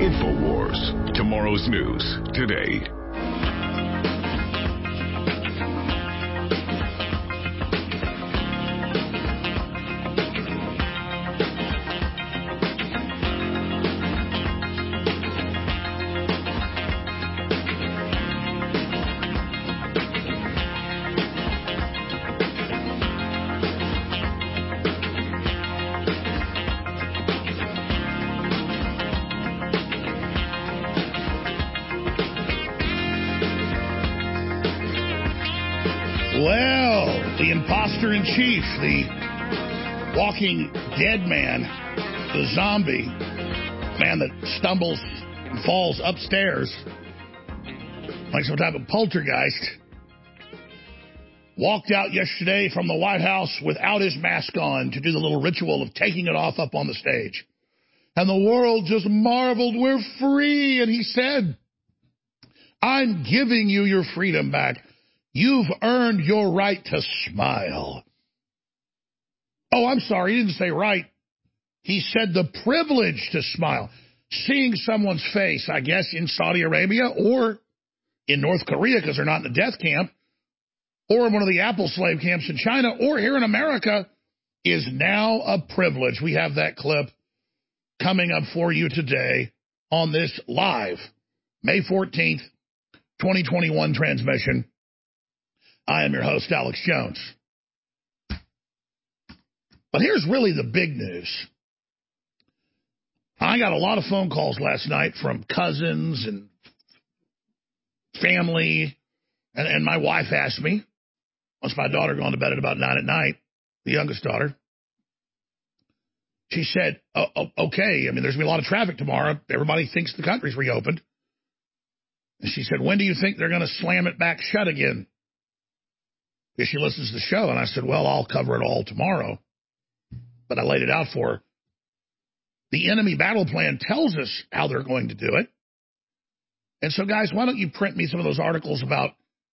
InfoWars. Tomorrow's news today. Well, the imposter-in-chief, the walking dead man, the zombie, man that stumbles and falls upstairs like some type of poltergeist, walked out yesterday from the White House without his mask on to do the little ritual of taking it off up on the stage. And the world just marveled, we're free. And he said, I'm giving you your freedom back. You've earned your right to smile. Oh, I'm sorry, he didn't say right. He said the privilege to smile. Seeing someone's face, I guess, in Saudi Arabia or in North Korea because they're not in the death camp, or in one of the Apple slave camps in China, or here in America, is now a privilege. We have that clip coming up for you today on this live May 14th, 2021 transmission. I am your host, Alex Jones. But here's really the big news. I got a lot of phone calls last night from cousins and family, and my wife asked me, once my daughter gone to bed at about 9 at night, the youngest daughter, she said, okay, I mean, there's going to be a lot of traffic tomorrow. Everybody thinks the country's reopened. And she said, when do you think they're going to slam it back shut again? If she listens to the show. And I said, well, I'll cover it all tomorrow. But I laid it out for her. The enemy battle plan tells us how they're going to do it. And so, guys, why don't you print me some of those articles about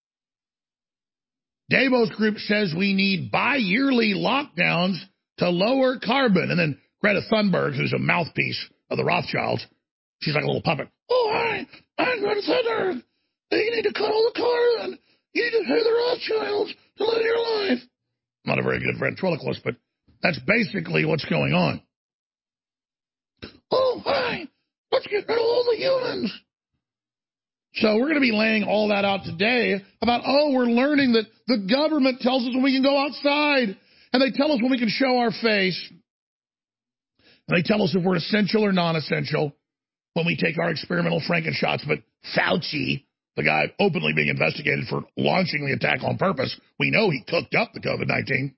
Davos Group says we need bi-yearly lockdowns to lower carbon. And then Greta Thunberg, who's a mouthpiece of the Rothschilds, she's like a little puppet. Oh, I'm Greta Thunberg. You need to cut all the carbon. You need to pay the Rothschilds to live your life. Not a very good ventriloquist, but that's basically what's going on. Oh, hi. Let's get rid of all the humans. So we're going to be laying all that out today about, we're learning that the government tells us when we can go outside, and they tell us when we can show our face, and they tell us if we're essential or non-essential when we take our experimental Frankenshots. But Fauci, the guy openly being investigated for launching the attack on purpose, we know he cooked up the COVID-19.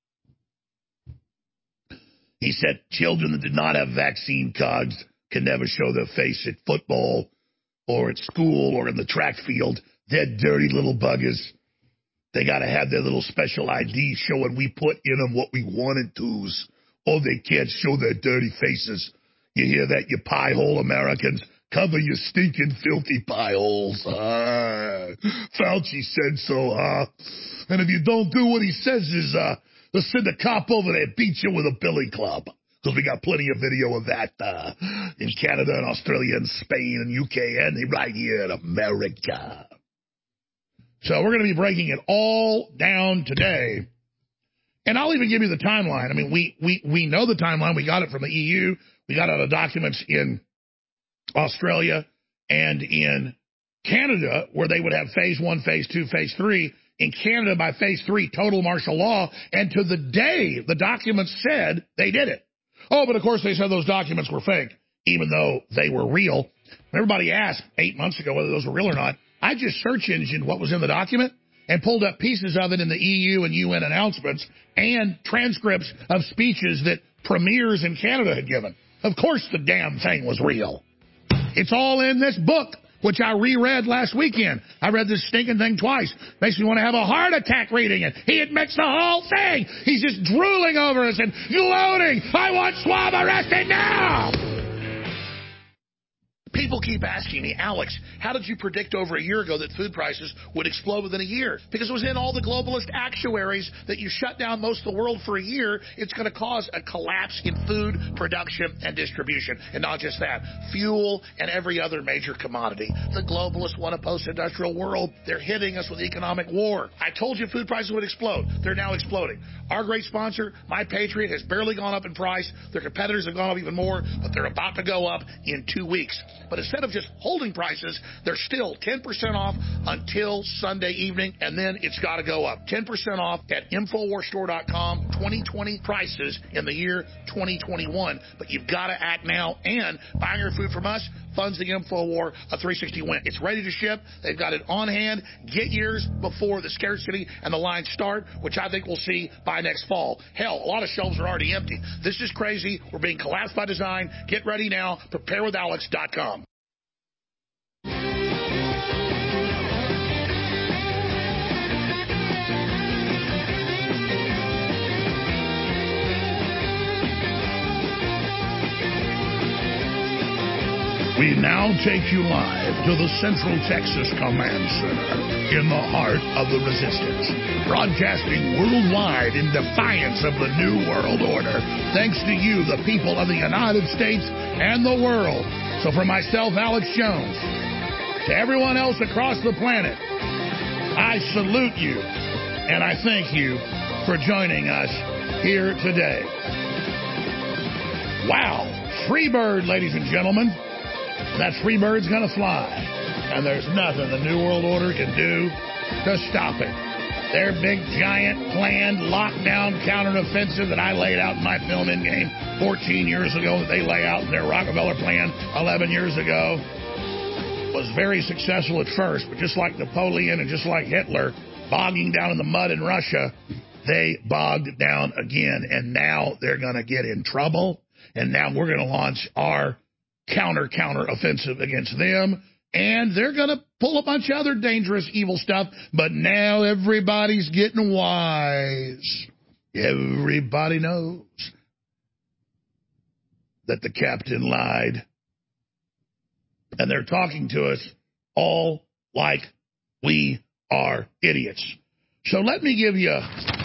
He said children that did not have vaccine cards can never show their face at football or at school or in the track field. They're dirty little buggers. They got to have their little special ID showing we put in them what we wanted to's, or they can't show their dirty faces. You hear that, you pie hole Americans? Cover your stinking, filthy pie holes. Fauci said so, And if you don't do what he says is, they'll send a cop over there, beat you with a billy club. Because we got plenty of video of that in Canada and Australia and Spain and UK and right here in America. So we're going to be breaking it all down today. And I'll even give you the timeline. I mean, we know the timeline. We got it from the EU. We got out of documents in Australia and in Canada where they would have phase 1, phase 2, phase 3. In Canada, by phase 3, total martial law. And to the day, the documents said they did it. Oh, but of course they said those documents were fake, even though they were real. Everybody asked 8 months ago whether those were real or not. I just search engined what was in the document and pulled up pieces of it in the EU and UN announcements and transcripts of speeches that premiers in Canada had given. Of course the damn thing was real. It's all in this book, which I reread last weekend. I read this stinking thing twice. Makes me want to have a heart attack reading it. He admits the whole thing. He's just drooling over us and gloating. I want Schwab arrested now. People keep asking me, Alex, how did you predict over a year ago that food prices would explode within a year? Because it was in all the globalist actuaries that you shut down most of the world for a year, it's going to cause a collapse in food production and distribution. And not just that, fuel and every other major commodity. The globalists want a post-industrial world. They're hitting us with economic war. I told you food prices would explode. They're now exploding. Our great sponsor, My Patriot, has barely gone up in price. Their competitors have gone up even more, but they're about to go up in 2 weeks. But instead of just holding prices, they're still 10% off until Sunday evening, and then it's got to go up. 10% off at InfoWarsStore.com, 2020 prices in the year 2021. But you've got to act now, and buying your food from us funds the InfoWar a 360 win. It's ready to ship. They've got it on hand. Get yours before the scarcity and the lines start, which I think we'll see by next fall. Hell, a lot of shelves are already empty. This is crazy. We're being collapsed by design. Get ready now. PrepareWithAlex.com. We now take you live to the Central Texas Command Center in the heart of the resistance, broadcasting worldwide in defiance of the New World Order, thanks to you, the people of the United States and the world. So for myself, Alex Jones, to everyone else across the planet, I salute you and I thank you for joining us here today. Wow, free bird, ladies and gentlemen. That free bird's going to fly, and there's nothing the New World Order can do to stop it. Their big, giant, planned, lockdown counteroffensive that I laid out in my film Endgame 14 years ago, that they lay out in their Rockefeller plan 11 years ago, was very successful at first, but just like Napoleon and just like Hitler bogging down in the mud in Russia, they bogged down again, and now they're going to get in trouble, and now we're going to launch our counter offensive against them, and they're going to pull a bunch of other dangerous, evil stuff, but now everybody's getting wise. Everybody knows that the captain lied, and they're talking to us all like we are idiots. So let me give you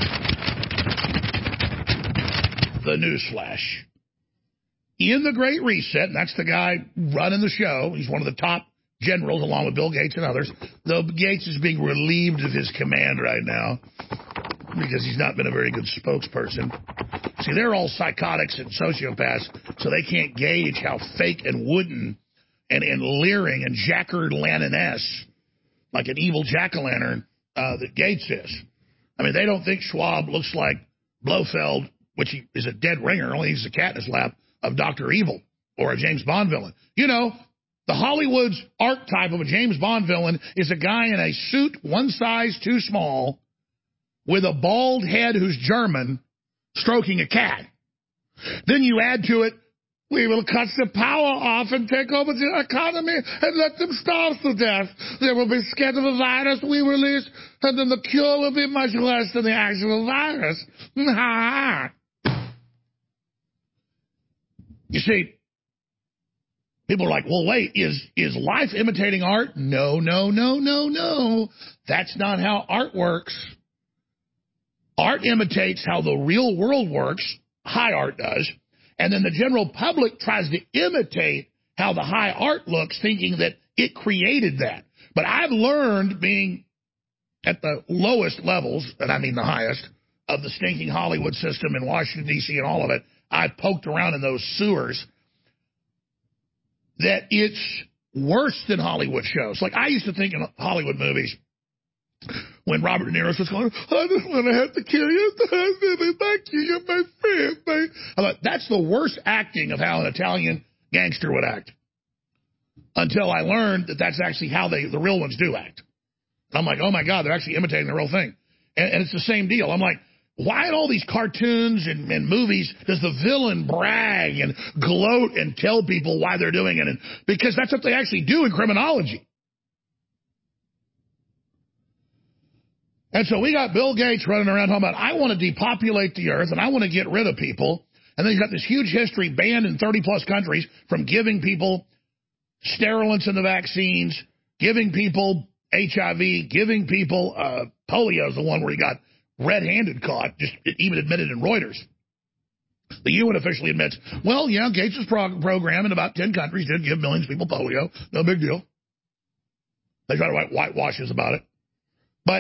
the news flash. In the Great Reset, and that's the guy running the show, he's one of the top generals along with Bill Gates and others, though Gates is being relieved of his command right now because he's not been a very good spokesperson. See, they're all psychotics and sociopaths, so they can't gauge how fake and wooden and leering and Jack-o'-lantern-esque, like an evil jack-o'-lantern, that Gates is. I mean, they don't think Schwab looks like Blofeld, which he is a dead ringer, only he's a cat in his lap, of Dr. Evil or a James Bond villain. You know, the Hollywood's archetype of a James Bond villain is a guy in a suit one size too small with a bald head who's German stroking a cat. Then you add to it, we will cut the power off and take over the economy and let them starve to death. They will be scared of a virus we release, and then the cure will be much less than the actual virus. You see, people are like, well, wait, is life imitating art? No. That's not how art works. Art imitates how the real world works, high art does, and then the general public tries to imitate how the high art looks, thinking that it created that. But I've learned, being at the lowest levels, and I mean the highest, of the stinking Hollywood system in Washington, D.C. and all of it, I poked around in those sewers, that it's worse than Hollywood shows. Like, I used to think in Hollywood movies, when Robert De Niro was going, I just want to have to kill you. Thank you, you're my friend. I thought, that's the worst acting of how an Italian gangster would act. Until I learned that that's actually how the real ones do act. I'm like, oh my God, they're actually imitating the real thing. And it's the same deal. I'm like, why in all these cartoons and movies does the villain brag and gloat and tell people why they're doing it? And because that's what they actually do in criminology. And so we got Bill Gates running around talking about, I want to depopulate the earth and I want to get rid of people. And then he's got this huge history banned in 30-plus countries from giving people sterilants in the vaccines, giving people HIV, giving people polio is the one where he got red-handed caught, just even admitted in Reuters. The UN officially admits, well, yeah, Gates' program in about 10 countries did give millions of people polio. No big deal. They try to write whitewashes about it. But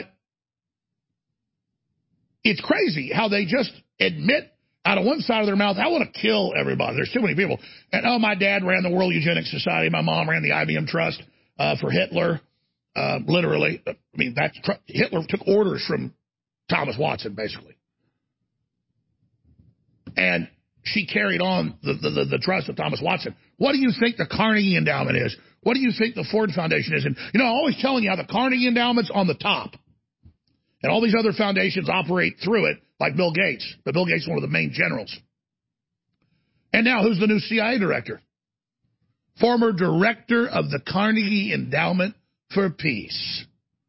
it's crazy how they just admit out of one side of their mouth, I want to kill everybody. There's too many people. And, oh, my dad ran the World Eugenics Society. My mom ran the IBM Trust for Hitler. Literally. I mean, Hitler took orders from Thomas Watson, basically. And she carried on the trust of Thomas Watson. What do you think the Carnegie Endowment is? What do you think the Ford Foundation is? And, you know, I'm always telling you how the Carnegie Endowment's on the top. And all these other foundations operate through it, like Bill Gates. But Bill Gates is one of the main generals. And now, who's the new CIA director? Former director of the Carnegie Endowment for Peace.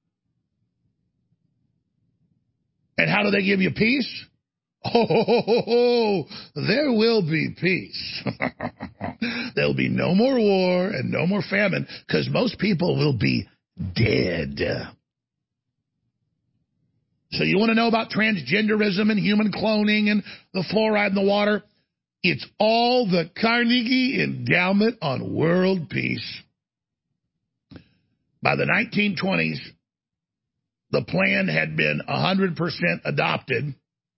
And how do they give you peace? Oh, there will be peace. There'll be no more war and no more famine because most people will be dead. So you want to know about transgenderism and human cloning and the fluoride in the water? It's all the Carnegie Endowment on World Peace. By the 1920s, the plan had been 100% adopted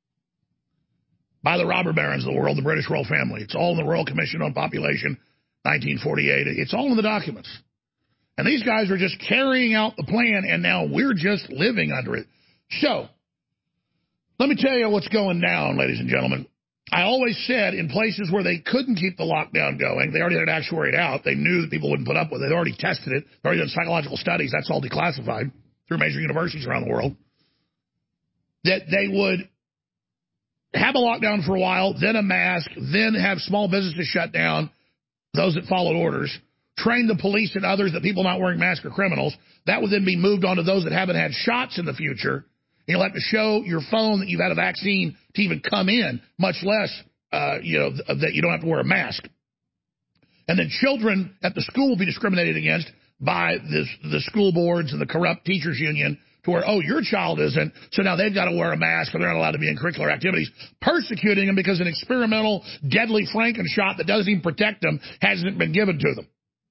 by the robber barons of the world, the British royal family. It's all in the Royal Commission on Population, 1948. It's all in the documents. And these guys are just carrying out the plan, and now we're just living under it. So, let me tell you what's going down, ladies and gentlemen. I always said in places where they couldn't keep the lockdown going, they already had it actuaried out. They knew that people wouldn't put up with it. They'd already tested it. They'd already done psychological studies. That's all declassified through major universities around the world. That they would have a lockdown for a while, then a mask, then have small businesses shut down, those that followed orders, train the police and others that people not wearing masks are criminals. That would then be moved on to those that haven't had shots in the future. You'll have to show your phone that you've had a vaccine to even come in, much less, that you don't have to wear a mask. And then children at the school will be discriminated against by the school boards and the corrupt teachers union to where, oh, your child isn't, so now they've got to wear a mask or they're not allowed to be in curricular activities, persecuting them because an experimental deadly Frankenshot that doesn't even protect them hasn't been given to them.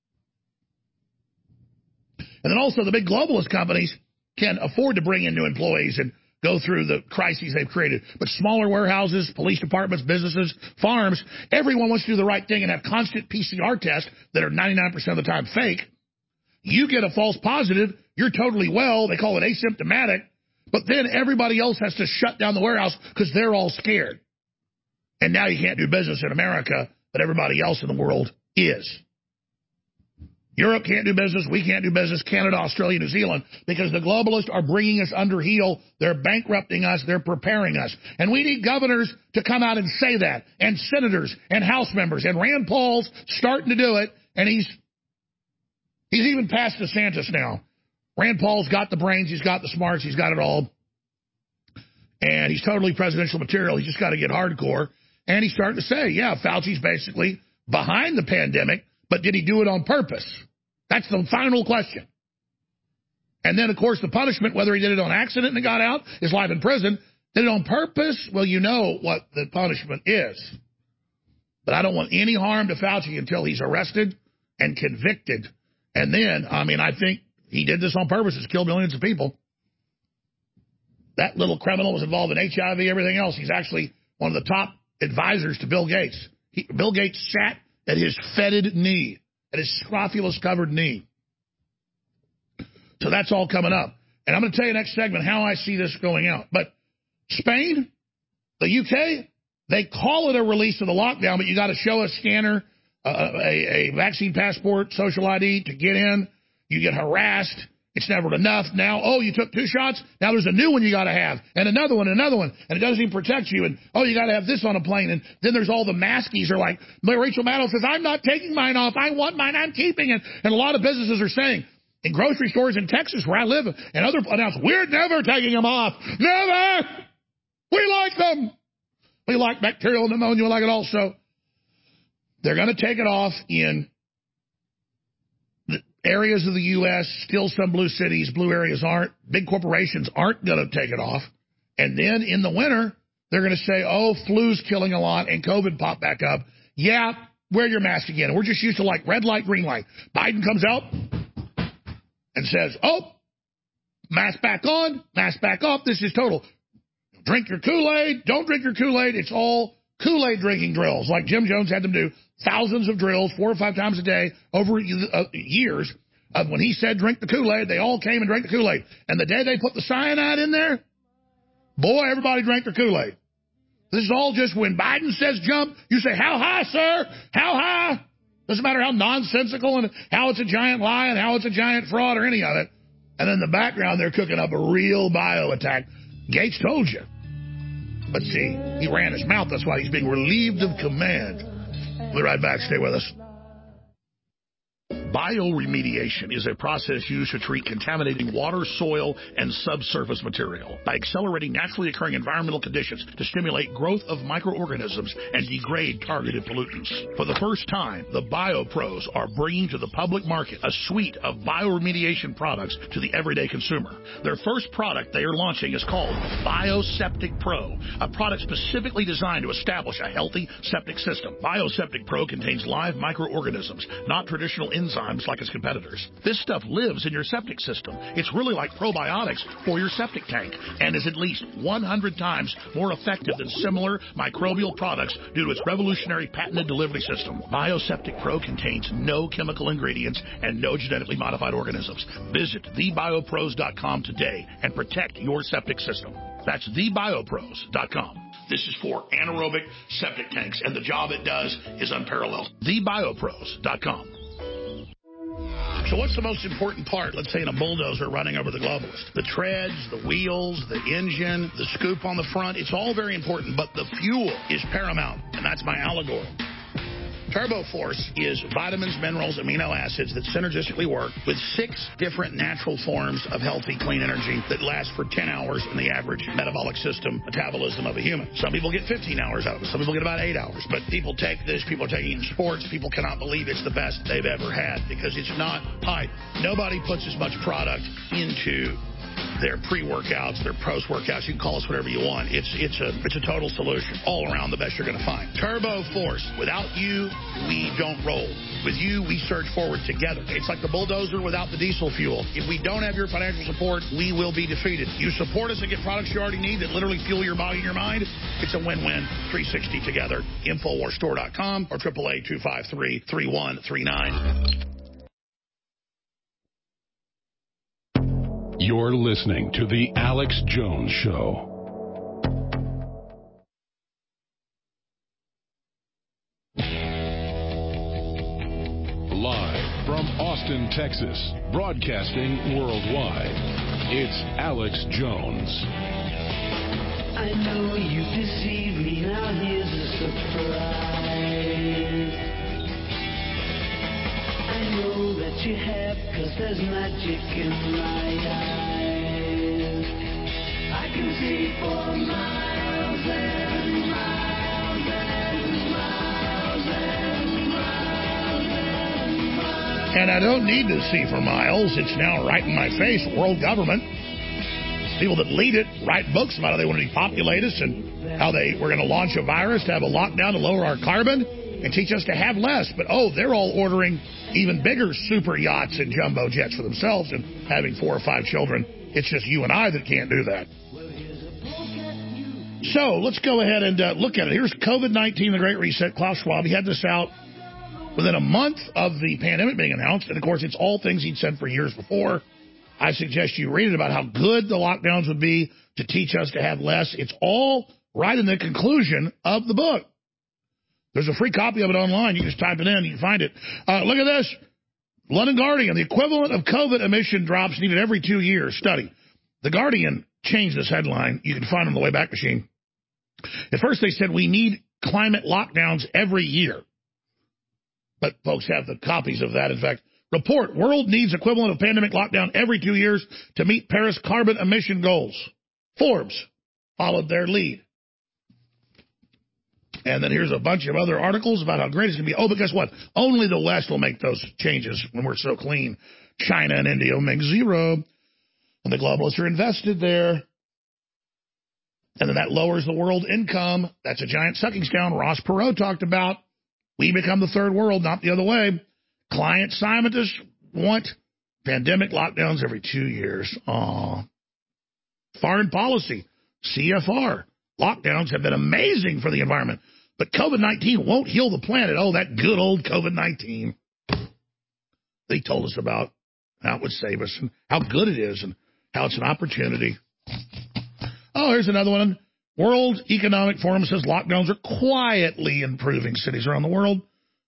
And then also the big globalist companies can afford to bring in new employees and go through the crises they've created. But smaller warehouses, police departments, businesses, farms, everyone wants to do the right thing and have constant PCR tests that are 99% of the time fake. You get a false positive, you're totally well, they call it asymptomatic, but then everybody else has to shut down the warehouse because they're all scared. And now you can't do business in America, but everybody else in the world is. Europe can't do business, we can't do business, Canada, Australia, New Zealand, because the globalists are bringing us under heel, they're bankrupting us, they're preparing us. And we need governors to come out and say that, and senators, and House members, and Rand Paul's starting to do it, and he's even past DeSantis now. Rand Paul's got the brains, he's got the smarts, he's got it all. And he's totally presidential material. He's just got to get hardcore. And he's starting to say, yeah, Fauci's basically behind the pandemic, but did he do it on purpose? That's the final question. And then, of course, the punishment, whether he did it on accident and got out, is life in prison. Did it on purpose? Well, you know what the punishment is. But I don't want any harm to Fauci until he's arrested and convicted. And then, I think he did this on purpose. It's killed millions of people. That little criminal was involved in HIV, everything else. He's actually one of the top advisors to Bill Gates. Bill Gates sat at his fetid knee, at his scrofulous-covered knee. So that's all coming up. And I'm going to tell you next segment how I see this going out. But Spain, the UK, they call it a release of the lockdown, but you got to show a scanner, a vaccine passport, social ID to get in. You get harassed. It's never enough. Now, oh, you took 2 shots. Now there's a new one you got to have, and another one, and it doesn't even protect you. And oh, you got to have this on a plane. And then there's all the maskies are like, Rachel Maddow says, I'm not taking mine off. I want mine. I'm keeping it. And a lot of businesses are saying, in grocery stores in Texas where I live, and other announce, we're never taking them off. Never. We like them. We like bacterial pneumonia. We like it also. They're going to take it off in areas of the U.S., still some blue cities, blue areas aren't. Big corporations aren't going to take it off. And then in the winter, they're going to say, oh, flu's killing a lot and COVID popped back up. Yeah, wear your mask again. We're just used to like red light, green light. Biden comes out and says, oh, mask back on, mask back off. This is total. Drink your Kool-Aid. Don't drink your Kool-Aid. It's all Kool-Aid drinking drills. Like Jim Jones had them do thousands of drills 4 or 5 times a day over years. When he said drink the Kool-Aid, they all came and drank the Kool-Aid. And the day they put the cyanide in there, boy, everybody drank their Kool-Aid. This is all just when Biden says jump, you say, how high, sir? How high? Doesn't matter how nonsensical and how it's a giant lie and how it's a giant fraud or any of it. And in the background, they're cooking up a real bio attack. Gates told you. But see, he ran his mouth. That's why he's being relieved of command. We'll be right back. Stay with us. Bioremediation is a process used to treat contaminating water, soil, and subsurface material by accelerating naturally occurring environmental conditions to stimulate growth of microorganisms and degrade targeted pollutants. For the first time, the BioPros are bringing to the public market a suite of bioremediation products to the everyday consumer. Their first product they are launching is called Bioseptic Pro, a product specifically designed to establish a healthy septic system. Bioseptic Pro contains live microorganisms, not traditional enzymes like its competitors. This stuff lives in your septic system. It's really like probiotics for your septic tank and is at least 100 times more effective than similar microbial products due to its revolutionary patented delivery system. Bioseptic Pro contains no chemical ingredients and no genetically modified organisms. Visit thebiopros.com today and protect your septic system. That's thebiopros.com. This is for anaerobic septic tanks, and the job it does is unparalleled. thebiopros.com. So what's the most important part, let's say in a bulldozer running over the globalist? The treads, the wheels, the engine, the scoop on the front, it's all very important, but the fuel is paramount, and that's my allegory. TurboForce is vitamins, minerals, amino acids that synergistically work with 6 different natural forms of healthy, clean energy that last for 10 hours in the average metabolic system metabolism of a human. Some people get 15 hours out of it. Some people get about 8 hours. But people take this. People are taking it in sports. People cannot believe it's the best they've ever had because it's not hype. Nobody puts as much product into their pre-workouts, their post-workouts. You can call us whatever you want. It's a total solution. All around the best you're going to find. TurboForce. Without you, we don't roll. With you, we surge forward together. It's like the bulldozer without the diesel fuel. If we don't have your financial support, we will be defeated. You support us and get products you already need that literally fuel your body and your mind. It's a win-win. 360 together. InfoWarsStore.com or 888-253-3139. You're listening to The Alex Jones Show. Live from Austin, Texas, broadcasting worldwide, it's Alex Jones. I know you deceived me, now here's a surprise. I know that you have, 'cause there's magic in my eyes. I can see for miles and miles and miles and miles and miles. And I don't need to see for miles. It's now right in my face. World government. People that lead it write books about how they want to depopulate us and how they were going to launch a virus to have a lockdown to lower our carbon and teach us to have less. But, they're all ordering even bigger super yachts and jumbo jets for themselves and having 4 or 5 children. It's just you and I that can't do that. So let's go ahead and look at it. Here's COVID-19, the Great Reset. Klaus Schwab, he had this out within a month of the pandemic being announced. And, of course, it's all things he'd said for years before. I suggest you read it about how good the lockdowns would be to teach us to have less. It's all right in the conclusion of the book. There's a free copy of it online. You can just type it in. You can find it. Look at this. London Guardian, the equivalent of COVID emission drops needed every 2 years. Study. The Guardian changed this headline. You can find it on the Wayback Machine. At first they said we need climate lockdowns every year. But folks have the copies of that. In fact, report, world needs equivalent of pandemic lockdown every 2 years to meet Paris carbon emission goals. Forbes followed their lead. And then here's a bunch of other articles about how great it's going to be. Oh, but guess what? Only the West will make those changes when we're so clean. China and India will make zero. And the globalists are invested there. And then that lowers the world income. That's a giant sucking down. Ross Perot talked about. We become the third world, not the other way. Client scientists want pandemic lockdowns every 2 years. Foreign policy, CFR. Lockdowns have been amazing for the environment. But COVID-19 won't heal the planet. Oh, that good old COVID-19. They told us about how it would save us and how good it is and how it's an opportunity. Oh, here's another one. World Economic Forum says lockdowns are quietly improving cities around the world.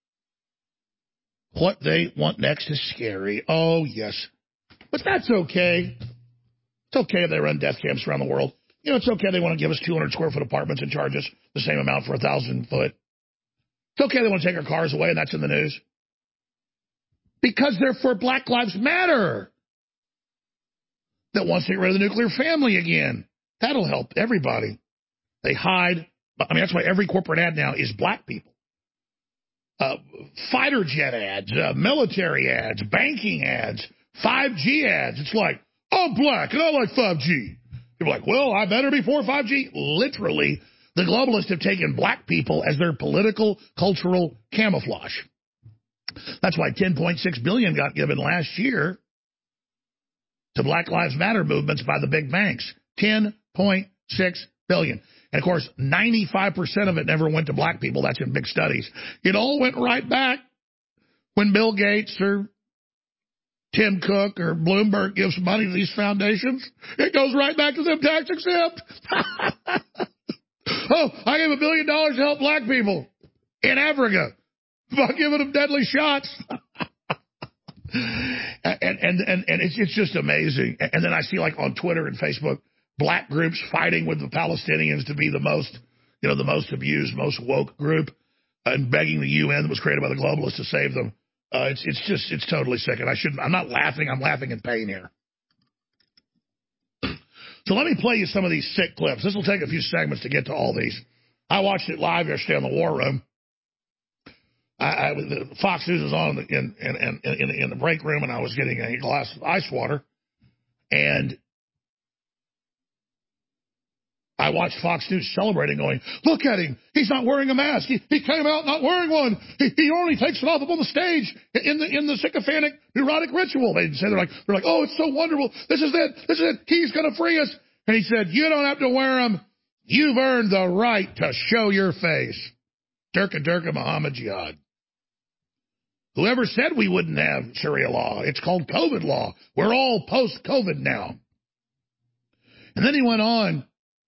What they want next is scary. Oh, yes. But that's okay. It's okay if they run death camps around the world. You know, it's okay they want to give us 200 square foot apartments and charge us the same amount for 1,000 foot. It's okay they want to take our cars away, and that's in the news. Because they're for Black Lives Matter. That wants to get rid of the nuclear family again. That'll help everybody. They hide. I mean, that's why every corporate ad now is black people. Fighter jet ads, military ads, banking ads, 5G ads. It's like, I'm black and I like 5G. People are like, well, I better be for 5G. Literally, the globalists have taken black people as their political, cultural camouflage. That's why $10.6 billion got given last year to Black Lives Matter movements by the big banks. $10.6 billion. And, of course, 95% of it never went to black people. That's in big studies. It all went right back when Bill Gates or Tim Cook or Bloomberg gives money to these foundations. It goes right back to them tax exempt. Oh, I gave $1 billion to help black people in Africa by giving them deadly shots. and it's just amazing. And then I see, like, on Twitter and Facebook, black groups fighting with the Palestinians to be the most, the most abused, most woke group, and begging the UN that was created by the globalists to save them. It's totally sick. And I'm not laughing. I'm laughing in pain here. So let me play you some of these sick clips. This will take a few segments to get to all these. I watched it live yesterday on the War Room. Fox News was on in the break room, and I was getting a glass of ice water. And I watched Fox News celebrating, going, look at him. He's not wearing a mask. He came out not wearing one. He only takes it off up on the stage in the sycophantic, neurotic ritual. They're like, oh, it's so wonderful. This is it. He's going to free us. And he said, you don't have to wear them. You've earned the right to show your face. Durka Muhammad Jihad. Whoever said we wouldn't have Sharia law? It's called COVID law. We're all post-COVID now. And then he went on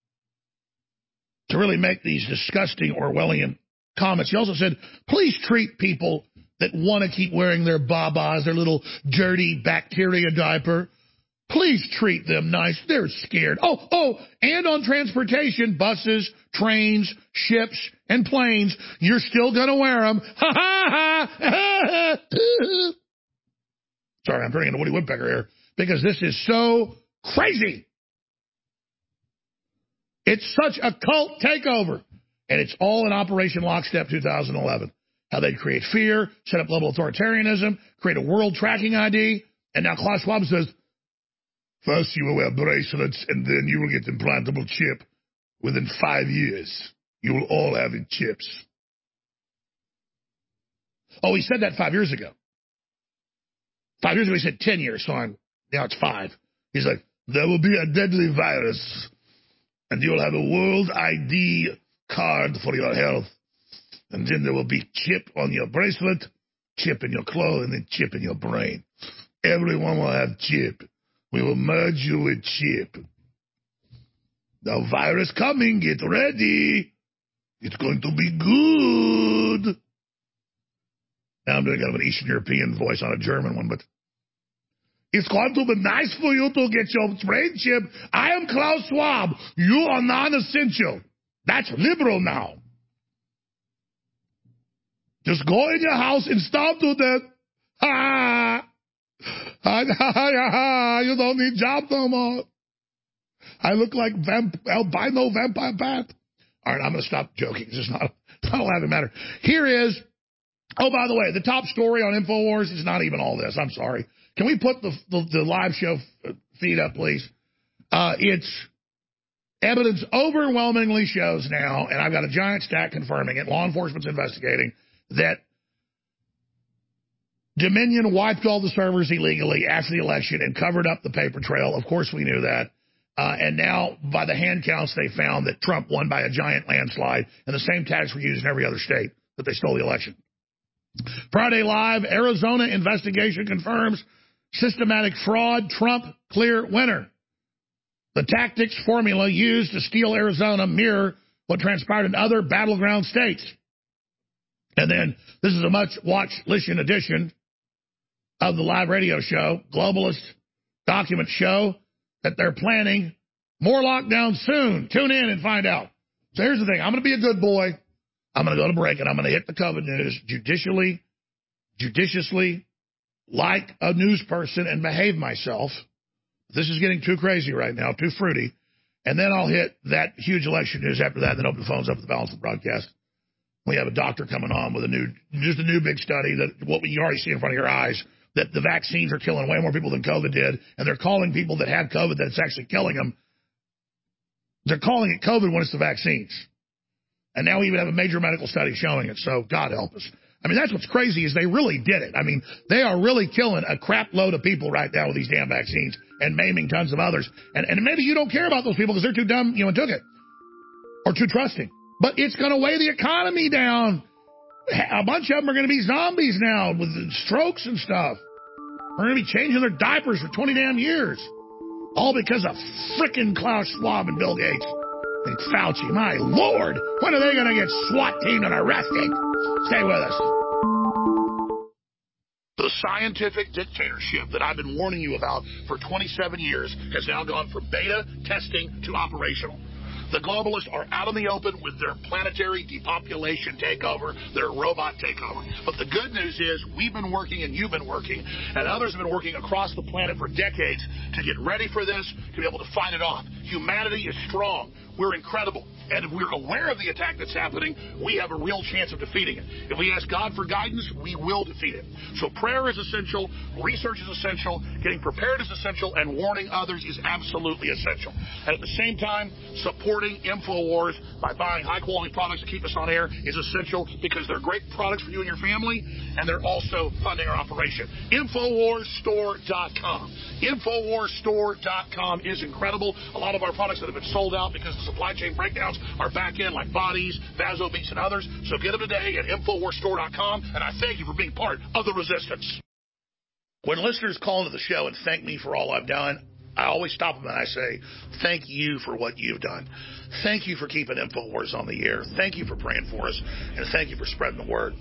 to really make these disgusting Orwellian comments. He also said, please treat people that want to keep wearing their babas, their little dirty bacteria diaper. Please treat them nice. They're scared. Oh, and on transportation, buses, trains, ships, and planes, you're still going to wear them. Ha, ha, ha. Sorry, I'm turning into Woody Woodpecker here because this is so crazy. It's such a cult takeover. And it's all in Operation Lockstep 2011. How they create fear, set up global authoritarianism, create a world tracking ID. And now Klaus Schwab says, first you will wear bracelets and then you will get implantable chip. Within 5 years, you will all have chips. Oh, he said that 5 years ago. 5 years ago he said 10 years, so now it's 5. He's like, there will be a deadly virus. And you'll have a world ID card for your health. And then there will be chip on your bracelet, chip in your clothes, and then chip in your brain. Everyone will have chip. We will merge you with chip. The virus coming. Get ready. It's going to be good. Now I'm doing kind of an Eastern European voice on a German one, but it's going to be nice for you to get your brain chip. I am Klaus Schwab. You are non-essential. That's liberal now. Just go in your house and starve to death. Ha! You don't need job no more. I look like albino vampire bat. All right, I'm going to stop joking. It's not a laughing matter. Here is, oh, by the way, the top story on InfoWars is not even all this. I'm sorry. Can we put the live show feed up, please? It's evidence overwhelmingly shows now, and I've got a giant stack confirming it, law enforcement's investigating, that Dominion wiped all the servers illegally after the election and covered up the paper trail. Of course we knew that. And now, by the hand counts, they found that Trump won by a giant landslide, and the same tactics were used in every other state that they stole the election. Friday Live, Arizona investigation confirms systematic fraud, Trump clear winner. The tactics formula used to steal Arizona mirror what transpired in other battleground states. And then, this is a much-watched listen edition of the live radio show. Globalist documents show that they're planning more lockdowns soon. Tune in and find out. So here's the thing. I'm going to be a good boy. I'm going to go to break, and I'm going to hit the COVID news judiciously, like a news person, and behave myself. This is getting too crazy right now, too fruity. And then I'll hit that huge election news after that, and then open the phones up for the balance of the broadcast. We have a doctor coming on with a new big study that what you already see in front of your eyes, that the vaccines are killing way more people than COVID did, and they're calling people that have COVID that it's actually killing them. They're calling it COVID when it's the vaccines. And now we even have a major medical study showing it, so God help us. I mean, that's what's crazy is they really did it. I mean, they are really killing a crap load of people right now with these damn vaccines and maiming tons of others. And maybe you don't care about those people because they're too dumb, and took it. Or too trusting. But it's going to weigh the economy down. A bunch of them are going to be zombies now with strokes and stuff. They're going to be changing their diapers for 20 damn years. All because of frickin' Klaus Schwab and Bill Gates and Fauci. My Lord, when are they going to get SWAT teamed and arrested? Stay with us. The scientific dictatorship that I've been warning you about for 27 years has now gone from beta testing to operational. The globalists are out in the open with their planetary depopulation takeover, their robot takeover. But the good news is we've been working and you've been working, and others have been working across the planet for decades to get ready for this, to be able to fight it off. Humanity is strong. We're incredible. And if we're aware of the attack that's happening, we have a real chance of defeating it. If we ask God for guidance, we will defeat it. So prayer is essential, research is essential, getting prepared is essential, and warning others is absolutely essential. And at the same time, supporting InfoWars by buying high-quality products to keep us on air is essential because they're great products for you and your family, and they're also funding our operation. InfoWarsStore.com. InfoWarsStore.com is incredible. A lot of our products that have been sold out because the supply chain breakdowns are back in, like Bodies, Vasobeats, and others. So get them today at InfoWarsStore.com, and I thank you for being part of the resistance. When listeners call into the show and thank me for all I've done, I always stop them and I say, thank you for what you've done. Thank you for keeping InfoWars on the air. Thank you for praying for us, and thank you for spreading the word.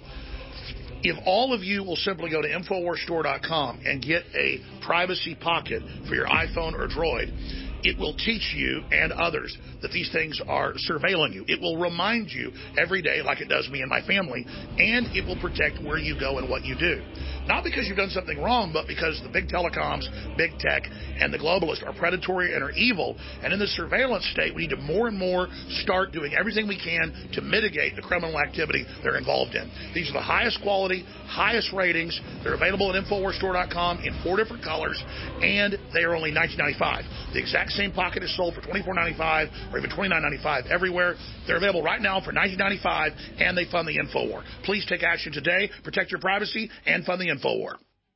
If all of you will simply go to InfoWarsStore.com and get a privacy pocket for your iPhone or Droid, it will teach you and others that these things are surveilling you. It will remind you every day, like it does me and my family, and it will protect where you go and what you do. Not because you've done something wrong, but because the big telecoms, big tech, and the globalists are predatory and are evil. And in this surveillance state, we need to more and more start doing everything we can to mitigate the criminal activity they're involved in. These are the highest quality, highest ratings. They're available at InfoWarsStore.com in 4 different colors, and they are only $19.95. The exact same pocket is sold for $24.95 or even $29.95 everywhere. They're available right now for $19.95, and they fund the InfoWar. Please take action today, protect your privacy, and fund the InfoWar.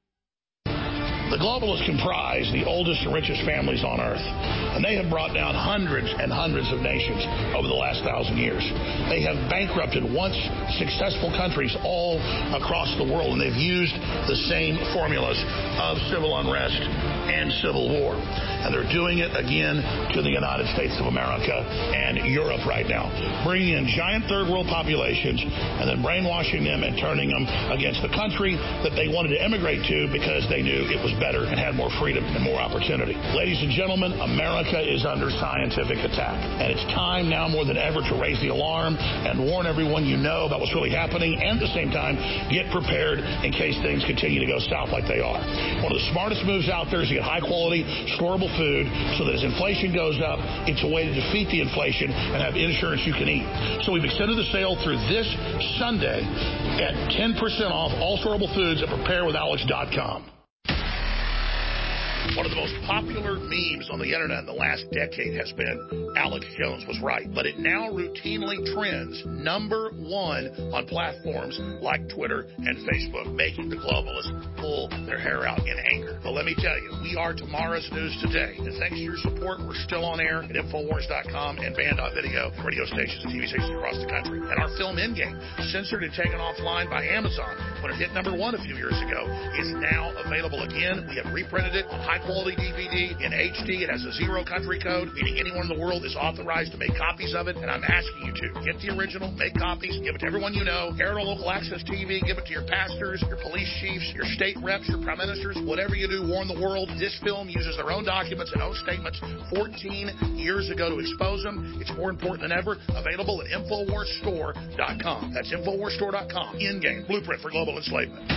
The globalists comprise the oldest and richest families on earth, and they have brought down hundreds and hundreds of nations over the last 1,000 years. They have bankrupted once successful countries all across the world, and they've used the same formulas of civil unrest and civil war. And they're doing it again to the United States of America and Europe right now, bringing in giant third world populations and then brainwashing them and turning them against the country that they wanted to immigrate to because they knew it was better and had more freedom and more opportunity. Ladies and gentlemen, America is under scientific attack, and it's time now more than ever to raise the alarm and warn everyone you know about what's really happening, and at the same time, get prepared in case things continue to go south like they are. One of the smartest moves out there is to get high-quality, storable food so that as inflation goes up, it's a way to defeat the inflation and have insurance you can eat. So we've extended the sale through this Sunday at 10% off all storable foods at preparewithalex.com. One of the most popular memes on the internet in the last decade has been Alex Jones was right, but it now routinely trends #1 on platforms like Twitter and Facebook, making the globalists pull their hair out in anger. But let me tell you, we are tomorrow's news today, and thanks to your support, we're still on air at Infowars.com and Band.video, radio stations and TV stations across the country. And our film Endgame, censored and taken offline by Amazon when it hit #1 a few years ago, is now available again. We have reprinted it on high-quality DVD in HD. It has a 0 country code, meaning anyone in the world is authorized to make copies of it, and I'm asking you to get the original, make copies, give it to everyone you know, air it on local access TV, give it to your pastors, your police chiefs, your state reps, your prime ministers, whatever you do, warn the world. This film uses their own documents and own statements 14 years ago to expose them. It's more important than ever. Available at InfoWarsStore.com. That's InfoWarsStore.com. Endgame, blueprint for global enslavement.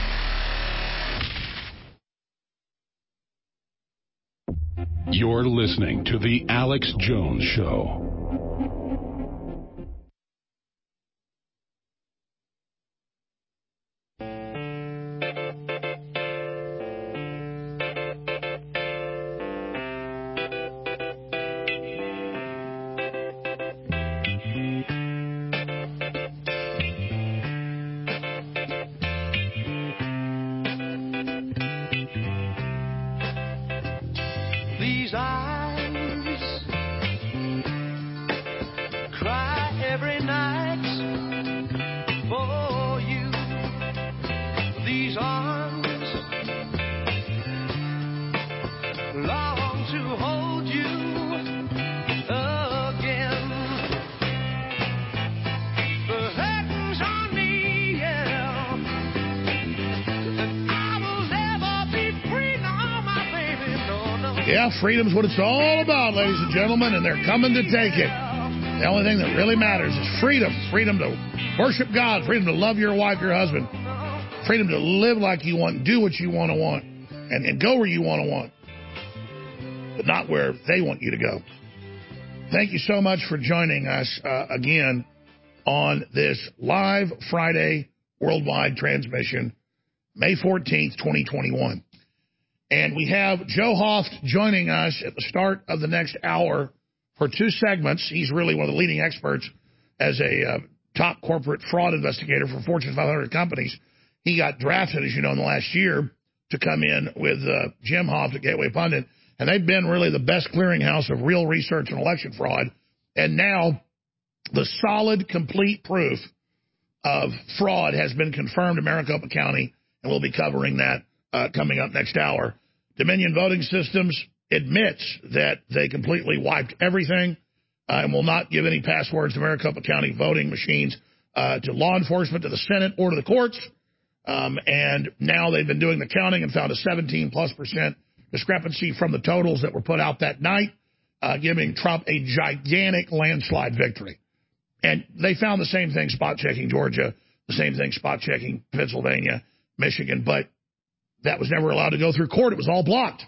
You're listening to The Alex Jones Show. These eyes cry every night for you. These arms long to hold you again. The hurting's on me, yeah. And I will never be free, no, my baby, no, no. Yeah, freedom's what it's all about, ladies and gentlemen, and they're coming to take it. The only thing that really matters is freedom. Freedom to worship God. Freedom to love your wife, your husband. Freedom to live like you want, do what you want to want, and go where you want to want, but not where they want you to go. Thank you so much for joining us again on this live Friday worldwide transmission, May 14th, 2021. And we have Joe Hoft joining us at the start of the next hour for 2 segments. He's really one of the leading experts as a top corporate fraud investigator for Fortune 500 companies. He got drafted, as you know, in the last year to come in with Jim Hoft at Gateway Pundit. And they've been really the best clearinghouse of real research and election fraud. And now the solid, complete proof of fraud has been confirmed in Maricopa County, and we'll be covering that coming up next hour. Dominion Voting Systems admits that they completely wiped everything and will not give any passwords to Maricopa County voting machines to law enforcement, to the Senate, or to the courts. And now they've been doing the counting and found a 17+% discrepancy from the totals that were put out that night, giving Trump a gigantic landslide victory. And they found the same thing spot checking Georgia, the same thing spot checking Pennsylvania, Michigan, but that was never allowed to go through court. It was all blocked.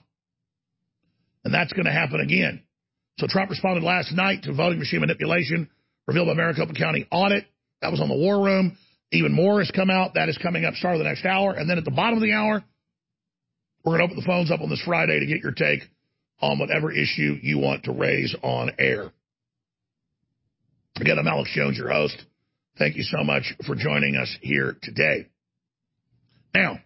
And that's going to happen again. So Trump responded last night to voting machine manipulation revealed by Maricopa County audit. That was on the War Room. Even more has come out. That is coming up start of the next hour. And then at the bottom of the hour, we're going to open the phones up on this Friday to get your take on whatever issue you want to raise on air. Again, I'm Alex Jones, your host. Thank you so much for joining us here today. Now,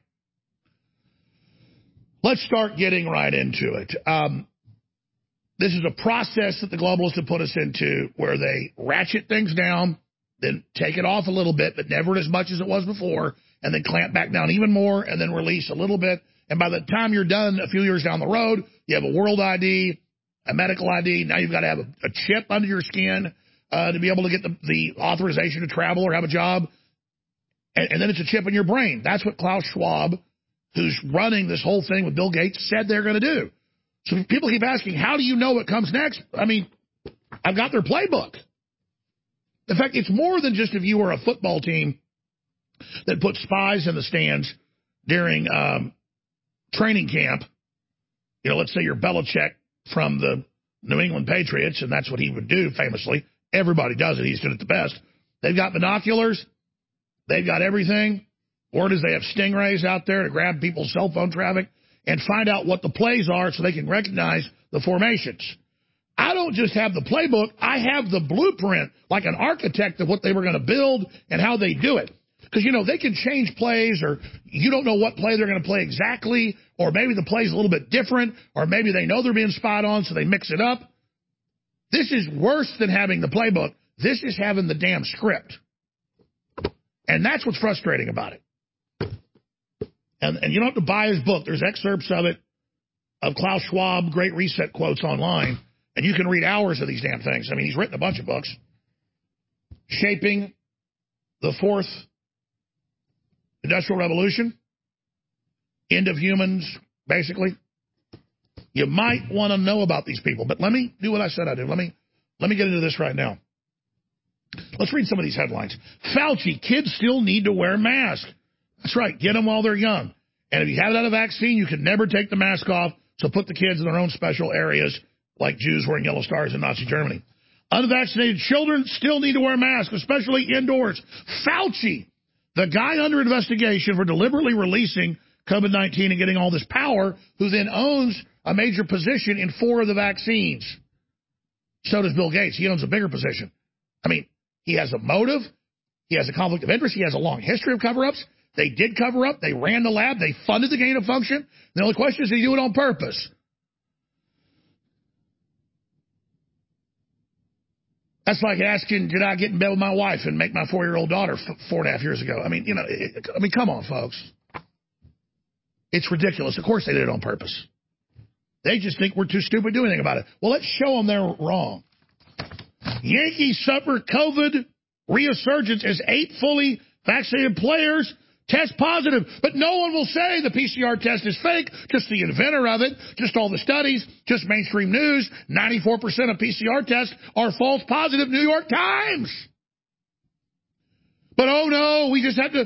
let's start getting right into it. This is a process that the globalists have put us into where they ratchet things down, then take it off a little bit, but never as much as it was before, and then clamp back down even more, and then release a little bit. And by the time you're done, a few years down the road, you have a world ID, a medical ID. Now you've got to have a chip under your skin to be able to get the authorization to travel or have a job. And then it's a chip in your brain. That's what Klaus Schwab who's running this whole thing with Bill Gates, said they're going to do. So people keep asking, how do you know what comes next? I mean, I've got their playbook. In fact, it's more than just if you were a football team that put spies in the stands during training camp. You know, let's say you're Belichick from the New England Patriots, and that's what he would do famously. Everybody does it. He's doing it the best. They've got binoculars. They've got everything. Word is they have stingrays out there to grab people's cell phone traffic and find out what the plays are so they can recognize the formations. I don't just have the playbook. I have the blueprint, like an architect of what they were going to build and how they do it. Because, you know, they can change plays, or you don't know what play they're going to play exactly, or maybe the play's a little bit different, or maybe they know they're being spot on, so they mix it up. This is worse than having the playbook. This is having the damn script. And that's what's frustrating about it. And you don't have to buy his book. There's excerpts of it, of Klaus Schwab, Great Reset quotes online, and you can read hours of these damn things. I mean, he's written a bunch of books. Shaping the Fourth Industrial Revolution, End of Humans, basically. You might want to know about these people, but let me do what I said I'd do. Let me get into this right now. Let's read some of these headlines. Fauci, kids still need to wear masks. That's right, get them while they're young. And if you haven't had a vaccine, you can never take the mask off, so put the kids in their own special areas, like Jews wearing yellow stars in Nazi Germany. Unvaccinated children still need to wear masks, especially indoors. Fauci, the guy under investigation for deliberately releasing COVID-19 and getting all this power, who then owns a major position in 4 of the vaccines. So does Bill Gates. He owns a bigger position. I mean, he has a motive. He has a conflict of interest. He has a long history of cover-ups. They did cover up. They ran the lab. They funded the gain of function. The only question is, did he do it on purpose? That's like asking, did I get in bed with my wife and make my 4-year-old daughter 4.5 years ago? I mean, you know, come on, folks. It's ridiculous. Of course they did it on purpose. They just think we're too stupid to do anything about it. Well, let's show them they're wrong. Yankees suffer COVID resurgence as 8 fully vaccinated players test positive. But no one will say the PCR test is fake, just the inventor of it, just all the studies, just mainstream news. 94% of PCR tests are false positive, New York Times. But oh no, we just have to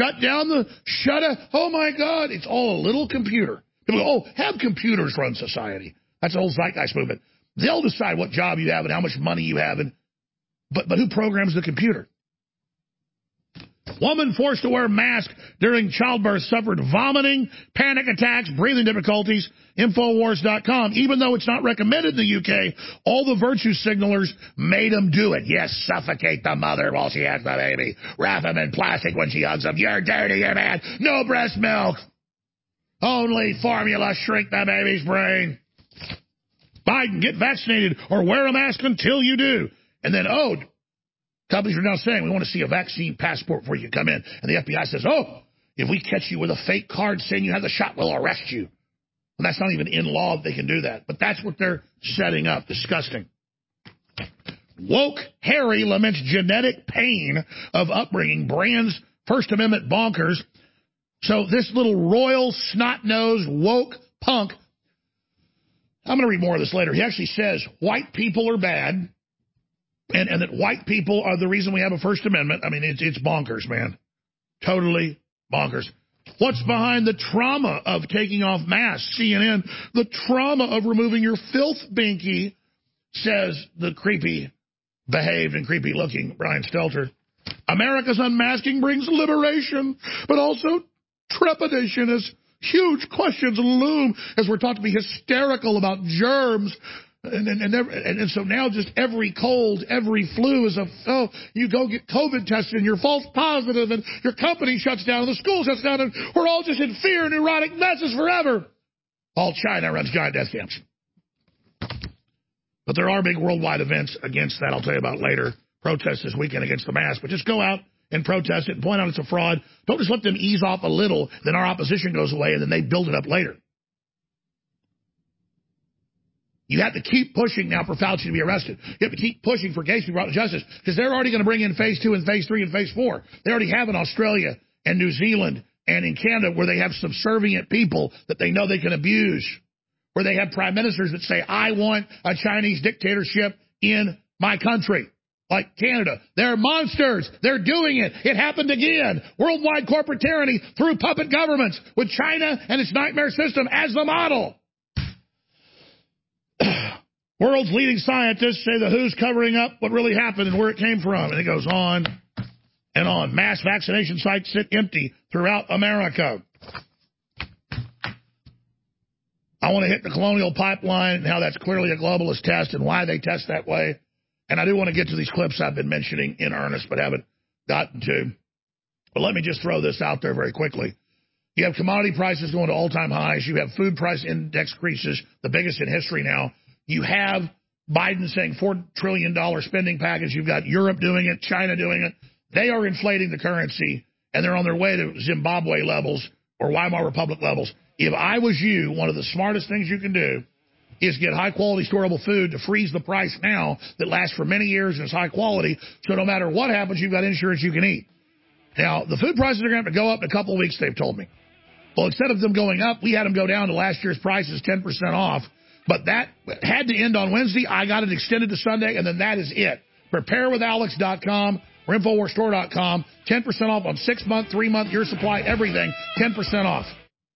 oh my God, it's all a little computer. People go, oh, have computers run society. That's the whole zeitgeist movement. They'll decide what job you have and how much money you have, but who programs the computer? Woman forced to wear mask during childbirth suffered vomiting, panic attacks, breathing difficulties. Infowars.com. Even though it's not recommended in the UK, all the virtue signalers made them do it. Yes, suffocate the mother while she has the baby. Wrap them in plastic when she hugs them. You're dirty, you're mad. No breast milk. Only formula shrink the baby's brain. Biden, get vaccinated or wear a mask until you do. And then, companies are now saying, we want to see a vaccine passport before you come in. And the FBI says, if we catch you with a fake card saying you have the shot, we'll arrest you. And that's not even in law that they can do that. But that's what they're setting up. Disgusting. Woke Harry laments genetic pain of upbringing, brands First Amendment bonkers. So this little royal, snot-nosed, woke punk, I'm going to read more of this later. He actually says white people are bad. And that white people are the reason we have a First Amendment. I mean, it's bonkers, man. Totally bonkers. What's behind the trauma of taking off masks? CNN, the trauma of removing your filth binky, says the creepy behaved and creepy looking Brian Stelter. America's unmasking brings liberation, but also trepidation as huge questions loom as we're taught to be hysterical about germs. And so now just every cold, every flu is you go get COVID tested and you're false positive and your company shuts down and the school shuts down and we're all just in fear and neurotic messes forever. All China runs giant death camps. But there are big worldwide events against that. I'll tell you about later. Protests this weekend against the mask. But just go out and protest it and point out it's a fraud. Don't just let them ease off a little, then our opposition goes away and then they build it up later. You have to keep pushing now for Fauci to be arrested. You have to keep pushing for Gates to be brought to justice because they're already going to bring in phase 2 and phase 3 and phase 4. They already have in Australia and New Zealand and in Canada where they have subservient people that they know they can abuse, where they have prime ministers that say, I want a Chinese dictatorship in my country. Like Canada. They're monsters. They're doing it. It happened again. Worldwide corporate tyranny through puppet governments with China and its nightmare system as the model. World's leading scientists say the WHO's covering up what really happened and where it came from. And it goes on and on. Mass vaccination sites sit empty throughout America. I want to hit the Colonial Pipeline and how that's clearly a globalist test and why they test that way. And I do want to get to these clips I've been mentioning in earnest but haven't gotten to. But let me just throw this out there very quickly. You have commodity prices going to all-time highs. You have food price index increases, the biggest in history now. You have Biden saying $4 trillion spending package. You've got Europe doing it, China doing it. They are inflating the currency, and they're on their way to Zimbabwe levels or Weimar Republic levels. If I was you, one of the smartest things you can do is get high-quality storable food to freeze the price now that lasts for many years and is high quality, so no matter what happens, you've got insurance you can eat. Now, the food prices are going to have to go up in a couple of weeks, they've told me. Well, instead of them going up, we had them go down to last year's prices, 10% off. But that had to end on Wednesday. I got it extended to Sunday, and then that is it. Preparewithalex.com or InfoWarsStore.com. 10% off on 6-month, 3-month, year supply, everything. 10% off.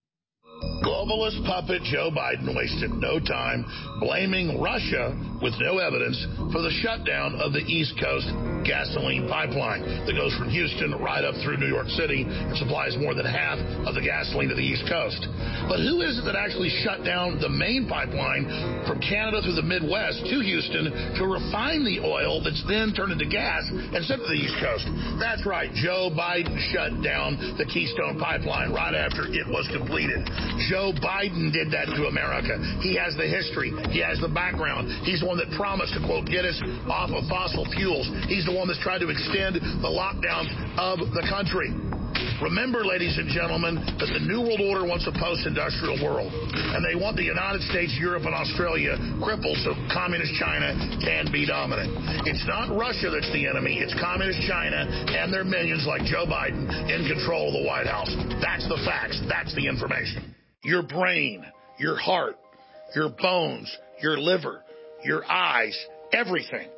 Globalist puppet Joe Biden wasted no time blaming Russia with no evidence for the shutdown of the East Coast gasoline pipeline that goes from Houston right up through New York City and supplies more than half of the gasoline to the East Coast. But who is it that actually shut down the main pipeline from Canada through the Midwest to Houston to refine the oil that's then turned into gas and sent to the East Coast? That's right, Joe Biden shut down the Keystone Pipeline right after it was completed. Joe Biden did that to America. He has the history. He has the background. He's the one that promised to, quote, get us off of fossil fuels. He's the one that's tried to extend the lockdowns of the country. Remember, ladies and gentlemen, that the New World Order wants a post-industrial world, and they want the United States, Europe, and Australia crippled so communist China can be dominant. It's not Russia that's the enemy. It's communist China and their minions like Joe Biden in control of the White House. That's the facts. That's the information. Your brain, your heart, your bones, your liver, your eyes, everything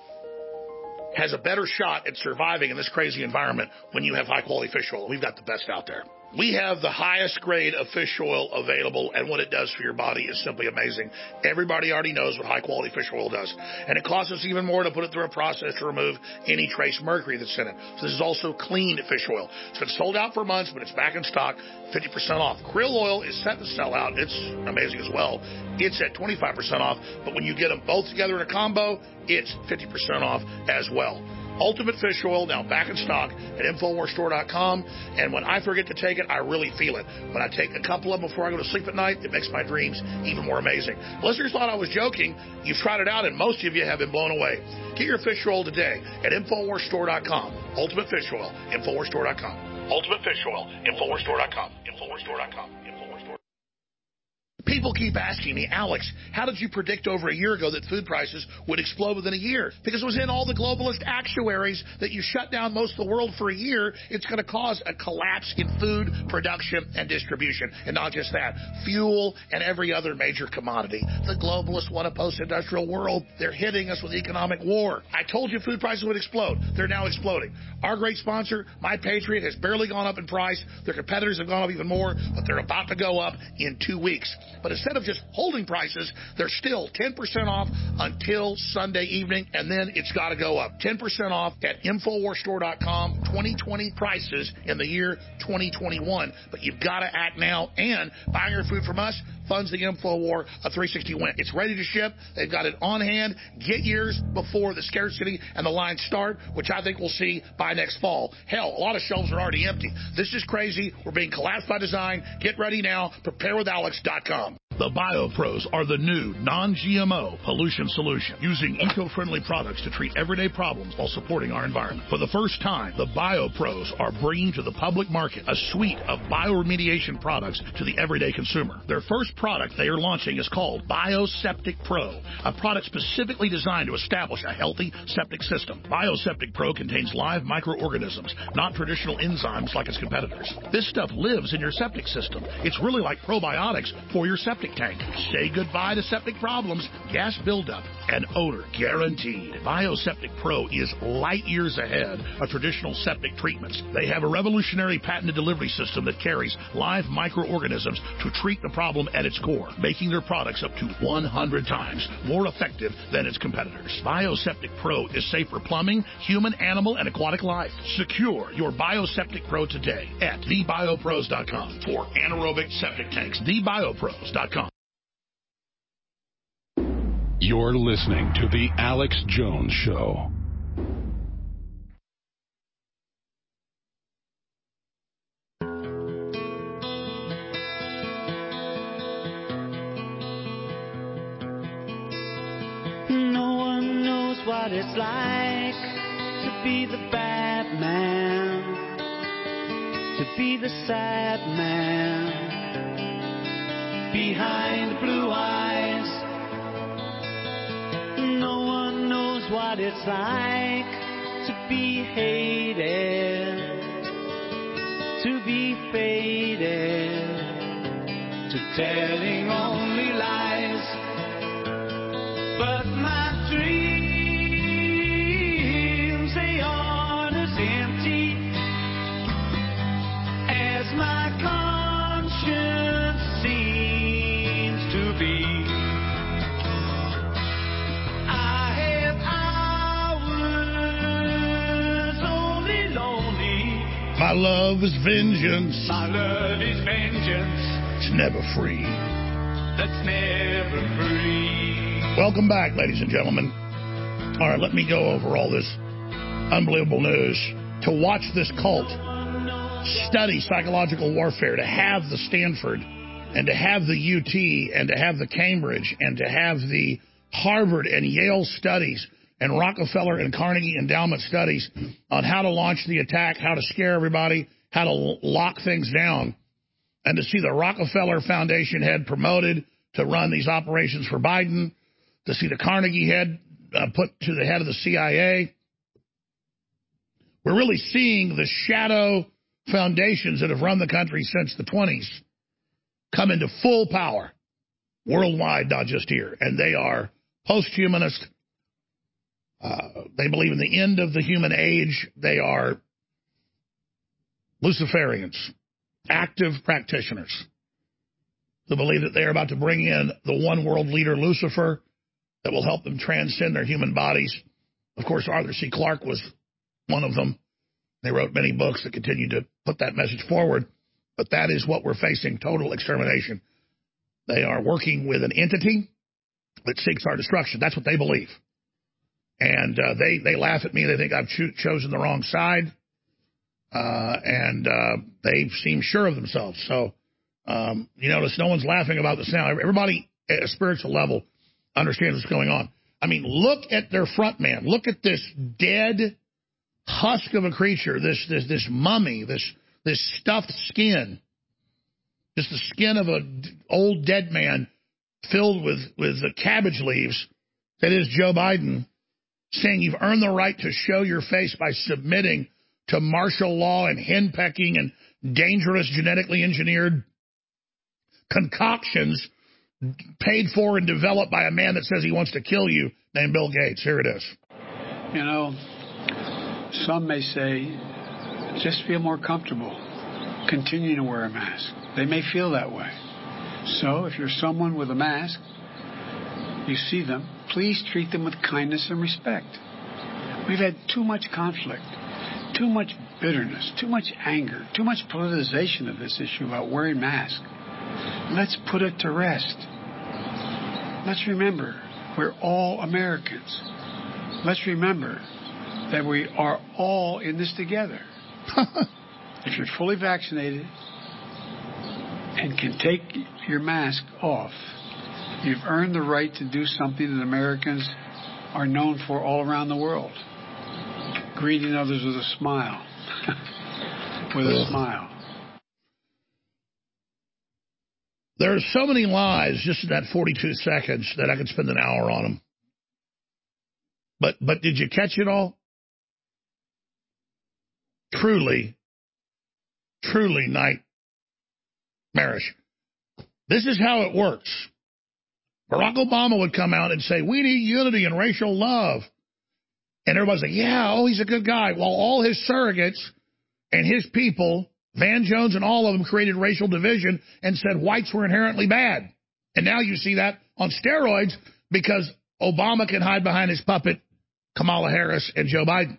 has a better shot at surviving in this crazy environment when you have high-quality fish oil. We've got the best out there. We have the highest grade of fish oil available, and what it does for your body is simply amazing. Everybody already knows what high-quality fish oil does, and it costs us even more to put it through a process to remove any trace mercury that's in it. So this is also clean fish oil. It's been sold out for months, but it's back in stock, 50% off. Krill oil is set to sell out. It's amazing as well. It's at 25% off, but when you get them both together in a combo, it's 50% off as well. Ultimate Fish Oil, now back in stock at InfoWarsStore.com. And when I forget to take it, I really feel it. When I take a couple of them before I go to sleep at night, it makes my dreams even more amazing. Listeners thought I was joking. You've tried it out, and most of you have been blown away. Get your fish oil today at InfoWarsStore.com. Ultimate Fish Oil, InfoWarsStore.com. Ultimate Fish Oil, InfoWarsStore.com. InfoWarsStore.com. People keep asking me, Alex, how did you predict over a year ago that food prices would explode within a year? Because it was in all the globalist actuaries that you shut down most of the world for a year. It's going to cause a collapse in food production and distribution. And not just that, fuel and every other major commodity. The globalists want a post-industrial world. They're hitting us with economic war. I told you food prices would explode. They're now exploding. Our great sponsor, My Patriot, has barely gone up in price. Their competitors have gone up even more, but they're about to go up in 2 weeks. But instead of just holding prices, they're still 10% off until Sunday evening, and then it's got to go up. 10% off at InfoWarsStore.com, 2020 prices in the year 2021. But you've got to act now, and buying your food from us funds the InfoWar 360 win. It's ready to ship. They've got it on hand. Get yours before the scarcity and the lines start, which I think we'll see by next fall. Hell, a lot of shelves are already empty. This is crazy. We're being collapsed by design. Get ready now. Preparewithalex.com. The BioPros are the new non-GMO pollution solution, using eco-friendly products to treat everyday problems while supporting our environment. For the first time, the BioPros are bringing to the public market a suite of bioremediation products to the everyday consumer. Their first product they are launching is called Bioseptic Pro, a product specifically designed to establish a healthy septic system. Bioseptic Pro contains live microorganisms, not traditional enzymes like its competitors. This stuff lives in your septic system. It's really like probiotics for your septic tank. Say goodbye to septic problems, gas buildup, and odor guaranteed. Bioseptic Pro is light years ahead of traditional septic treatments. They have a revolutionary patented delivery system that carries live microorganisms to treat the problem at its core, making their products up to 100 times more effective than its competitors. Bioseptic Pro is safe for plumbing, human, animal, and aquatic life. Secure your Bioseptic Pro today at thebiopros.com for anaerobic septic tanks. Thebiopros.com. You're listening to The Alex Jones Show. No one knows what it's like to be the bad man, to be the sad man behind blue eyes. No one knows what it's like to be hated, to be faded, to telling only lies. But my dreams, they aren't as empty as my conscience seems to be. My love is vengeance. My love is vengeance. It's never free. That's never free. Welcome back, ladies and gentlemen. All right, let me go over all this unbelievable news. To watch this cult study psychological warfare, to have the Stanford and to have the UT and to have the Cambridge and to have the Harvard and Yale studies and Rockefeller and Carnegie endowment studies on how to launch the attack, how to scare everybody, how to lock things down, and to see the Rockefeller Foundation head promoted to run these operations for Biden, to see the Carnegie head put to the head of the CIA. We're really seeing the shadow foundations that have run the country since the 20s come into full power worldwide, not just here. And they are post-humanist. They believe in the end of the human age. They are Luciferians, active practitioners who believe that they're about to bring in the one world leader, Lucifer, that will help them transcend their human bodies. Of course, Arthur C. Clarke was one of them. They wrote many books that continue to put that message forward. But that is what we're facing, total extermination. They are working with an entity that seeks our destruction. That's what they believe. And they laugh at me. They think I've chosen the wrong side. And they seem sure of themselves. So, you notice no one's laughing about this now. Everybody at a spiritual level understands what's going on. I mean, look at their front man. Look at this dead husk of a creature, this mummy, this stuffed skin. Just the skin of an old dead man filled with the cabbage leaves. That is Joe Biden, saying you've earned the right to show your face by submitting to martial law and henpecking and dangerous genetically engineered concoctions paid for and developed by a man that says he wants to kill you named Bill Gates. Here it is. You know, some may say, just feel more comfortable. Continue to wear a mask. They may feel that way. So if you're someone with a mask, you see them, please treat them with kindness and respect. We've had too much conflict, too much bitterness, too much anger, too much politicization of this issue about wearing masks. Let's put it to rest. Let's remember, we're all Americans. Let's remember that we are all in this together. If you're fully vaccinated and can take your mask off, you've earned the right to do something that Americans are known for all around the world. Greeting others with a smile. With a smile. There are so many lies just in that 42 seconds that I could spend an hour on them. But did you catch it all? Truly nightmarish. This is how it works. Barack Obama would come out and say, we need unity and racial love. And everybody's like, yeah, oh, he's a good guy. While all his surrogates and his people, Van Jones and all of them, created racial division and said whites were inherently bad. And now you see that on steroids because Obama can hide behind his puppet, Kamala Harris and Joe Biden.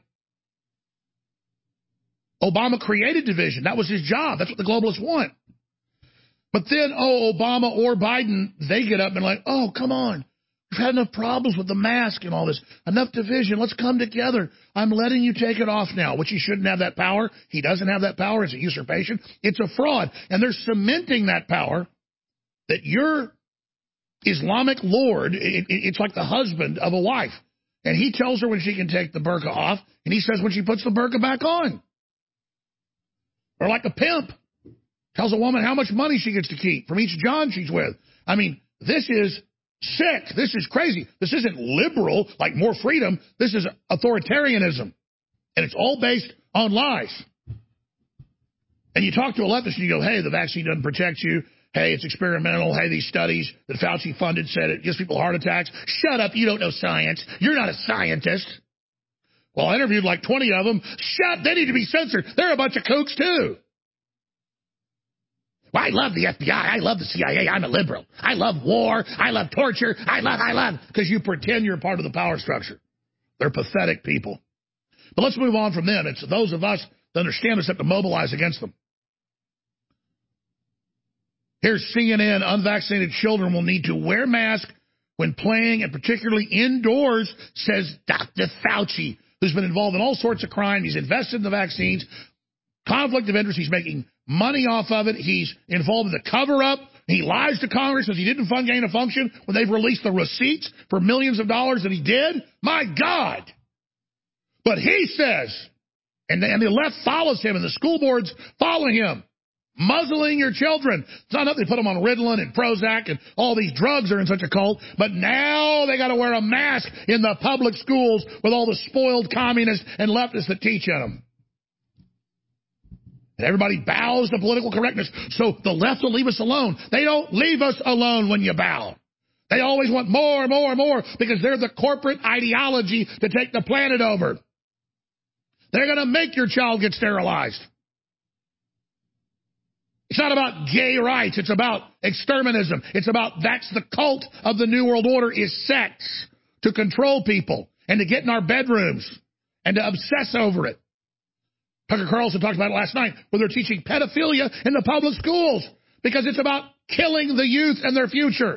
Obama created division. That was his job. That's what the globalists want. But then, Obama or Biden, they get up and like, oh, come on. We've had enough problems with the mask and all this. Enough division. Let's come together. I'm letting you take it off now, which he shouldn't have that power. He doesn't have that power. It's a usurpation. It's a fraud. And they're cementing that power that your Islamic lord, it's like the husband of a wife. And he tells her when she can take the burqa off, and he says when she puts the burqa back on. Or like a pimp tells a woman how much money she gets to keep from each John she's with. I mean, this is sick. This is crazy. This isn't liberal, like more freedom. This is authoritarianism. And it's all based on lies. And you talk to a leftist and you go, hey, the vaccine doesn't protect you. Hey, it's experimental. Hey, these studies that Fauci funded said it gives people heart attacks. Shut up. You don't know science. You're not a scientist. Well, I interviewed like 20 of them. They need to be censored. They're a bunch of kooks, too. Well, I love the FBI. I love the CIA. I'm a liberal. I love war. I love torture. I love. Because you pretend you're part of the power structure. They're pathetic people. But let's move on from them. It's those of us that understand us have to mobilize against them. Here's CNN. Unvaccinated children will need to wear masks when playing, and particularly indoors, says Dr. Fauci, who's been involved in all sorts of crime. He's invested in the vaccines. Conflict of interest. He's making money off of it. He's involved in the cover-up. He lies to Congress as he didn't fund gain of function when they've released the receipts for millions of dollars that he did. My God. But he says, and the left follows him, and the school boards follow him, muzzling your children. It's not enough they put them on Ritalin and Prozac and all these drugs are in such a cult, but now they got to wear a mask in the public schools with all the spoiled communists and leftists that teach at them. And everybody bows to political correctness, so the left will leave us alone. They don't leave us alone when you bow. They always want more and more and more because they're the corporate ideology to take the planet over. They're going to make your child get sterilized. It's not about gay rights. It's about exterminism. It's about that's the cult of the New World Order is sex to control people and to get in our bedrooms and to obsess over it. Tucker Carlson talked about it last night where they're teaching pedophilia in the public schools because it's about killing the youth and their future.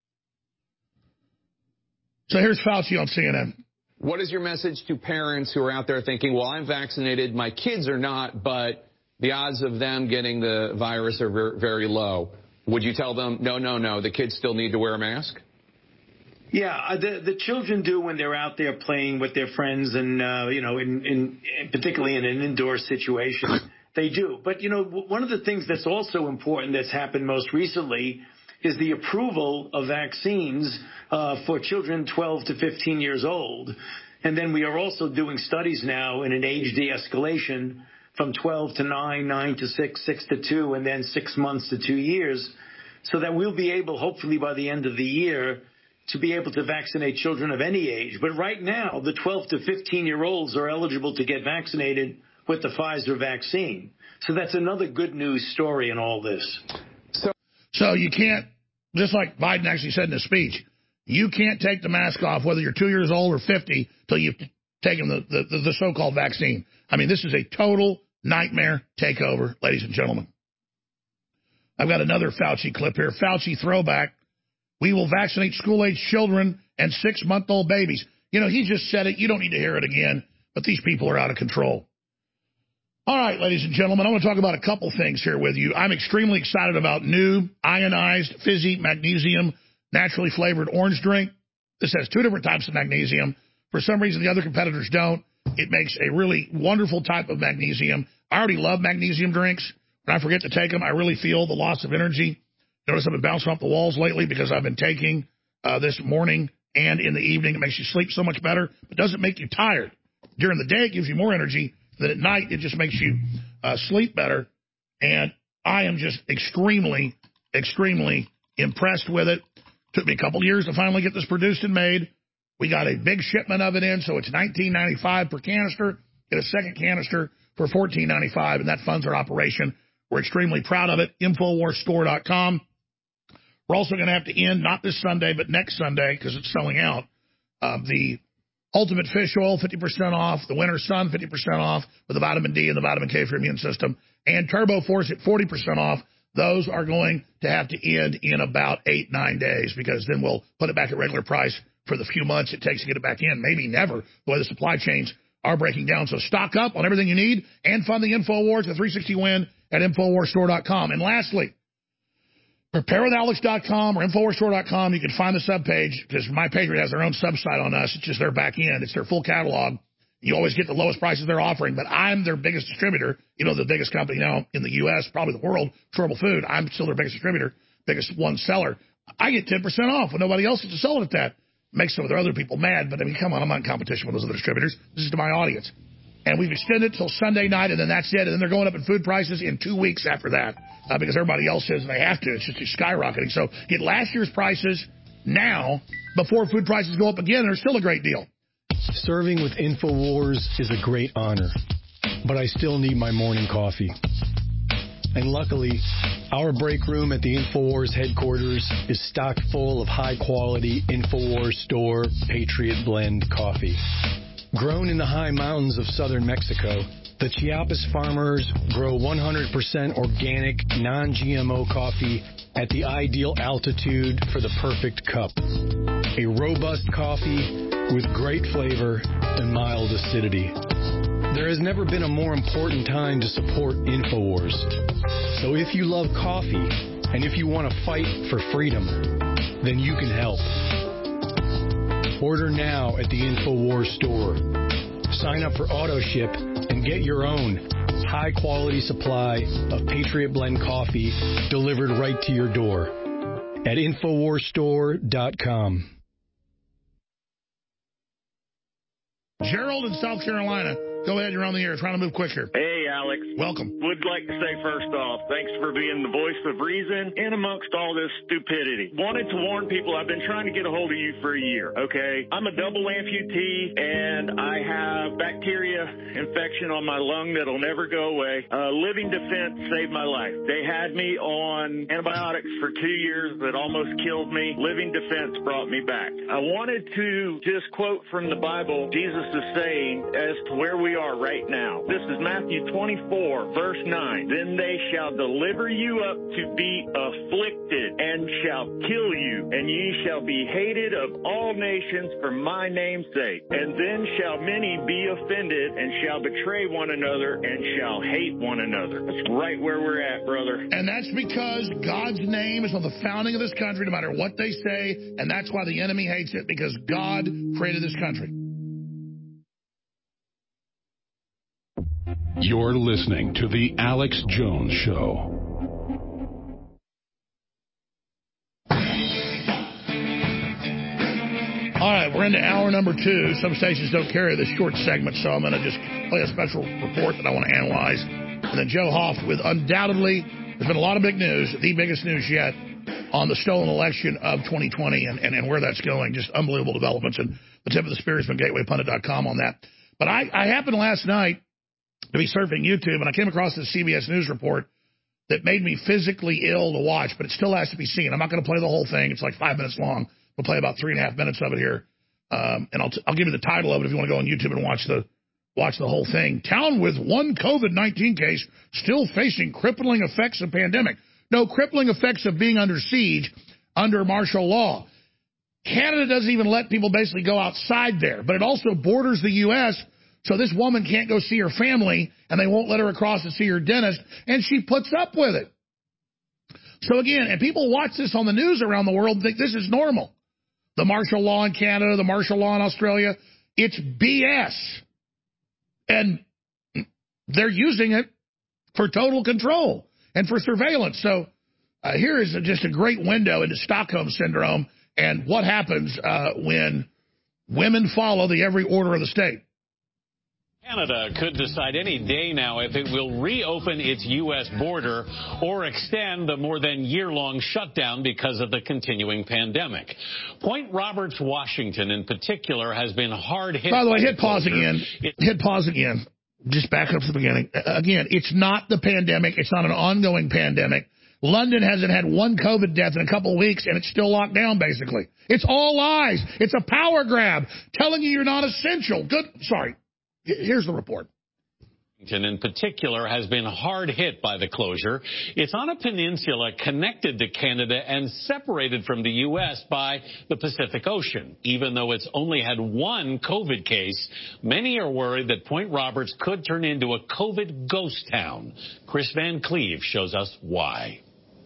So here's Fauci on CNN. What is your message to parents who are out there thinking, well, I'm vaccinated, my kids are not, but the odds of them getting the virus are very low? Would you tell them, no, the kids still need to wear a mask? Yeah, the children do when they're out there playing with their friends and, in particularly in an indoor situation, they do. But, one of the things that's also important that's happened most recently is the approval of vaccines for children 12 to 15 years old. And then we are also doing studies now in an age de-escalation from 12 to 9, 9 to 6, 6 to 2, and then 6 months to 2 years, so that we'll be able, hopefully by the end of the year, to be able to vaccinate children of any age. But right now, the 12 to 15-year-olds are eligible to get vaccinated with the Pfizer vaccine. So that's another good news story in all this. So you can't, just like Biden actually said in his speech, you can't take the mask off whether you're 2 years old or 50 till you've taken the so-called vaccine. I mean, this is a total nightmare takeover, ladies and gentlemen. I've got another Fauci clip here. Fauci throwback. We will vaccinate school-age children and 6-month-old babies. He just said it. You don't need to hear it again. But these people are out of control. All right, ladies and gentlemen, I want to talk about a couple things here with you. I'm extremely excited about new ionized fizzy magnesium naturally flavored orange drink. This has 2 different types of magnesium. For some reason, the other competitors don't. It makes a really wonderful type of magnesium. I already love magnesium drinks. When I forget to take them, I really feel the loss of energy. Notice I've been bouncing off the walls lately because I've been taking this morning and in the evening. It makes you sleep so much better. It doesn't make you tired. During the day, it gives you more energy. Then at night, it just makes you sleep better. And I am just extremely, extremely impressed with it. Took me a couple years to finally get this produced and made. We got a big shipment of it in, so it's $19.95 per canister. Get a second canister for $14.95, and that funds our operation. We're extremely proud of it. InfoWarsStore.com. We're also going to have to end, not this Sunday, but next Sunday, because it's selling out, the Ultimate Fish Oil, 50% off, the Winter Sun, 50% off, with the vitamin D and the vitamin K for your immune system, and Turbo Force at 40% off. Those are going to have to end in about 8-9 days, because then we'll put it back at regular price for the few months it takes to get it back in. Maybe never, the way the supply chains are breaking down. So stock up on everything you need and fund the InfoWars, the 360 win at InfoWarsStore.com. And lastly, PrepareWithAlex.com or InfoWarsStore.com. You can find the subpage, because My Patriot has their own sub-site on us. It's just their back end. It's their full catalog. You always get the lowest prices they're offering, but I'm their biggest distributor. You know, the biggest company now in the U.S., probably the world, Storable Food. I'm still their biggest distributor, biggest one seller. I get 10% off when nobody else is to sell it at that. Makes some of their other people mad, but I mean, come on, I'm not in competition with those other distributors. This is to my audience. And we've extended it till Sunday night, and then that's it. And then they're going up in food prices in 2 weeks after that, because everybody else says they have to. It's just skyrocketing. So get last year's prices now before food prices go up again. They're still a great deal. Serving with InfoWars is a great honor, but I still need my morning coffee. And luckily, our break room at the InfoWars headquarters is stocked full of high-quality InfoWars Store Patriot Blend coffee. Grown in the high mountains of southern Mexico, the Chiapas farmers grow 100% organic, non-GMO coffee at the ideal altitude for the perfect cup. A robust coffee with great flavor and mild acidity. There has never been a more important time to support InfoWars. So if you love coffee, and if you want to fight for freedom, then you can help. Order now at the InfoWars store. Sign up for AutoShip and get your own high-quality supply of Patriot Blend coffee delivered right to your door at InfoWarsStore.com. Gerald in South Carolina. Go ahead, you're on the air. Trying to move quicker. Hey, Alex. Welcome. Would like to say first off, thanks for being the voice of reason in amongst all this stupidity. Wanted to warn people, I've been trying to get a hold of you for a year, okay? I'm a double amputee, and I have bacteria infection on my lung that'll never go away. Living Defense saved my life. They had me on antibiotics for 2 years that almost killed me. Living Defense brought me back. I wanted to just quote from the Bible, Jesus is saying, as to where we are right now. This is Matthew 24, verse 9. Then they shall deliver you up to be afflicted and shall kill you, and ye shall be hated of all nations for my name's sake. And then shall many be offended and shall betray one another and shall hate one another. That's right where we're at, brother. And that's because God's name is on the founding of this country, no matter what they say, and that's why the enemy hates it, because God created this country. You're listening to The Alex Jones Show. All right, we're into hour number 2. Some stations don't carry this short segment, so I'm going to just play a special report that I want to analyze. And then Joe Hoft with undoubtedly, there's been a lot of big news, the biggest news yet, on the stolen election of 2020 and where that's going. Just unbelievable developments. And the tip of the spear has been GatewayPundit.com on that. But I happened last night to be surfing YouTube, and I came across this CBS News report that made me physically ill to watch, but it still has to be seen. I'm not going to play the whole thing. It's like 5 minutes long. We'll play about 3.5 minutes of it here. And I'll give you the title of it if you want to go on YouTube and watch the whole thing. Town with one COVID-19 case still facing crippling effects of pandemic. No, crippling effects of being under siege under martial law. Canada doesn't even let people basically go outside there, but it also borders the U.S., So this woman can't go see her family, and they won't let her across to see her dentist, and she puts up with it. So again, and people watch this on the news around the world and think this is normal. The martial law in Canada, the martial law in Australia, it's BS. And they're using it for total control and for surveillance. So here is just a great window into Stockholm Syndrome and what happens when women follow the every order of the state. Canada could decide any day now if it will reopen its U.S. border or extend the more than year-long shutdown because of the continuing pandemic. Point Roberts, Washington, in particular, has been hard hit. By the way, hit pause again. Hit pause again. Just back up to the beginning. Again, it's not the pandemic. It's not an ongoing pandemic. London hasn't had one COVID death in a couple of weeks, and it's still locked down, basically. It's all lies. It's a power grab telling you you're not essential. Sorry. Here's the report. Washington, in particular, has been hard hit by the closure. It's on a peninsula connected to Canada and separated from the U.S. by the Pacific Ocean. Even though it's only had one COVID case, many are worried that Point Roberts could turn into a COVID ghost town. Chris Van Cleve shows us why.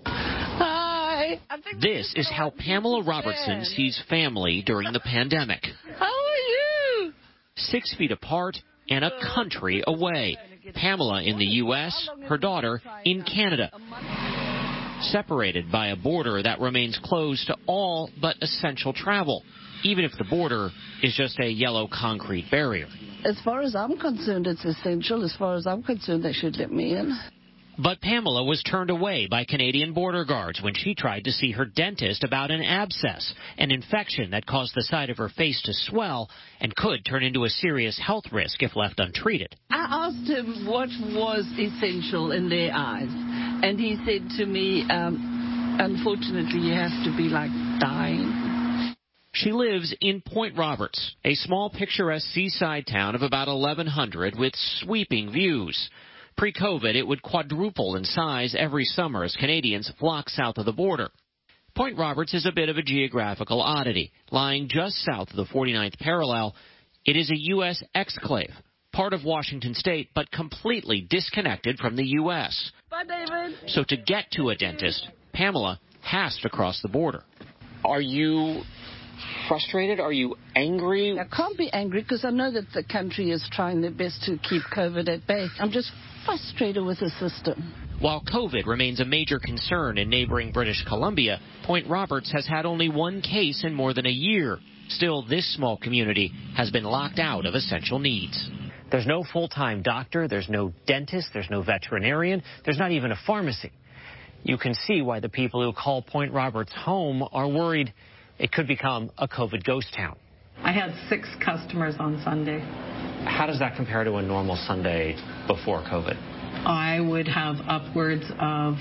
This is how Pamela Robertson sees family during the pandemic. How are you? 6 feet apart and a country away. Pamela in the U.S., her daughter in Canada. Separated by a border that remains closed to all but essential travel, even if the border is just a yellow concrete barrier. As far as I'm concerned, it's essential. As far as I'm concerned, they should let me in. But Pamela was turned away by Canadian border guards when she tried to see her dentist about an abscess, an infection that caused the side of her face to swell and could turn into a serious health risk if left untreated. I asked him what was essential in their eyes, and he said to me, unfortunately, you have to be like dying. She lives in Point Roberts, a small picturesque seaside town of about 1,100 with sweeping views. Pre-COVID, it would quadruple in size every summer as Canadians flock south of the border. Point Roberts is a bit of a geographical oddity. Lying just south of the 49th parallel, it is a U.S. exclave, part of Washington state, but completely disconnected from the U.S. Bye, David. So to get to a dentist, Pamela has to cross the border. Are you frustrated? Are you angry? I can't be angry because I know that the country is trying their best to keep COVID at bay. I'm just frustrated with the system. While COVID remains a major concern in neighboring British Columbia, Point Roberts has had only one case in more than a year. Still, this small community has been locked out of essential needs. There's no full-time doctor, there's no dentist, there's no veterinarian, there's not even a pharmacy. You can see why the people who call Point Roberts home are worried it could become a COVID ghost town. I had 6 customers on Sunday. How does that compare to a normal Sunday before COVID? I would have upwards of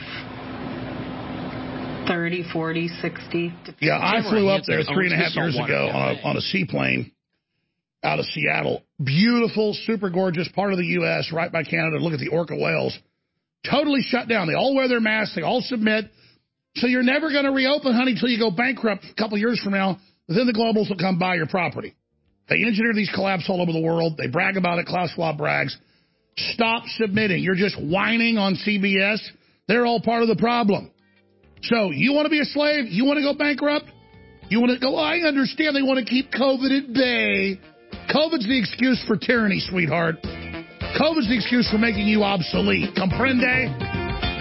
30, 40, 60. Yeah, I flew up there 3.5 years ago on a seaplane out of Seattle. Beautiful, super gorgeous part of the U.S. right by Canada. Look at the orca whales. Totally shut down. They all wear their masks. They all submit. So you're never going to reopen, honey, until you go bankrupt a couple years from now. Then the globals will come buy your property. They engineer these collapses all over the world. They brag about it. Klaus Schwab brags. Stop submitting. You're just whining on CBS. They're all part of the problem. So you want to be a slave? You want to go bankrupt? You want to go, I understand they want to keep COVID at bay. COVID's the excuse for tyranny, sweetheart. COVID's the excuse for making you obsolete. Comprende?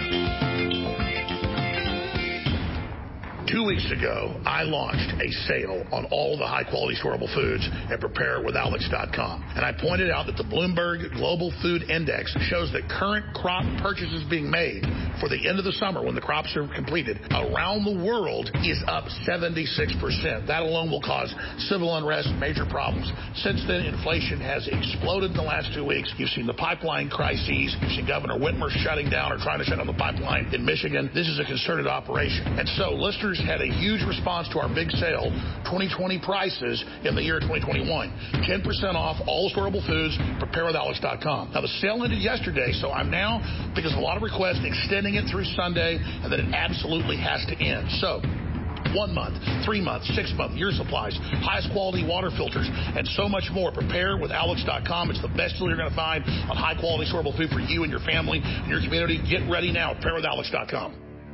2 weeks ago, I launched a sale on all the high-quality storable foods at preparewithalex.com. And I pointed out that the Bloomberg Global Food Index shows that current crop purchases being made for the end of the summer when the crops are completed around the world is up 76%. That alone will cause civil unrest, major problems. Since then, inflation has exploded in the last 2 weeks. You've seen the pipeline crises. You've seen Governor Whitmer shutting down or trying to shut down the pipeline in Michigan. This is a concerted operation. And so listeners had a huge response to our big sale, 2020 prices in the year 2021. 10% off all storable foods, preparewithalex.com. Now, the sale ended yesterday, so I'm now, because of a lot of requests, extending it through Sunday, and that it absolutely has to end. So 1 month, 3 months, 6 month, year supplies, highest quality water filters, and so much more. Prepare with Alex.com. It's the best deal you're going to find on high quality storable food for you and your family and your community. Get ready now. Prepare with Alex.com.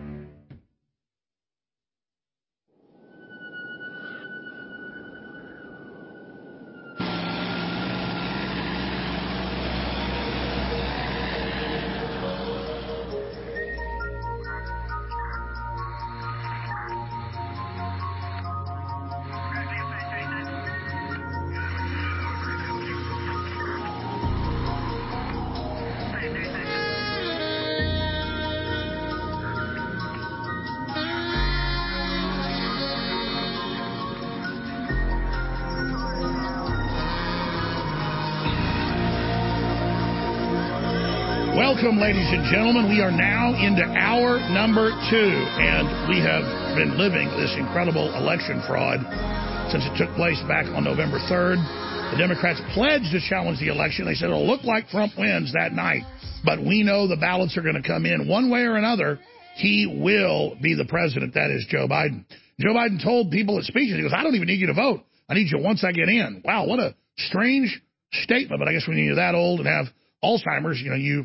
Welcome, ladies and gentlemen. We are now into hour number 2, and we have been living this incredible election fraud since it took place back on November 3rd. The Democrats pledged to challenge the election. They said it'll look like Trump wins that night, but we know the ballots are going to come in one way or another. He will be the president. That is Joe Biden. Joe Biden told people at speeches, he goes, I don't even need you to vote. I need you once I get in. Wow, what a strange statement. But I guess when you're that old and have Alzheimer's,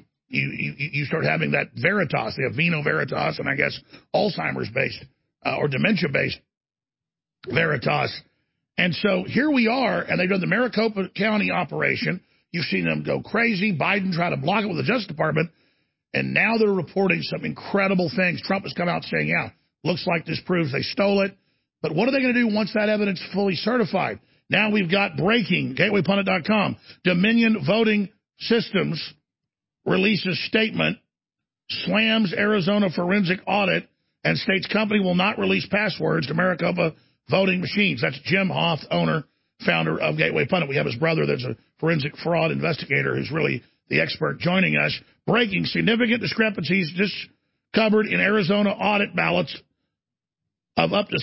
you start having that Veritas, the Aveno Veritas, and I guess Alzheimer's-based or dementia-based Veritas. And so here we are, and they've done the Maricopa County operation. You've seen them go crazy. Biden tried to block it with the Justice Department, and now they're reporting some incredible things. Trump has come out saying, yeah, looks like this proves they stole it. But what are they going to do once that evidence is fully certified? Now we've got breaking, GatewayPundit.com. Dominion Voting Systems releases statement, slams Arizona forensic audit, and states company will not release passwords to Maricopa voting machines. That's Jim Hoff, owner, founder of Gateway Pundit. We have his brother that's a forensic fraud investigator who's really the expert joining us. Breaking, significant discrepancies discovered in Arizona audit ballots of up to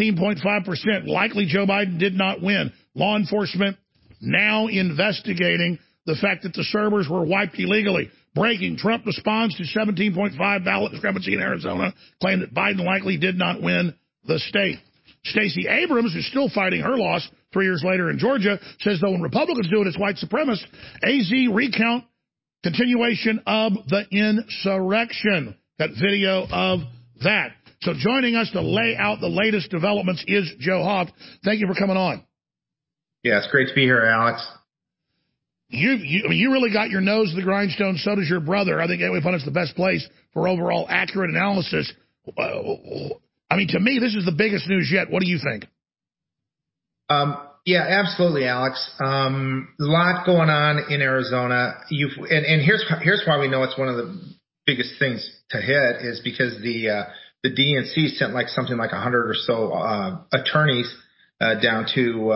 17.5%. Likely Joe Biden did not win. Law enforcement now investigating the fact that the servers were wiped illegally. Breaking, Trump responds to 17.5 ballot discrepancy in Arizona, claimed that Biden likely did not win the state. Stacey Abrams, who's still fighting her loss 3 years later in Georgia, says, though when Republicans do it, it's white supremacists. AZ recount continuation of the insurrection. Got video of that. So joining us to lay out the latest developments is Joe Hoff. Thank you for coming on. Yeah, it's great to be here, Alex. You really got your nose to the grindstone. So does your brother. I think Gateway Pundit's the best place for overall accurate analysis. I mean, to me, this is the biggest news yet. What do you think? Yeah, absolutely, Alex. A lot going on in Arizona. And here's why we know it's one of the biggest things to hit is because the DNC sent something like 100 or so attorneys down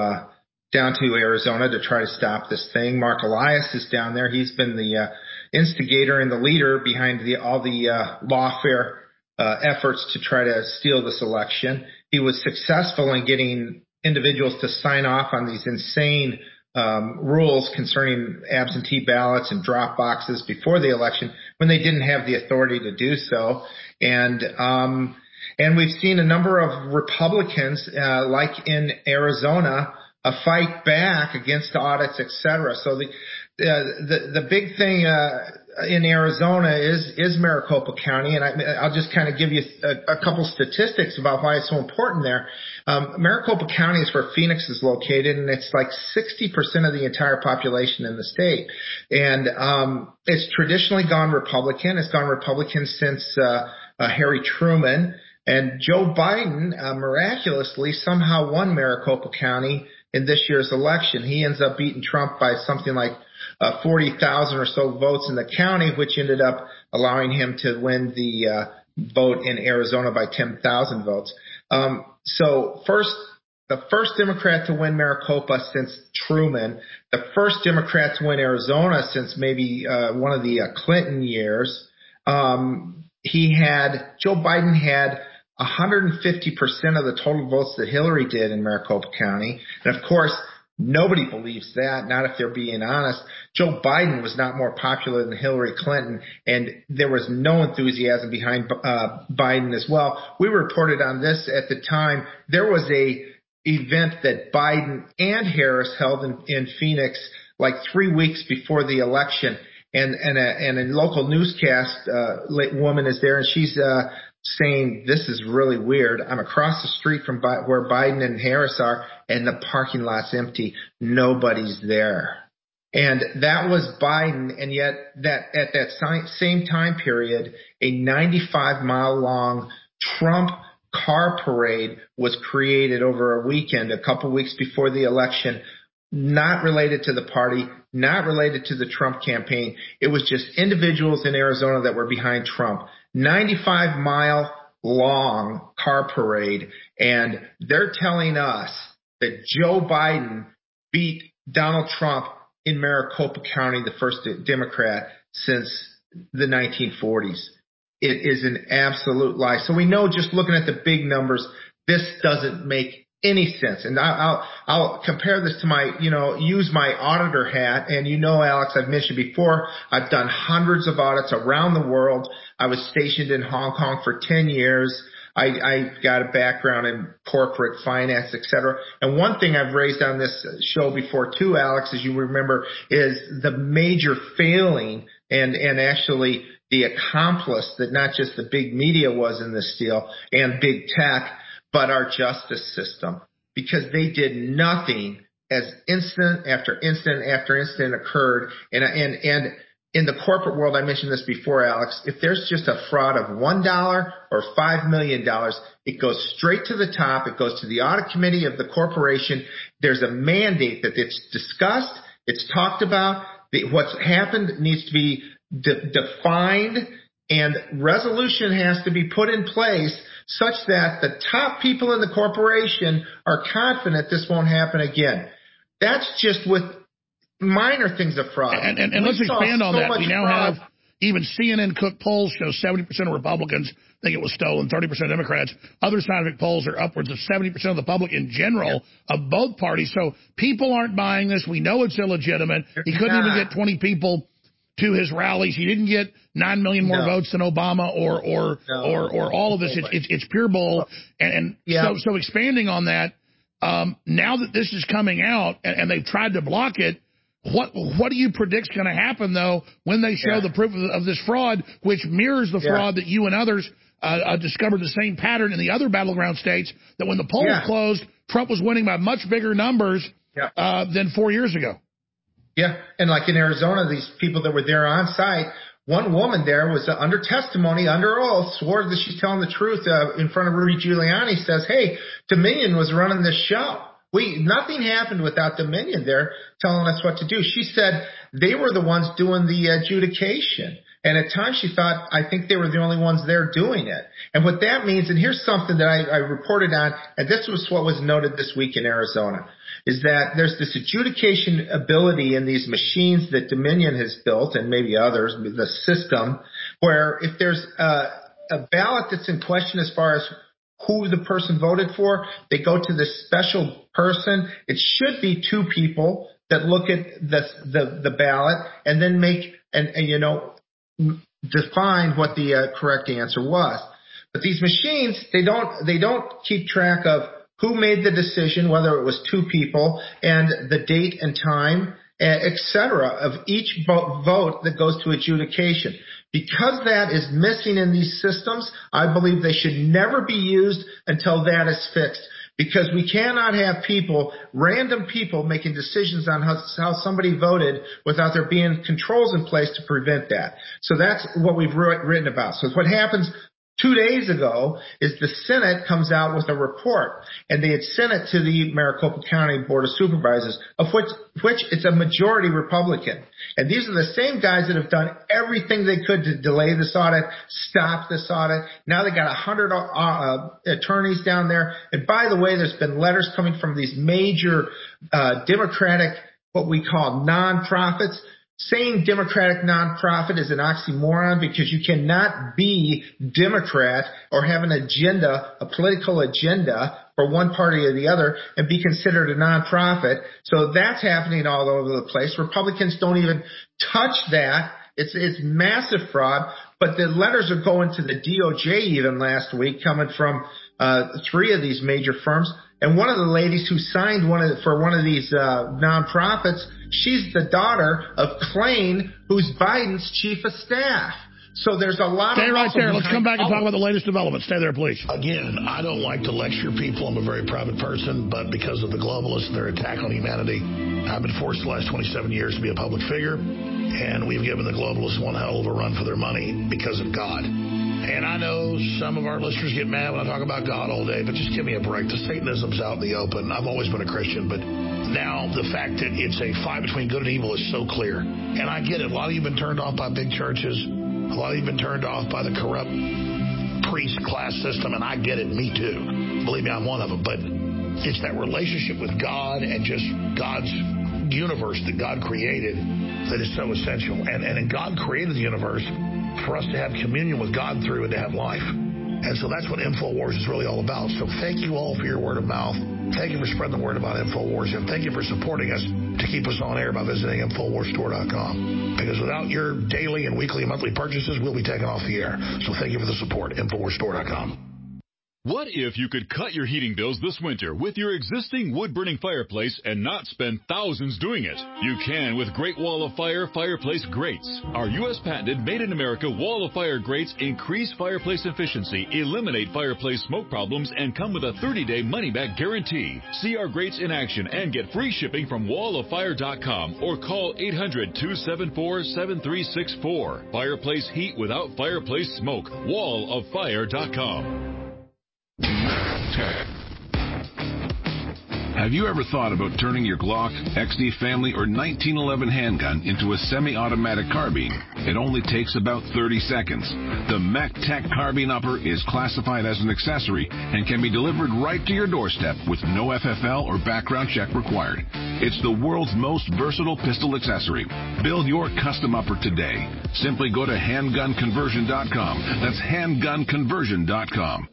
to Arizona to try to stop this thing. Mark Elias is down there. He's been the instigator and the leader behind all the lawfare efforts to try to steal this election. He was successful in getting individuals to sign off on these insane rules concerning absentee ballots and drop boxes before the election when they didn't have the authority to do so. And we've seen a number of Republicans, like in Arizona, fight back against audits, et cetera. So the big thing in Arizona is Maricopa County, and I'll just kind of give you a couple statistics about why it's so important there. Maricopa County is where Phoenix is located, and it's like 60% of the entire population in the state. And it's traditionally gone Republican. It's gone Republican since Harry Truman. And Joe Biden miraculously somehow won Maricopa County in this year's election. He ends up beating Trump by something like 40,000 or so votes in the county, which ended up allowing him to win the vote in Arizona by 10,000 votes. So the first Democrat to win Maricopa since Truman, the first Democrat to win Arizona since maybe one of the Clinton years. Joe Biden had 150% of the total votes that Hillary did in Maricopa County. And of course, Nobody believes that, not if they're being honest. Joe Biden was not more popular than Hillary Clinton, and there was no enthusiasm behind Biden as well. We reported on this at the time. There was a event that Biden and Harris held in Phoenix like 3 weeks before the election, and a local newscast woman is there, and she's saying, this is really weird. I'm across the street from where Biden and Harris are, and the parking lot's empty. Nobody's there. And that was Biden, and yet that at that same time period, a 95-mile-long Trump car parade was created over a weekend, a couple weeks before the election, not related to the party, not related to the Trump campaign. It was just individuals in Arizona that were behind Trump. 95-mile-long car parade, and they're telling us that Joe Biden beat Donald Trump in Maricopa County, the first Democrat since the 1940s. It is an absolute lie. So we know, just looking at the big numbers, this doesn't make any sense. And I'll compare this to use my auditor hat. And Alex, I've mentioned before, I've done hundreds of audits around the world. I was stationed in Hong Kong for 10 years. I got a background in corporate finance, et cetera. And one thing I've raised on this show before too, Alex, as you remember, is the major failing and actually the accomplice that not just the big media was in this deal and big tech, but our justice system, because they did nothing as incident after incident after incident occurred. And in the corporate world, I mentioned this before, Alex, if there's just a fraud of $1 or $5 million, it goes straight to the top. It goes to the audit committee of the corporation. There's a mandate that it's discussed. It's talked about. What's happened needs to be defined, and resolution has to be put in place such that the top people in the corporation are confident this won't happen again. That's just with minor things of fraud. And let's expand on that. We now have even CNN Cook polls show 70% of Republicans think it was stolen, 30% Democrats. Other scientific polls are upwards of 70% of the public in general of both parties. So people aren't buying this. We know it's illegitimate. He couldn't even get 20 people to his rallies. He didn't get 9 million more votes than Obama or all of this. It's pure bull. So expanding on that, now that this is coming out and they've tried to block it, what do you predict's going to happen, though, when they show the proof of this fraud, which mirrors the fraud that you and others discovered the same pattern in the other battleground states, that when the polls closed, Trump was winning by much bigger numbers than 4 years ago? Yeah, and like in Arizona, these people that were there on site, one woman there was under testimony, under oath, swore that she's telling the truth in front of Rudy Giuliani, says, hey, Dominion was running this show. Nothing happened without Dominion there telling us what to do. She said they were the ones doing the adjudication. And at times she thought, I think they were the only ones there doing it. And what that means, and here's something that I reported on, and this was what was noted this week in Arizona, is that there's this adjudication ability in these machines that Dominion has built, and maybe others, the system, where if there's a ballot that's in question as far as who the person voted for, they go to this special person. It should be two people that look at the ballot and then make define what the correct answer was. But these machines, they don't keep track of who made the decision, whether it was two people, and the date and time, etc., of each vote that goes to adjudication. Because that is missing in these systems, I believe they should never be used until that is fixed. Because we cannot have random people making decisions on how somebody voted without there being controls in place to prevent that. So that's what we've written about. So what happens 2 days ago is the Senate comes out with a report, and they had sent it to the Maricopa County Board of Supervisors, of which it's a majority Republican. And these are the same guys that have done everything they could to delay this audit, stop this audit. Now they got 100 attorneys down there. And by the way, there's been letters coming from these major Democratic, what we call nonprofits, saying Democratic nonprofit is an oxymoron because you cannot be Democrat or have an agenda, a political agenda for one party or the other and be considered a nonprofit. So that's happening all over the place. Republicans don't even touch that. It's massive fraud. But the letters are going to the DOJ even last week, coming from 3 of these major firms. And one of the ladies who signed for one of these nonprofits, she's the daughter of Klain, who's Biden's chief of staff. So there's a lot Stay of... right there. Let's come back and talk about the latest developments. Stay there, please. Again, I don't like to lecture people. I'm a very private person, but because of the globalists and their attack on humanity, I've been forced the last 27 years to be a public figure, and we've given the globalists one hell of a run for their money because of God. And I know some of our listeners get mad when I talk about God all day, but just give me a break. The Satanism's out in the open. I've always been a Christian, but now the fact that it's a fight between good and evil is so clear. And I get it. A lot of you have been turned off by big churches. A lot of you have been turned off by the corrupt priest class system, and I get it. Me too. Believe me, I'm one of them. But it's that relationship with God and just God's universe that God created that is so essential. And God created the universe for us to have communion with God through and to have life. And so that's what InfoWars is really all about. So thank you all for your word of mouth. Thank you for spreading the word about InfoWars. And thank you for supporting us to keep us on air by visiting InfoWarsStore.com. Because without your daily and weekly and monthly purchases, we'll be taken off the air. So thank you for the support. InfoWarsStore.com. What if you could cut your heating bills this winter with your existing wood-burning fireplace and not spend thousands doing it? You can with Great Wall of Fire fireplace grates. Our U.S.-patented, made-in-America Wall of Fire grates increase fireplace efficiency, eliminate fireplace smoke problems, and come with a 30-day money-back guarantee. See our grates in action and get free shipping from walloffire.com or call 800-274-7364. Fireplace heat without fireplace smoke. walloffire.com. Have you ever thought about turning your Glock, XD Family, or 1911 handgun into a semi-automatic carbine? It only takes about 30 seconds. The MacTech Carbine Upper is classified as an accessory and can be delivered right to your doorstep with no FFL or background check required. It's the world's most versatile pistol accessory. Build your custom upper today. Simply go to handgunconversion.com. That's handgunconversion.com.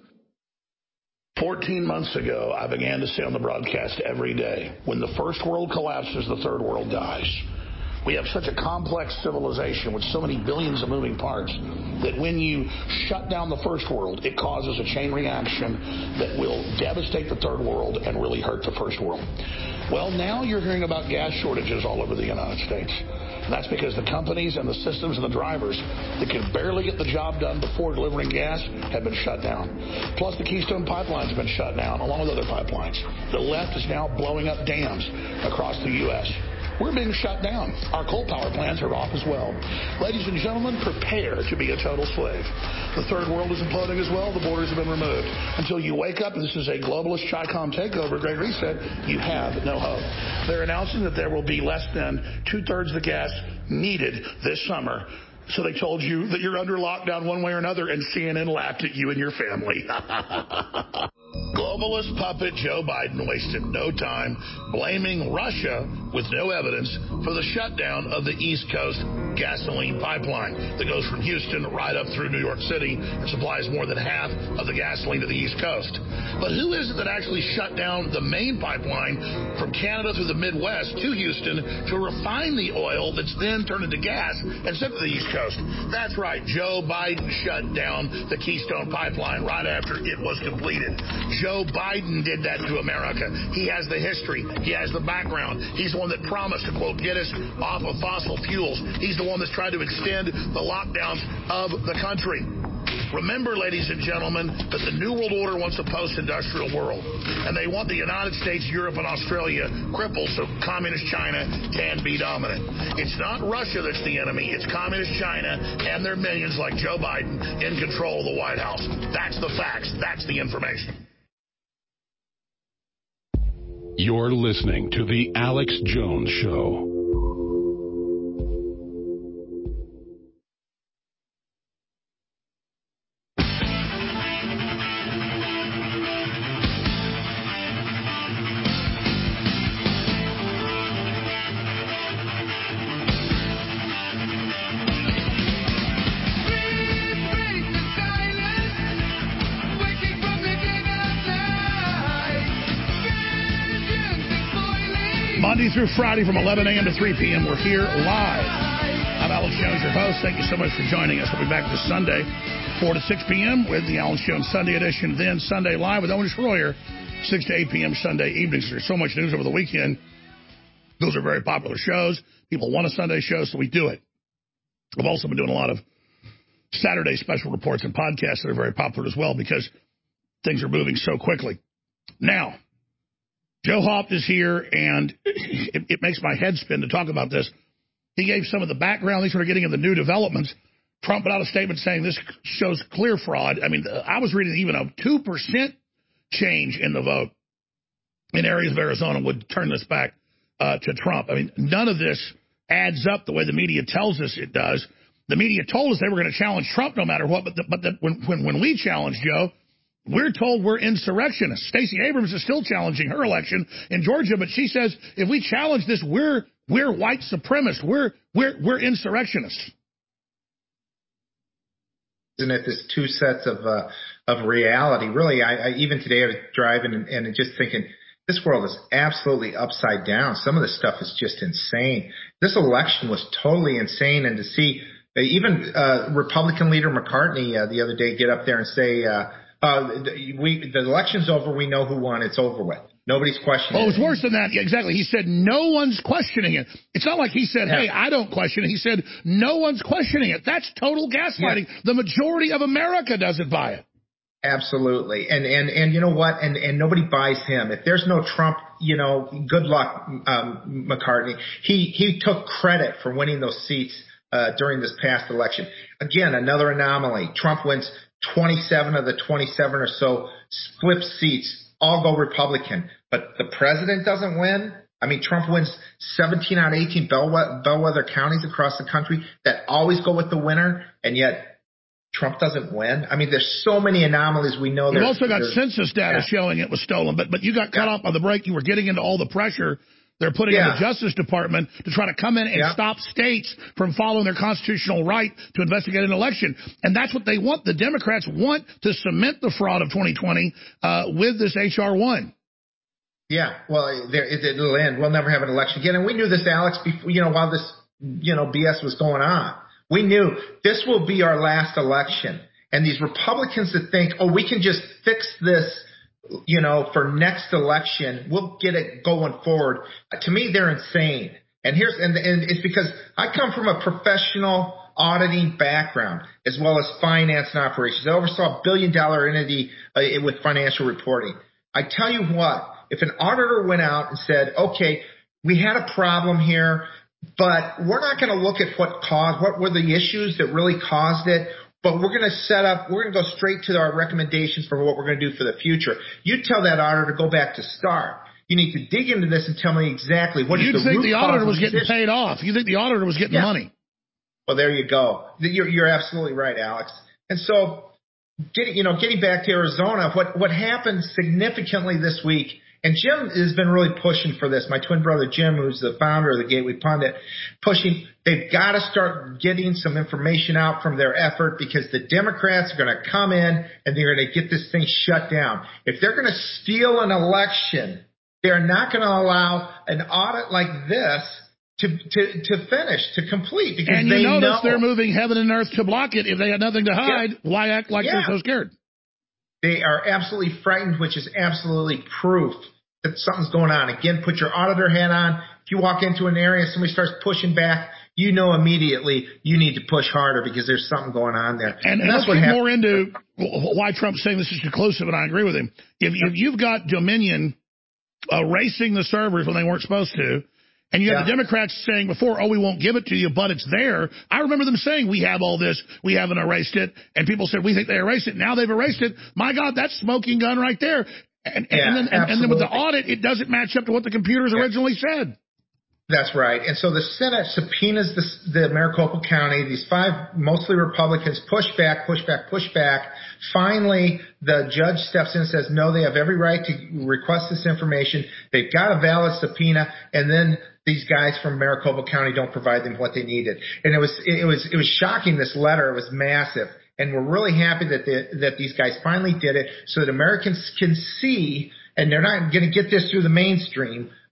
14 months ago, I began to say on the broadcast every day, when the first world collapses, the third world dies. We have such a complex civilization with so many billions of moving parts that when you shut down the first world, it causes a chain reaction that will devastate the third world and really hurt the first world. Well, now you're hearing about gas shortages all over the United States. And that's because the companies and the systems and the drivers that can barely get the job done before delivering gas have been shut down. Plus, the Keystone Pipeline has been shut down, along with other pipelines. The left is now blowing up dams across the U.S. We're being shut down. Our coal power plants are off as well. Ladies and gentlemen, prepare to be a total slave. The third world is imploding as well. The borders have been removed. Until you wake up, and this is a globalist Chi-Com takeover, Great Reset, you have no hope. They're announcing that there will be less than two-thirds of the gas needed this summer. So they told you that you're under lockdown one way or another, and CNN laughed at you and your family. Globalist puppet Joe Biden wasted no time blaming Russia with no evidence for the shutdown of the East Coast gasoline pipeline that goes from Houston right up through New York City and supplies more than half of the gasoline to the East Coast. But who is it that actually shut down the main pipeline from Canada through the Midwest to Houston to refine the oil that's then turned into gas and sent to the East Coast? That's right, Joe Biden shut down the Keystone Pipeline right after it was completed. Joe Biden did that to America. He has the history. He has the background. He's the one that promised to, quote, get us off of fossil fuels. He's the one that's tried to extend the lockdowns of the country. Remember, ladies and gentlemen, that the New World Order wants a post-industrial world. And they want the United States, Europe, and Australia crippled so communist China can be dominant. It's not Russia that's the enemy. It's communist China and their minions like Joe Biden in control of the White House. That's the facts. That's the information. You're listening to The Alex Jones Show. Monday through Friday from 11 a.m. to 3 p.m. We're here live. I'm Alex Jones, your host. Thank you so much for joining us. We'll be back this Sunday, 4 to 6 p.m. with the Alex Jones Sunday edition. Then Sunday Live with Owen Schroyer, 6 to 8 p.m. Sunday evenings. There's so much news over the weekend. Those are very popular shows. People want a Sunday show, so we do it. I've also been doing a lot of Saturday special reports and podcasts that are very popular as well because things are moving so quickly. Now, Joe Hoft is here, and it makes my head spin to talk about this. He gave some of the background. These are getting in the new developments. Trump put out a statement saying this shows clear fraud. I mean, I was reading even a 2% change in the vote in areas of Arizona would turn this back to Trump. I mean, none of this adds up the way the media tells us it does. The media told us they were going to challenge Trump no matter what, but when we challenge Joe, we're told we're insurrectionists. Stacey Abrams is still challenging her election in Georgia, but she says if we challenge this, we're white supremacists. We're insurrectionists. Isn't it this two sets of reality? Really, I even today I was driving and just thinking, this world is absolutely upside down. Some of this stuff is just insane. This election was totally insane, and to see even Republican leader McCartney the other day get up there and say, the election's over, we know who won, it's over with. Nobody's questioning it. Oh, it was worse than that. Yeah, exactly. He said no one's questioning it. It's not like he said, hey, I don't question it. He said no one's questioning it. That's total gaslighting. Yeah. The majority of America doesn't buy it. Absolutely. And you know what? And nobody buys him. If there's no Trump, good luck, McCartney. He took credit for winning those seats during this past election. Again, another anomaly. Trump wins 27 of the 27 or so flip seats, all go Republican. But the president doesn't win. I mean, Trump wins 17 out of 18 bellwether counties across the country that always go with the winner, and yet Trump doesn't win. I mean, there's so many anomalies we know. You've also got census data showing it was stolen, but you got cut off on the break. You were getting into all the pressure they're putting in the Justice Department to try to come in and stop states from following their constitutional right to investigate an election. And that's what they want. The Democrats want to cement the fraud of 2020 with this H.R. 1. Yeah, well, it'll end. We'll never have an election again. And we knew this, Alex, before, while this, BS was going on. We knew this will be our last election. And these Republicans that think, we can just fix this, for next election, we'll get it going forward. To me, they're insane. And it's because I come from a professional auditing background as well as finance and operations. I oversaw a $1 billion entity with financial reporting. I tell you what, if an auditor went out and said, okay, we had a problem here, but we're not going to look at what were the issues that really caused it, but we're going to go straight to our recommendations for what we're going to do for the future. You tell that auditor to go back to start. You need to dig into this and tell me exactly what is the root cause. You think the auditor was getting paid off. You think the auditor was getting money. Well, there you go. You're absolutely right, Alex. And so, getting back to Arizona, what happened significantly this week, and Jim has been really pushing for this. My twin brother Jim, who's the founder of the Gateway Pundit, pushing. They've got to start getting some information out from their effort because the Democrats are going to come in and they're going to get this thing shut down. If they're going to steal an election, they're not going to allow an audit like this to finish, to complete, because and they notice know they're moving heaven and earth to block it. If they had nothing to hide, why act like they're so scared? They are absolutely frightened, which is absolutely proof that something's going on. Again, put your auditor hat on. If you walk into an area, somebody starts pushing back, immediately you need to push harder because there's something going on there. And that's what more into why Trump's saying this is conclusive, and I agree with him. If you've got Dominion erasing the servers when they weren't supposed to, and you have the Democrats saying before, we won't give it to you, but it's there. I remember them saying, we have all this, we haven't erased it. And people said, we think they erased it. Now they've erased it. My God, that's smoking gun right there. And then with the audit, it doesn't match up to what the computers originally said. That's right. And so the Senate subpoenas the Maricopa County. These 5 mostly Republicans push back. Finally, the judge steps in and says, no, they have every right to request this information. They've got a valid subpoena. And then these guys from Maricopa County don't provide them what they needed. And it was shocking, this letter. It was massive. And we're really happy that these guys finally did it so that Americans can see, and they're not going to get this through the mainstream,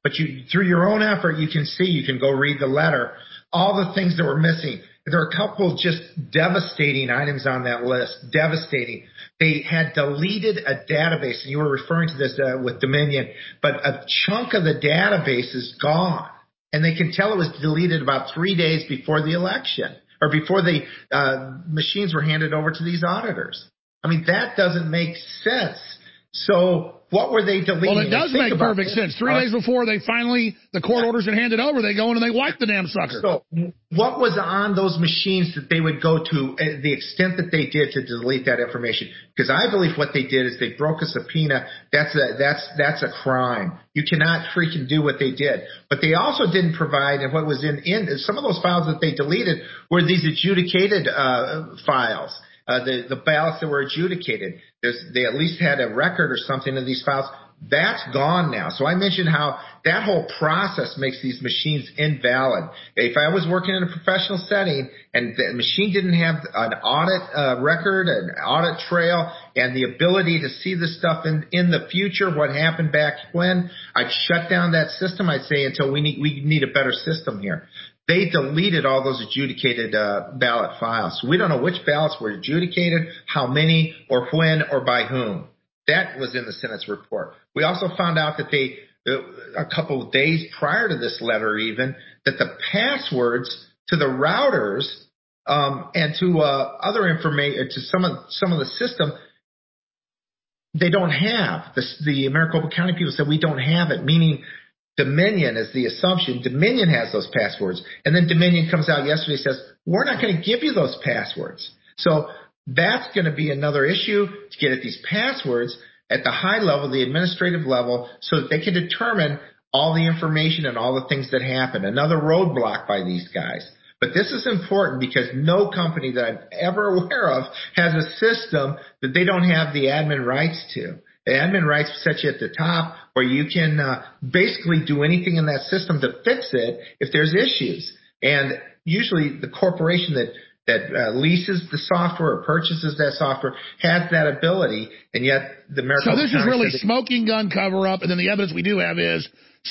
But through your own effort, you can go read the letter, all the things that were missing. There are a couple just devastating items on that list. Devastating. They had deleted a database, and you were referring to this with Dominion, but a chunk of the database is gone. And they can tell it was deleted about 3 days before the election, or before the machines were handed over to these auditors. I mean, that doesn't make sense. So what were they deleting? Well, it does make perfect sense. 3 days before the court orders it handed over, they go in and they wipe the damn sucker. So what was on those machines that they would go to, the extent that they did to delete that information? Because I believe what they did is they broke a subpoena. That's a crime. You cannot freaking do what they did. But they also didn't provide, and what was in some of those files that they deleted were these adjudicated files. The ballots that were adjudicated. They at least had a record or something of these files. That's gone now. So I mentioned how that whole process makes these machines invalid. If I was working in a professional setting and the machine didn't have an audit record, an audit trail, and the ability to see the stuff in the future, what happened back when, I'd shut down that system. I'd say until we need a better system here. They deleted all those adjudicated ballot files. So we don't know which ballots were adjudicated, how many, or when, or by whom. That was in the Senate's report. We also found out that a couple of days prior to this letter even, that the passwords to the routers and to other information, to some of the system, they don't have. The Maricopa County people said we don't have it, meaning Dominion is the assumption. Dominion has those passwords. And then Dominion comes out yesterday and says, we're not going to give you those passwords. So that's going to be another issue to get at these passwords at the high level, the administrative level, so that they can determine all the information and all the things that happen. Another roadblock by these guys. But this is important because no company that I'm ever aware of has a system that they don't have the admin rights to. The admin rights set you at the top where you can basically do anything in that system to fix it if there's issues. And usually the corporation that leases the software or purchases that software has that ability, and yet the Maricopa So this is really County smoking gun cover-up, and then the evidence we do have is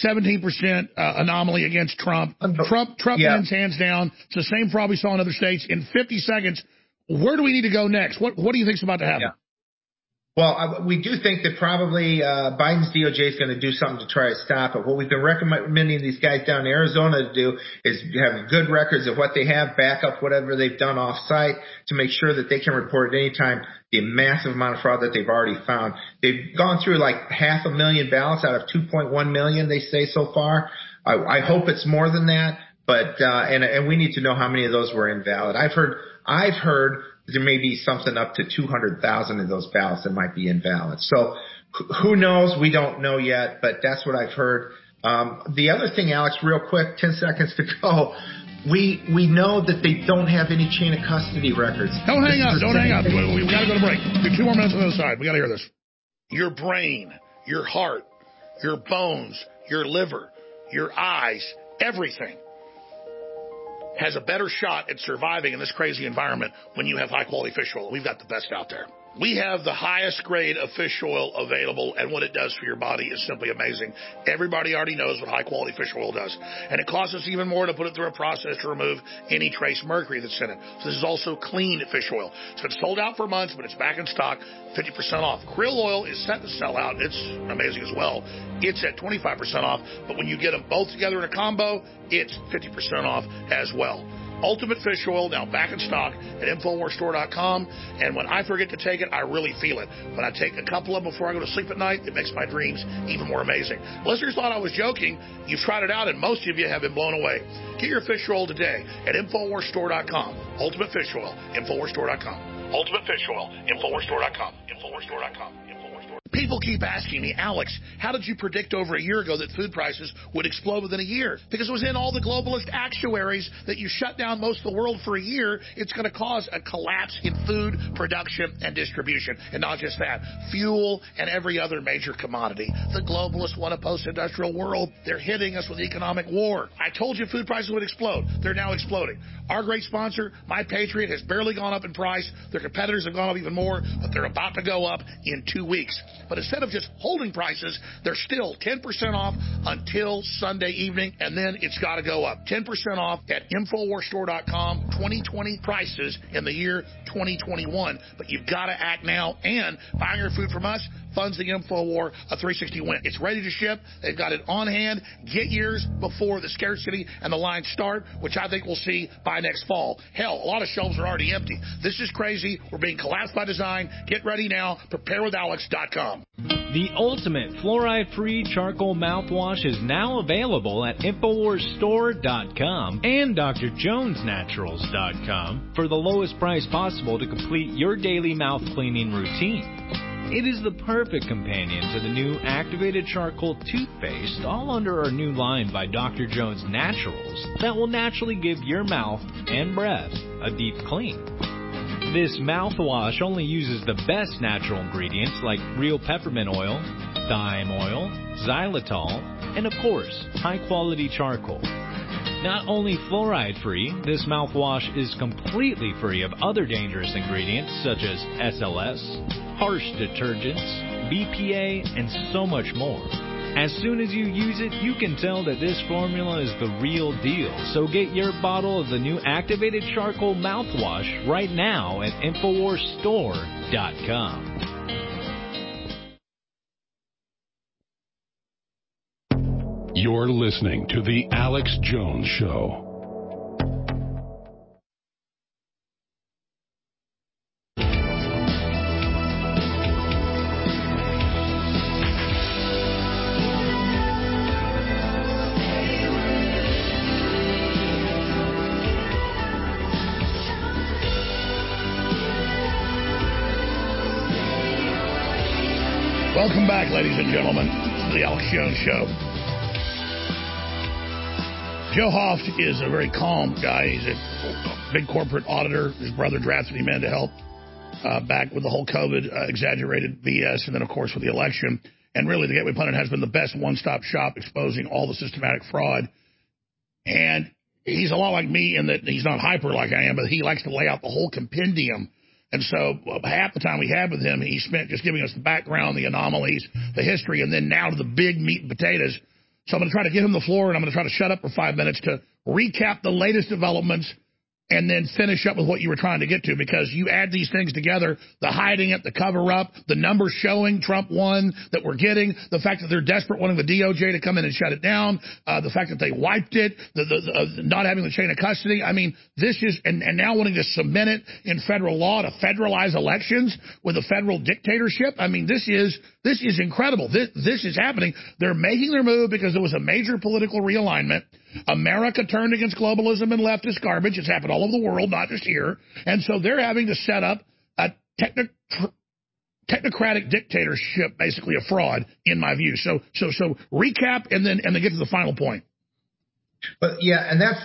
17% anomaly against Trump. Trump wins hands down. It's the same fraud we saw in other states. In 50 seconds, where do we need to go next? What do you think is about to happen? Yeah. Well, we do think that probably Biden's DOJ is going to do something to try to stop it. What we've been recommending these guys down in Arizona to do is have good records of what they have, back up whatever they've done off-site to make sure that they can report at any time the massive amount of fraud that they've already found. They've gone through like 500,000 ballots out of 2.1 million, they say so far. I hope it's more than that, but and we need to know how many of those were invalid. I've heard there may be something up to 200,000 of those ballots that might be invalid. So who knows? We don't know yet, but that's what I've heard. The other thing, Alex, real quick, 10 seconds to go. We know that they don't have any chain of custody records. Don't hang up. We got to go to break. Do 2 more minutes on the other side. We got to hear this. Your brain, your heart, your bones, your liver, your eyes, everything has a better shot at surviving in this crazy environment when you have high-quality fish oil. We've got the best out there. We have the highest grade of fish oil available, and what it does for your body is simply amazing. Everybody already knows what high-quality fish oil does, and it costs us even more to put it through a process to remove any trace mercury that's in it. So this is also clean fish oil. It's been sold out for months, but it's back in stock, 50% off. Krill oil is set to sell out. It's amazing as well. It's at 25% off, but when you get them both together in a combo, it's 50% off as well. Ultimate Fish Oil, now back in stock at InfoWarsStore.com. And when I forget to take it, I really feel it. When I take a couple of them before I go to sleep at night, it makes my dreams even more amazing. Listeners thought I was joking. You've tried it out, and most of you have been blown away. Get your fish oil today at InfoWarsStore.com. Ultimate Fish Oil, InfoWarsStore.com. Ultimate Fish Oil, InfoWarsStore.com. InfoWarsStore.com. People keep asking me, Alex, how did you predict over a year ago that food prices would explode within a year? Because it was in all the globalist actuaries that you shut down most of the world for a year. It's going to cause a collapse in food production and distribution. And not just that, fuel and every other major commodity. The globalists want a post-industrial world. They're hitting us with economic war. I told you food prices would explode. They're now exploding. Our great sponsor, My Patriot, has barely gone up in price. Their competitors have gone up even more, but they're about to go up in 2 weeks. But instead of just holding prices, they're still 10% off until Sunday evening, and then it's got to go up. 10% off at InfoWarsStore.com, 2020 prices in the year 2021. But you've got to act now, and buying your food from us funds the InfoWar a 360 win. It's ready to ship. They've got it on hand. Get yours before the scarcity and the lines start, which I think we'll see by next fall. Hell, a lot of shelves are already empty. This is crazy. We're being collapsed by design. Get ready now. PrepareWithAlex.com. The ultimate fluoride-free charcoal mouthwash is now available at InfoWarsStore.com and DrJonesNaturals.com for the lowest price possible to complete your daily mouth cleaning routine. It is the perfect companion to the new activated charcoal toothpaste, all under our new line by Dr. Jones Naturals, that will naturally give your mouth and breath a deep clean. This mouthwash only uses the best natural ingredients like real peppermint oil, thyme oil, xylitol, and of course, high-quality charcoal. Not only fluoride-free, this mouthwash is completely free of other dangerous ingredients such as SLS, harsh detergents, BPA, and so much more. As soon as you use it, you can tell that this formula is the real deal. So get your bottle of the new activated charcoal mouthwash right now at InfoWarsStore.com. You're listening to The Alex Jones Show. Welcome back, ladies and gentlemen, to The Alex Jones Show. Joe Hoft is a very calm guy. He's a big corporate auditor. His brother drafted him in to help back with the whole COVID exaggerated BS, and then, of course, with the election. And really, the Gateway Pundit has been the best one-stop shop exposing all the systematic fraud. And he's a lot like me in that he's not hyper like I am, but he likes to lay out the whole compendium. And so half the time we had with him, he spent just giving us the background, the anomalies, the history, and then now to the big meat and potatoes. So I'm going to try to give him the floor, and I'm going to try to shut up for 5 minutes to recap the latest developments and then finish up with what you were trying to get to, because you add these things together, the hiding it, the cover-up, the numbers showing Trump won that we're getting, the fact that they're desperate wanting the DOJ to come in and shut it down, the fact that they wiped it, the not having the chain of custody. I mean, this is, and now wanting to cement it in federal law to federalize elections with a federal dictatorship. I mean, this is incredible. This is happening. They're making their move because there was a major political realignment. America turned against globalism and leftist garbage. It's happened all over the world, not just here. And so they're having to set up a technocratic dictatorship, basically a fraud, in my view. So recap and then get to the final point. But yeah, and that's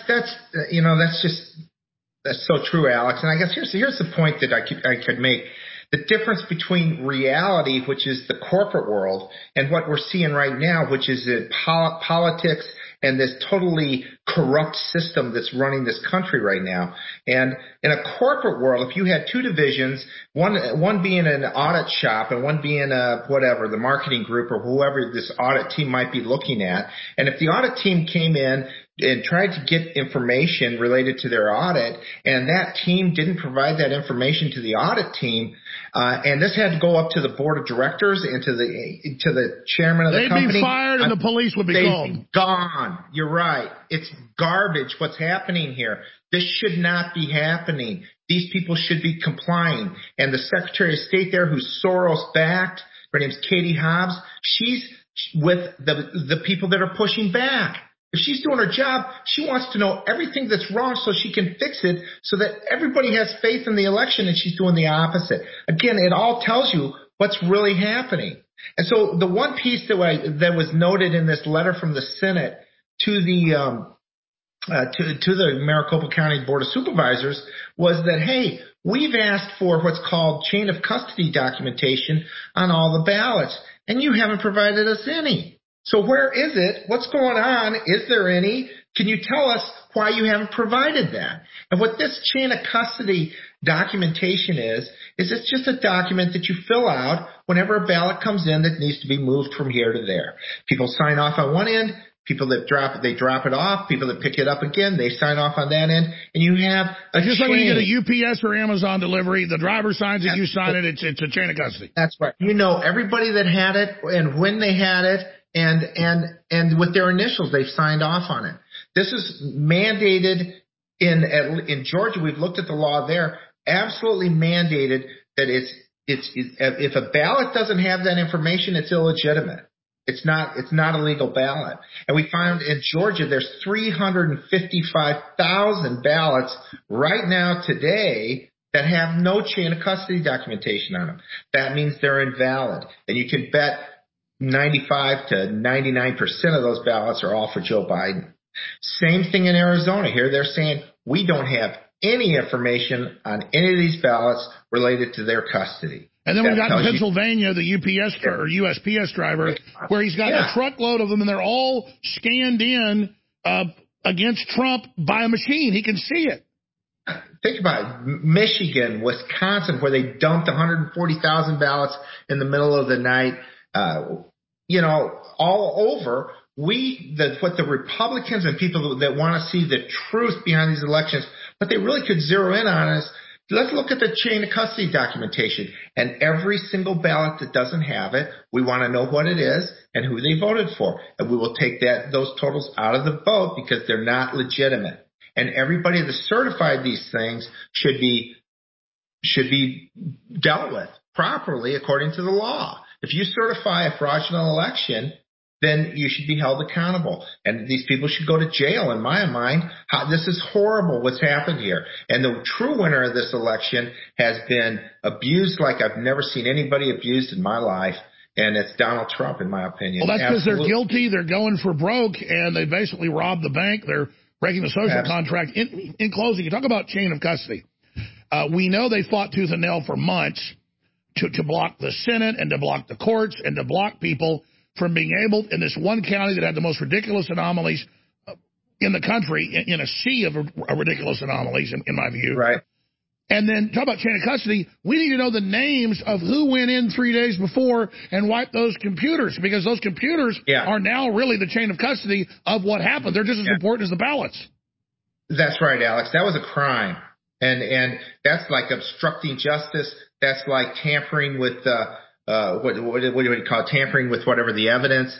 so true, Alex. And I guess here's the point that I could make. The difference between reality, which is the corporate world, and what we're seeing right now, which is politics and this totally corrupt system that's running this country right now. And in a corporate world, if you had two divisions, one being an audit shop and one being the marketing group or whoever this audit team might be looking at, and if the audit team came in and tried to get information related to their audit, and that team didn't provide that information to the audit team, and this had to go up to the board of directors and to the chairman of the company. They'd be fired and the police would be called. They'd be gone. You're right. It's garbage what's happening here. This should not be happening. These people should be complying. And the Secretary of State there, who's Soros-backed, her name's Katie Hobbs, she's with the people that are pushing back. If she's doing her job, she wants to know everything that's wrong so she can fix it so that everybody has faith in the election, and she's doing the opposite. Again, it all tells you what's really happening. And so the one piece that was noted in this letter from the Senate to the Maricopa County Board of Supervisors was that, hey, we've asked for what's called chain of custody documentation on all the ballots, and you haven't provided us any. So where is it? What's going on? Is there any? Can you tell us why you haven't provided that? And what this chain of custody documentation is it's just a document that you fill out whenever a ballot comes in that needs to be moved from here to there. People sign off on one end. People that drop it off. People that pick it up again, they sign off on that end. And you have a just chain. Like when you get a UPS or Amazon delivery, the driver signs it, you sign it, it's a chain of custody. That's right. You know everybody that had it and when they had it and with their initials, they've signed off on it. This is mandated in Georgia. We've looked at the law there. Absolutely mandated that it's if a ballot doesn't have that information, it's illegitimate. It's not a legal ballot. And we found in Georgia there's 355,000 ballots right now today that have no chain of custody documentation on them. That means they're invalid. And you can bet 95 to 99% of those ballots are all for Joe Biden. Same thing in Arizona. Here they're saying we don't have any information on any of these ballots related to their custody. And then we've got in Pennsylvania the UPS or USPS driver where he's got a truckload of them and they're all scanned in against Trump by a machine. He can see it. Think about it. Michigan, Wisconsin, where they dumped 140,000 ballots in the middle of the night, all over. What the Republicans and people that want to see the truth behind these elections, what they really could zero in on is, let's look at the chain of custody documentation. And every single ballot that doesn't have it, we want to know what it is and who they voted for. And we will take those totals out of the vote because they're not legitimate. And everybody that certified these things should be dealt with properly according to the law. If you certify a fraudulent election, then you should be held accountable. And these people should go to jail, in my mind. This is horrible what's happened here. And the true winner of this election has been abused like I've never seen anybody abused in my life. And it's Donald Trump, in my opinion. Well, that's because they're guilty. They're going for broke, and they basically robbed the bank. They're breaking the social contract. In closing, you talk about chain of custody. We know they fought tooth and nail for months to block the Senate and to block the courts and to block people from being able, in this one county that had the most ridiculous anomalies in the country, in a sea of ridiculous anomalies, in my view. Right. And then talk about chain of custody. We need to know the names of who went in 3 days before and wiped those computers, because those computers are now really the chain of custody of what happened. They're just as important as the ballots. That's right, Alex. That was a crime. And that's like obstructing justice. That's like tampering with what do you call it? Tampering with whatever the evidence.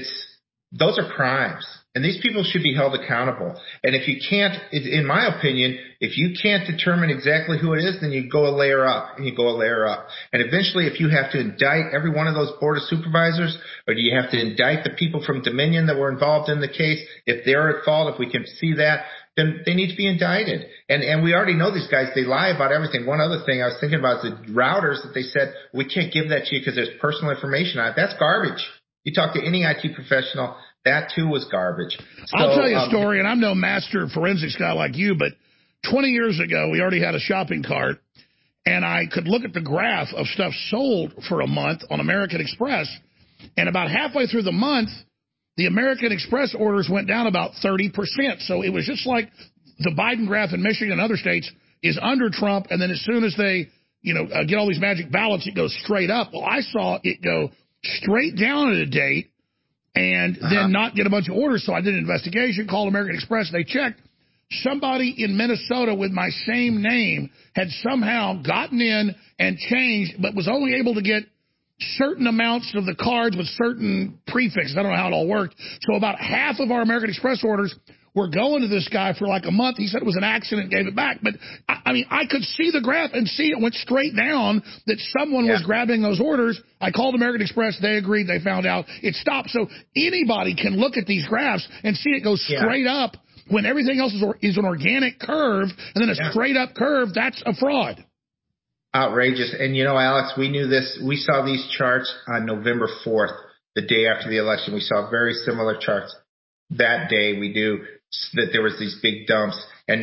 Those are crimes, and these people should be held accountable. And if you can't, in my opinion, if you can't determine exactly who it is, then you go a layer up, and you go a layer up. And eventually, if you have to indict every one of those board of supervisors, or do you have to indict the people from Dominion that were involved in the case, if they're at fault, if we can see that, then they need to be indicted. And we already know these guys, they lie about everything. One other thing I was thinking about is the routers that they said, we can't give that to you because there's personal information on it. That's garbage. You talk to any IT professional, that too was garbage. So, I'll tell you a story, and I'm no master forensics guy like you, but 20 years ago, we already had a shopping cart, and I could look at the graph of stuff sold for a month on American Express, and about halfway through the month, the American Express orders went down about 30%. So it was just like the Biden graph in Michigan and other states is under Trump, and then as soon as they get all these magic ballots, it goes straight up. Well, I saw it go straight down at a date and then not get a bunch of orders. So I did an investigation, called American Express. They checked. Somebody in Minnesota with my same name had somehow gotten in and changed, but was only able to get certain amounts of the cards with certain prefixes. I don't know how it all worked. So about half of our American Express orders were going to this guy for like a month. He said it was an accident, gave it back. But, I mean, I could see the graph and see it went straight down, that someone was grabbing those orders. I called American Express. They agreed. They found out. It stopped. So anybody can look at these graphs and see it go straight up when everything else is an organic curve, and then a straight up curve. That's a fraud. Outrageous. And, Alex, we knew this. We saw these charts on November 4th, the day after the election. We saw very similar charts. That day, we knew that there was these big dumps, and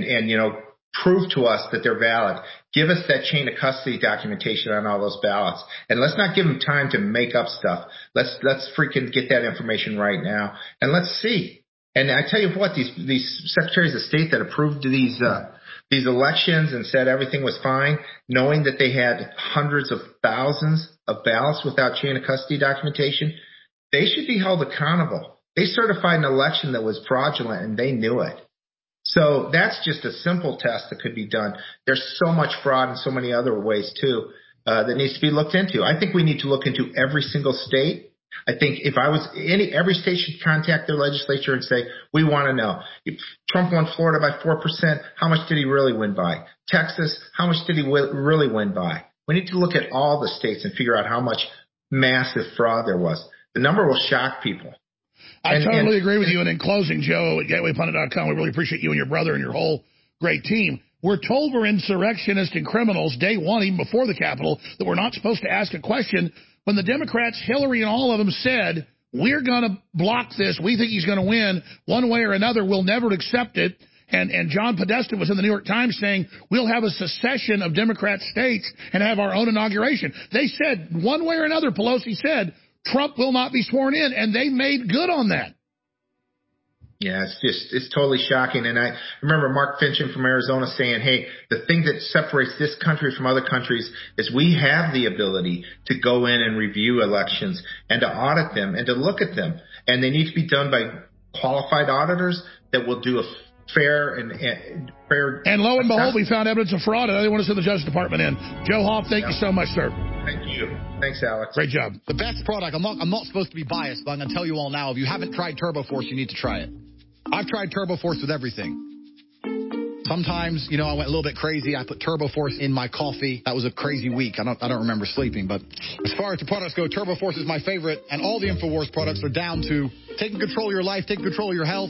prove to us that they're valid. Give us that chain of custody documentation on all those ballots, and let's not give them time to make up stuff. Let's freaking get that information right now, and let's see. And I tell you what, these secretaries of state that approved these elections and said everything was fine, knowing that they had hundreds of thousands of ballots without chain of custody documentation, they should be held accountable. They certified an election that was fraudulent, and they knew it. So that's just a simple test that could be done. There's so much fraud in so many other ways, too, that needs to be looked into. I think we need to look into every single state. I think if I was every state should contact their legislature and say, we want to know. If Trump won Florida by 4%, how much did he really win by? Texas, how much did he really win by? We need to look at all the states and figure out how much massive fraud there was. The number will shock people. I totally agree with you. And in closing, Joe at GatewayPundit.com, we really appreciate you and your brother and your whole great team. We're told we're insurrectionists and criminals day one, even before the Capitol, that we're not supposed to ask a question. When the Democrats, Hillary and all of them said, we're going to block this, we think he's going to win one way or another, we'll never accept it. And John Podesta was in the New York Times saying, we'll have a secession of Democrat states and have our own inauguration. They said, one way or another, Pelosi said, Trump will not be sworn in, and they made good on that. Yeah, it's totally shocking. And I remember Mark Finchem from Arizona saying, hey, the thing that separates this country from other countries is we have the ability to go in and review elections and to audit them and to look at them. And they need to be done by qualified auditors that will do a fair and fair. And lo and behold, we found evidence of fraud, and I didn't want to send the Justice Department in. Joe Hoff, thank you so much, sir. Thank you. Thanks, Alex. Great job. The best product, I'm not supposed to be biased, but I'm going to tell you all now, if you haven't tried TurboForce, you need to try it. I've tried TurboForce with everything. Sometimes, I went a little bit crazy. I put TurboForce in my coffee. That was a crazy week. I don't remember sleeping. But as far as the products go, TurboForce is my favorite. And all the InfoWars products are down to taking control of your life, taking control of your health,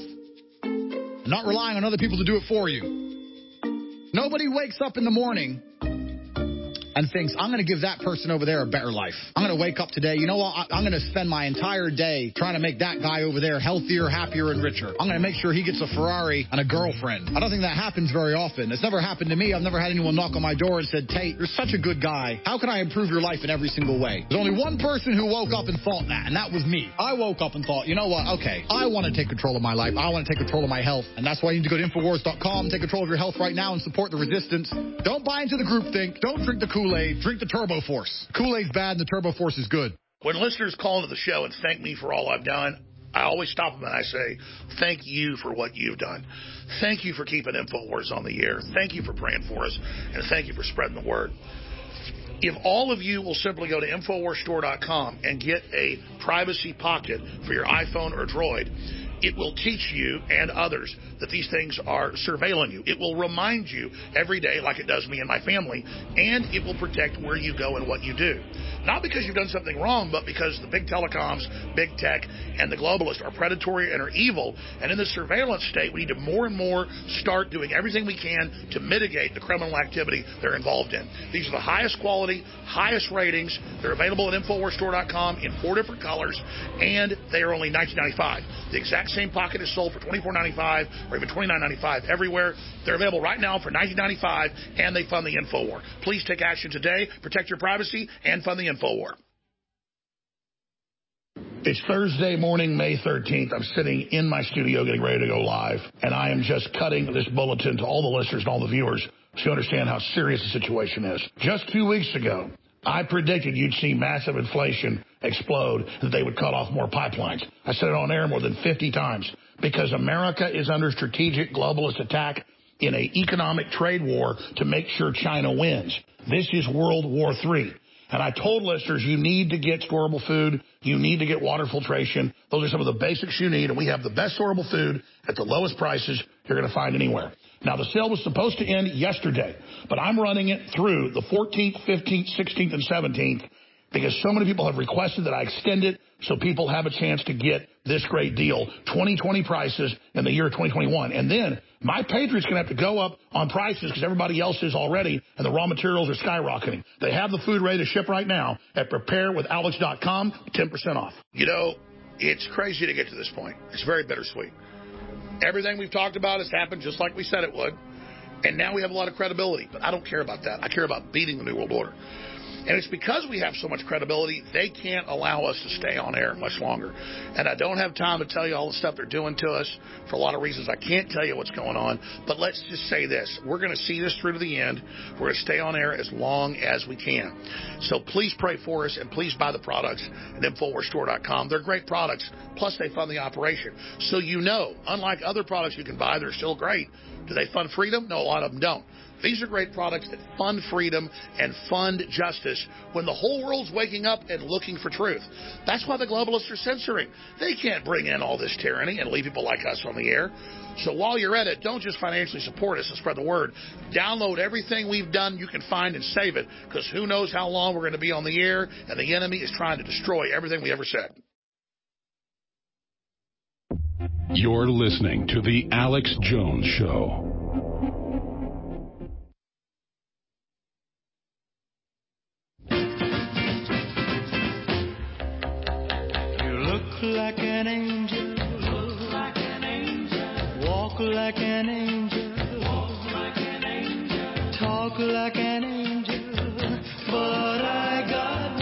and not relying on other people to do it for you. Nobody wakes up in the morning and thinks, I'm going to give that person over there a better life. I'm going to wake up today, you know what, I'm going to spend my entire day trying to make that guy over there healthier, happier, and richer. I'm going to make sure he gets a Ferrari and a girlfriend. I don't think that happens very often. It's never happened to me. I've never had anyone knock on my door and said, Tate, you're such a good guy. How can I improve your life in every single way? There's only one person who woke up and thought that, and that was me. I woke up and thought, you know what, okay, I want to take control of my life. I want to take control of my health. And that's why you need to go to Infowars.com, take control of your health right now, and support the resistance. Don't buy into the groupthink. Don't drink the Kool-Aid. Drink the TurboForce. Kool-Aid's bad and the TurboForce is good. When listeners call into the show and thank me for all I've done, I always stop them and I say, thank you for what you've done. Thank you for keeping InfoWars on the air. Thank you for praying for us. And thank you for spreading the word. If all of you will simply go to InfoWarsStore.com and get a privacy pocket for your iPhone or Droid, it will teach you and others that these things are surveilling you. It will remind you every day, like it does me and my family, and it will protect where you go and what you do. Not because you've done something wrong, but because the big telecoms, big tech, and the globalists are predatory and are evil. And in this surveillance state, we need to more and more start doing everything we can to mitigate the criminal activity they're involved in. These are the highest quality, highest ratings. They're available at InfoWarsStore.com in 4 different colors, and they are only $19.95. The exact same pocket is sold for $24.95 or even $29.95 everywhere. They're available right now for $19.95, and they fund the InfoWar. Please take action today. Protect your privacy and fund the InfoWar. It's Thursday morning, May 13th. I'm sitting in my studio getting ready to go live, and I am just cutting this bulletin to all the listeners and all the viewers so you understand how serious the situation is. Just 2 weeks ago, I predicted you'd see massive inflation explode, that they would cut off more pipelines. I said it on air more than 50 times because America is under strategic globalist attack in an economic trade war to make sure China wins. This is World War III. And I told listeners, you need to get storable food. You need to get water filtration. Those are some of the basics you need. And we have the best storable food at the lowest prices you're going to find anywhere. Now, the sale was supposed to end yesterday, but I'm running it through the 14th, 15th, 16th, and 17th because so many people have requested that I extend it so people have a chance to get this great deal, 2020 prices in the year 2021. And then my Patriot's going to have to go up on prices because everybody else is already, and the raw materials are skyrocketing. They have the food ready to ship right now at preparewithalex.com, 10% off. You know, it's crazy to get to this point. It's very bittersweet. Everything we've talked about has happened just like we said it would, and now we have a lot of credibility. But I don't care about that. I care about beating the New World Order. And it's because we have so much credibility, they can't allow us to stay on air much longer. And I don't have time to tell you all the stuff they're doing to us for a lot of reasons. I can't tell you what's going on. But let's just say this. We're going to see this through to the end. We're going to stay on air as long as we can. So please pray for us and please buy the products at InfoWarsStore.com. They're great products. Plus, they fund the operation. So you know, unlike other products you can buy, they're still great. Do they fund freedom? No, a lot of them don't. These are great products that fund freedom and fund justice when the whole world's waking up and looking for truth. That's why the globalists are censoring. They can't bring in all this tyranny and leave people like us on the air. So while you're at it, don't just financially support us and spread the word. Download everything we've done you can find and save it, because who knows how long we're going to be on the air, and the enemy is trying to destroy everything we ever said. You're listening to The Alex Jones Show. Like an angel, look like an angel, walk like an angel, walk like an angel, talk like an angel, but I got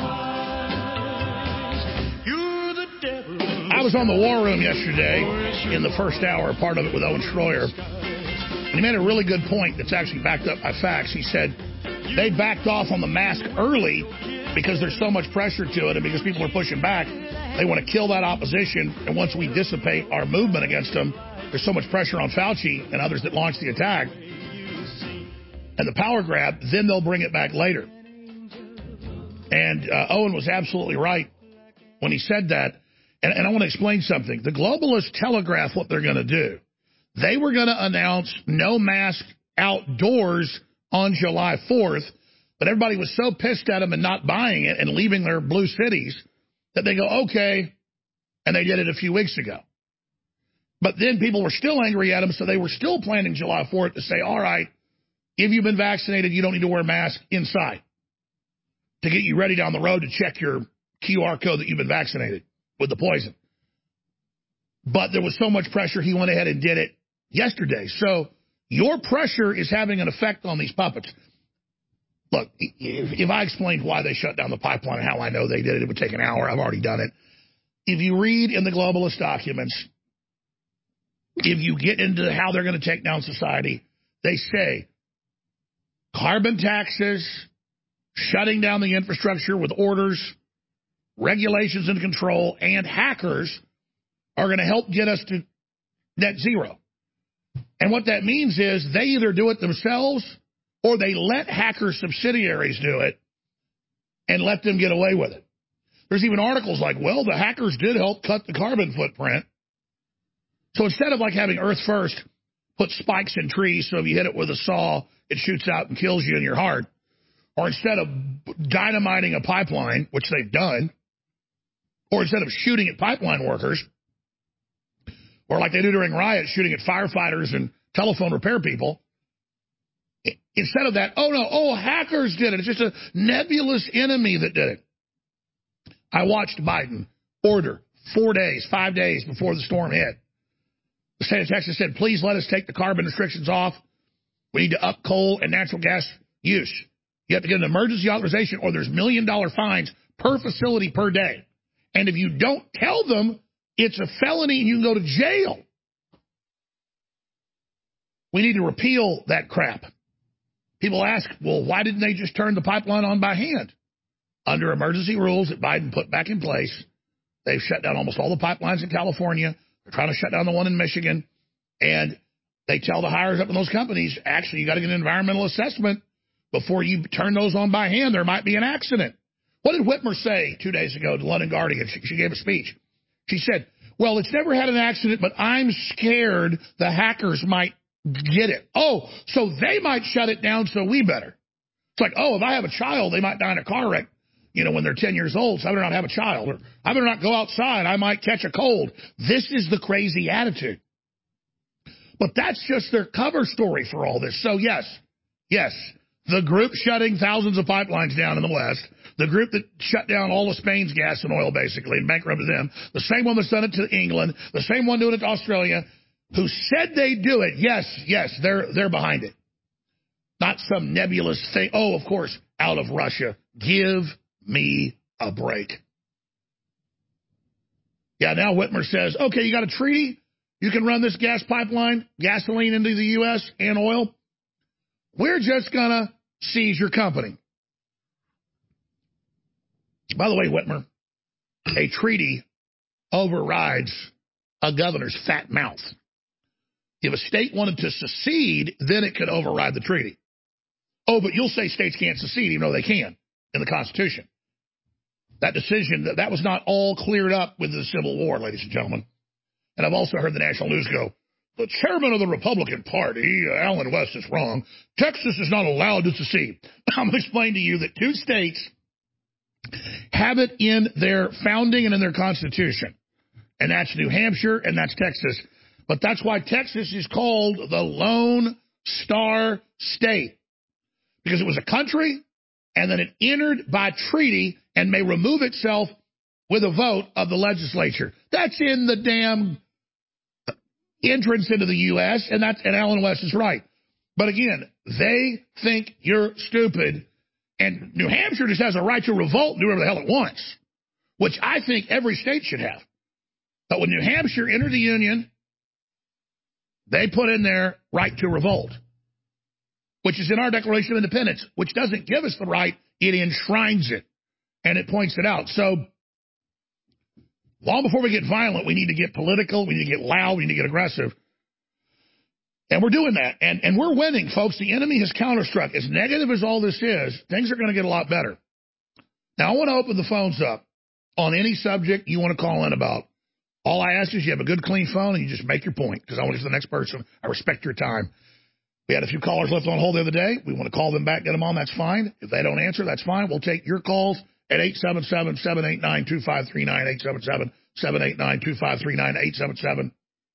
wise. You're the devil. I was on the War Room yesterday in the first hour, part of it with Owen Schroyer, and he made a really good point that's actually backed up by facts. He said they backed off on the mask early because there's so much pressure to it and because people are pushing back. They want to kill that opposition, and once we dissipate our movement against them, there's so much pressure on Fauci and others that launched the attack and the power grab, then they'll bring it back later. And Owen was absolutely right when he said that. And I want to explain something. The globalists telegraph what they're going to do. They were going to announce no mask outdoors on July 4th, but everybody was so pissed at them and not buying it and leaving their blue cities that they go, okay, and they did it a few weeks ago. But then people were still angry at them, so they were still planning July 4th to say, all right, if you've been vaccinated, you don't need to wear a mask inside, to get you ready down the road to check your QR code that you've been vaccinated with the poison. But there was so much pressure, he went ahead and did it yesterday. So your pressure is having an effect on these puppets. Look, if I explained why they shut down the pipeline and how I know they did it, it would take an hour. I've already done it. If you read in the globalist documents, if you get into how they're going to take down society, they say carbon taxes, shutting down the infrastructure with orders, regulations and control, and hackers are going to help get us to net zero. And what that means is they either do it themselves or they let hacker subsidiaries do it and let them get away with it. There's even articles like, well, the hackers did help cut the carbon footprint. So instead of like having Earth First put spikes in trees so if you hit it with a saw, it shoots out and kills you in your heart, or instead of dynamiting a pipeline, which they've done, or instead of shooting at pipeline workers, or like they do during riots, shooting at firefighters and telephone repair people, instead of that, hackers did it. It's just a nebulous enemy that did it. I watched Biden order 5 days before the storm hit. The state of Texas said, please let us take the carbon restrictions off. We need to up coal and natural gas use. You have to get an emergency authorization or there's $1 million fines per facility per day. And if you don't tell them, it's a felony and you can go to jail. We need to repeal that crap. People ask, well, why didn't they just turn the pipeline on by hand? Under emergency rules that Biden put back in place, they've shut down almost all the pipelines in California. They're trying to shut down the one in Michigan. And they tell the hires up in those companies, actually, you got to get an environmental assessment before you turn those on by hand. There might be an accident. What did Whitmer say 2 days ago to London Guardian? She gave a speech. She said, well, it's never had an accident, but I'm scared the hackers might get it. Oh, so they might shut it down, so we better. It's like, if I have a child, they might die in a car wreck, when they're 10 years old, so I better not have a child. Or I better not go outside. I might catch a cold. This is the crazy attitude. But that's just their cover story for all this. So, yes, the group shutting thousands of pipelines down in the West, the group that shut down all of Spain's gas and oil, basically, and bankrupted them, the same one that's done it to England, the same one doing it to Australia, who said they'd do it, yes, they're behind it. Not some nebulous thing. Oh, of course, out of Russia Give me a break. Yeah, now Whitmer says, okay, you got a treaty? You can run this gas pipeline, gasoline into the U.S. and oil. We're just going to seize your company. By the way, Whitmer, a treaty overrides a governor's fat mouth. If a state wanted to secede, then it could override the treaty. Oh, but you'll say states can't secede, even though they can in the Constitution. That decision, that was not all cleared up with the Civil War, ladies and gentlemen. And I've also heard the national news go, the chairman of the Republican Party, Alan West, is wrong. Texas is not allowed to secede. I'm going to explain to you that two states have it in their founding and in their Constitution. And that's New Hampshire and that's Texas. But that's why Texas is called the Lone Star State. Because it was a country, and then it entered by treaty and may remove itself with a vote of the legislature. That's in the damn entrance into the U.S., and Alan West is right. But again, they think you're stupid, and New Hampshire just has a right to revolt and do whatever the hell it wants, which I think every state should have. But when New Hampshire entered the Union, they put in their right to revolt, which is in our Declaration of Independence, which doesn't give us the right, it enshrines it, and it points it out. So long before we get violent, we need to get political, we need to get loud, we need to get aggressive. And we're doing that, and we're winning, folks. The enemy has counterstruck. As negative as all this is, things are going to get a lot better. Now, I want to open the phones up on any subject you want to call in about. All I ask is you have a good, clean phone, and you just make your point, because I want to get to the next person. I respect your time. We had a few callers left on hold the other day. We want to call them back, get them on, that's fine. If they don't answer, that's fine. We'll take your calls at 877-789-2539, 877-789-2539,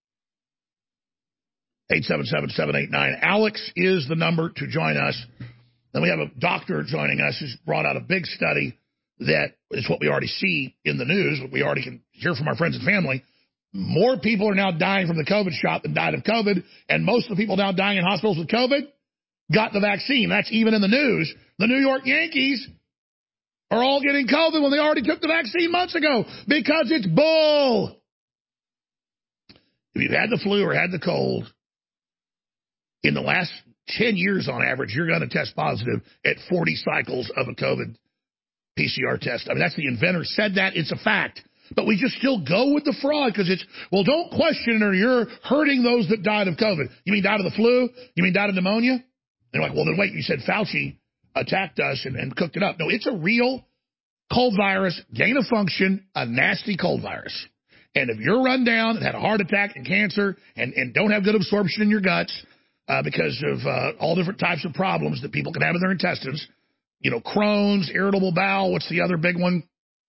877-789. Alex is the number to join us. Then we have a doctor joining us who's brought out a big study that is what we already see in the news, what we already can hear from our friends and family. More people are now dying from the COVID shot than died of COVID, and most of the people now dying in hospitals with COVID got the vaccine. That's even in the news. The New York Yankees are all getting COVID when they already took the vaccine months ago because it's bull. If you've had the flu or had the cold, in the last 10 years on average, you're going to test positive at 40 cycles of a COVID PCR test. I mean, that's the inventor said that. It's a fact. But we just still go with the fraud because it's, well, don't question it or you're hurting those that died of COVID. You mean died of the flu? You mean died of pneumonia? And they're like, well, then wait, you said Fauci attacked us and cooked it up. No, it's a real cold virus, gain of function, a nasty cold virus. And if you're run down and had a heart attack and cancer and don't have good absorption in your guts because of all different types of problems that people can have in their intestines, you know, Crohn's, irritable bowel, what's the other big one?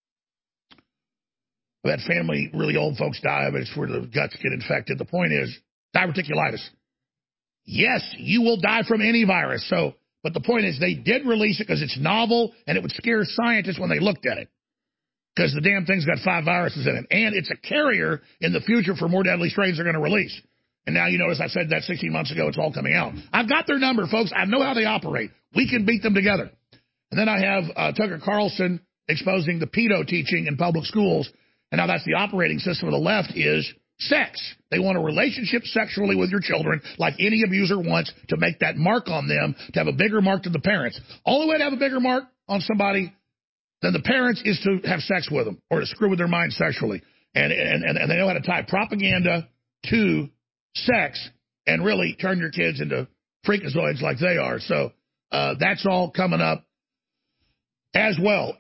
I've had family, really old folks die of it. It's where the guts get infected. The point is, diverticulitis. Yes, you will die from any virus. So, but the point is, they did release it because it's novel and it would scare scientists when they looked at it. Because the damn thing's got 5 viruses in it. And it's a carrier in the future for more deadly strains they're going to release. And now you notice I said that 16 months ago, it's all coming out. I've got their number, folks. I know how they operate. We can beat them together. And then I have Tucker Carlson exposing the pedo teaching in public schools. And now that's the operating system of the left is sex. They want a relationship sexually with your children like any abuser wants to make that mark on them, to have a bigger mark than the parents. Only way to have a bigger mark on somebody than the parents is to have sex with them or to screw with their mind sexually. And they know how to tie propaganda to sex and really turn your kids into freakazoids like they are. So that's all coming up as well.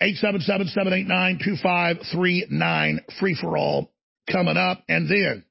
877-789-2539, free for all, coming up. And then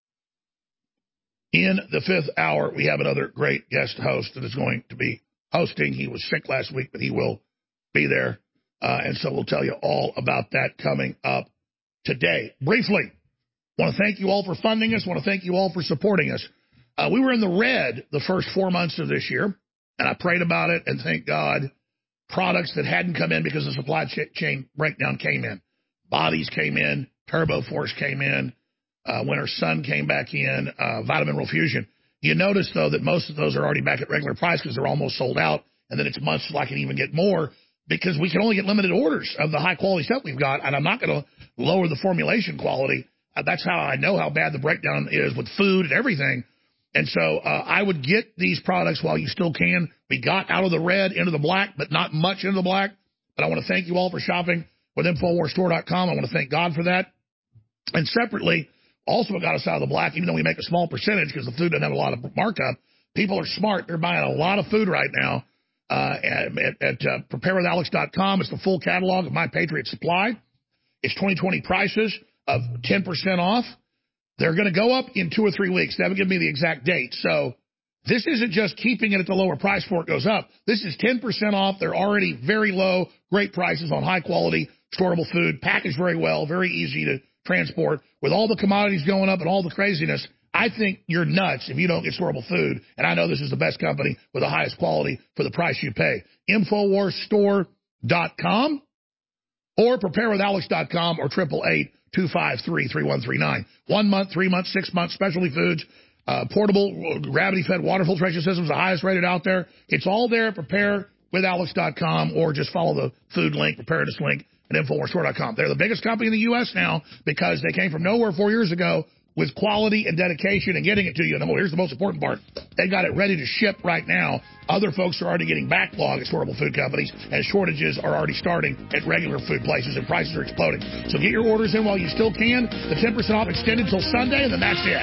in the 5th hour, we have another great guest host that is going to be hosting. He was sick last week, but he will be there. And so we'll tell you all about that coming up today. Briefly, want to thank you all for funding us. Want to thank you all for supporting us. We were in the red the first 4 months of this year, and I prayed about it, and thank God products that hadn't come in because of supply chain breakdown came in. Bodies came in, Turbo Force came in, Winter Sun came back in, Vitamin Mineral Fusion. You notice, though, that most of those are already back at regular price because they're almost sold out, and then it's months till I can even get more. because we can only get limited orders of the high-quality stuff we've got, and I'm not going to lower the formulation quality. That's how I know how bad the breakdown is with food and everything. And so I would get these products while you still can. We got out of the red into the black, but not much into the black. But I want to thank you all for shopping with InfoWarsStore.com. I want to thank God for that. And separately, also what got us out of the black, even though we make a small percentage because the food doesn't have a lot of markup, people are smart. They're buying a lot of food right now at PrepareWithAlex.com. It's the full catalog of My Patriot Supply. It's 2020 prices of 10% off. They're going to go up in 2 or 3 weeks. They haven't given me the exact date. So this isn't just keeping it at the lower price before it goes up. This is 10% off. They're already very low, great prices on high-quality, storable food, packaged very well, very easy to transport. With all the commodities going up and all the craziness, I think you're nuts if you don't get storable food. And I know this is the best company with the highest quality for the price you pay. InfoWarsStore.com or PrepareWithAlex.com or 888-253-3139. 1 month, 3 months, 6 months, specialty foods, portable, gravity-fed water filtration systems, the highest rated out there. It's all there at PrepareWithAlex.com or just follow the food link, preparedness link at InfoWarsStore.com. They're the biggest company in the U.S. now because they came from nowhere 4 years ago with quality and dedication and getting it to you. And here's the most important part. They got it ready to ship right now. Other folks are already getting backlog at storable food companies, and shortages are already starting at regular food places, and prices are exploding. So get your orders in while you still can. The 10% off extended until Sunday, and then that's it.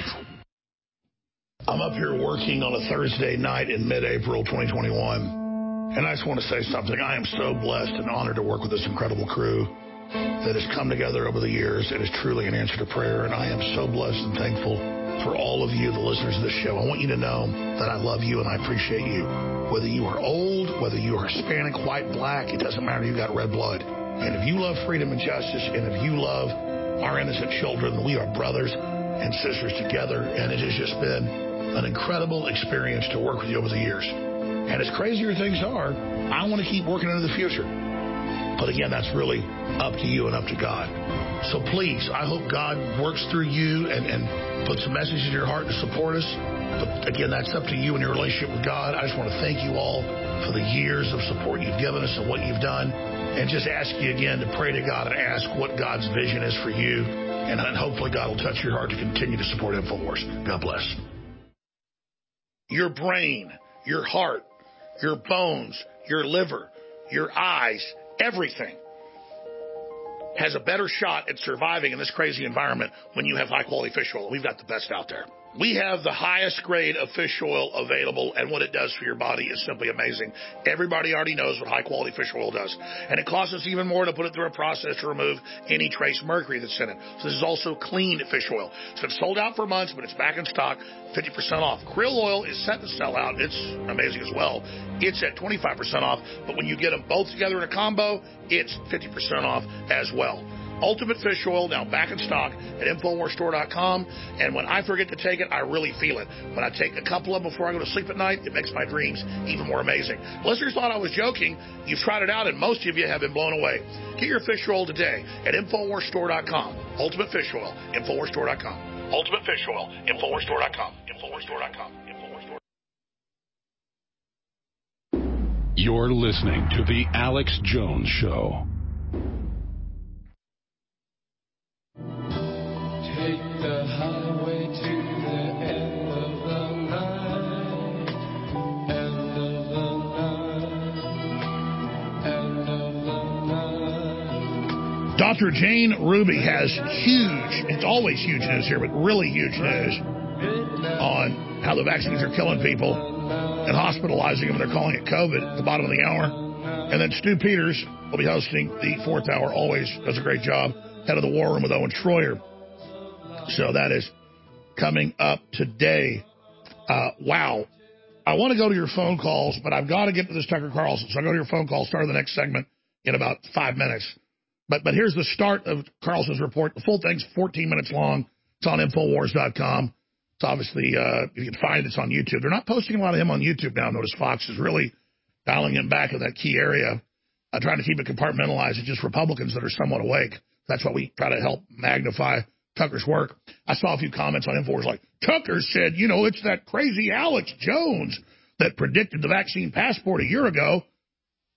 I'm up here working on a Thursday night in mid-April 2021, and I just want to say something. I am so blessed and honored to work with this incredible crew that has come together over the years. It is truly an answer to prayer, and I am so blessed and thankful for all of you, the listeners of this show. I want you to know that I love you and I appreciate you. Whether you are old, whether you are Hispanic, white, black, it doesn't matter. You got red blood. And if you love freedom and justice, and if you love our innocent children, we are brothers and sisters together, and it has just been an incredible experience to work with you over the years. And as crazier things are, I want to keep working into the future. But again, that's really up to you and up to God. So please, I hope God works through you and puts a message in your heart to support us. But again, that's up to you and your relationship with God. I just want to thank you all for the years of support you've given us and what you've done. And just ask you again to pray to God and ask what God's vision is for you. And hopefully God will touch your heart to continue to support InfoWars. God bless. Your brain, your heart, your bones, your liver, your eyes, everything has a better shot at surviving in this crazy environment when you have high-quality fish oil. We've got the best out there. We have the highest grade of fish oil available, and what it does for your body is simply amazing. Everybody already knows what high-quality fish oil does, and it costs us even more to put it through a process to remove any trace mercury that's in it. So this is also clean fish oil. It's been sold out for months, but it's back in stock, 50% off. Krill oil is set to sell out. It's amazing as well. It's at 25% off, but when you get them both together in a combo, it's 50% off as well. Ultimate Fish Oil, now back in stock at InfoWarsStore.com. And when I forget to take it, I really feel it. When I take a couple of them before I go to sleep at night, it makes my dreams even more amazing. Listeners thought I was joking. You've tried it out, and most of you have been blown away. Get your fish oil today at InfoWarsStore.com. Ultimate Fish Oil, InfoWarsStore.com. Ultimate Fish Oil, InfoWarsStore.com. InfoWarsStore.com. InfoWarsStore. You're listening to The Alex Jones Show. Take the highway to the end of the night, end of the night, end of the night. Dr. Jane Ruby has huge, it's always huge news here, but really huge news on how the vaccines are killing people and hospitalizing them. They're calling it COVID at the bottom of the hour. And then Stu Peters will be hosting the fourth hour, always does a great job, head of the War Room with Owen Schroyer. So that is coming up today. Wow. I want to go to your phone calls, but I've got to get to this Tucker Carlson. So I'll go to your phone call, start the next segment in about 5 minutes. But here's the start of Carlson's report. The full thing's 14 minutes long. It's on Infowars.com. It's obviously, you can find it. It's on YouTube. They're not posting a lot of him on YouTube now. Notice Fox is really dialing him back in that key area, trying to keep it compartmentalized. It's just Republicans that are somewhat awake. That's why we try to help magnify Tucker's work. I saw a few comments on Infowars like, Tucker said, it's that crazy Alex Jones that predicted the vaccine passport a year ago.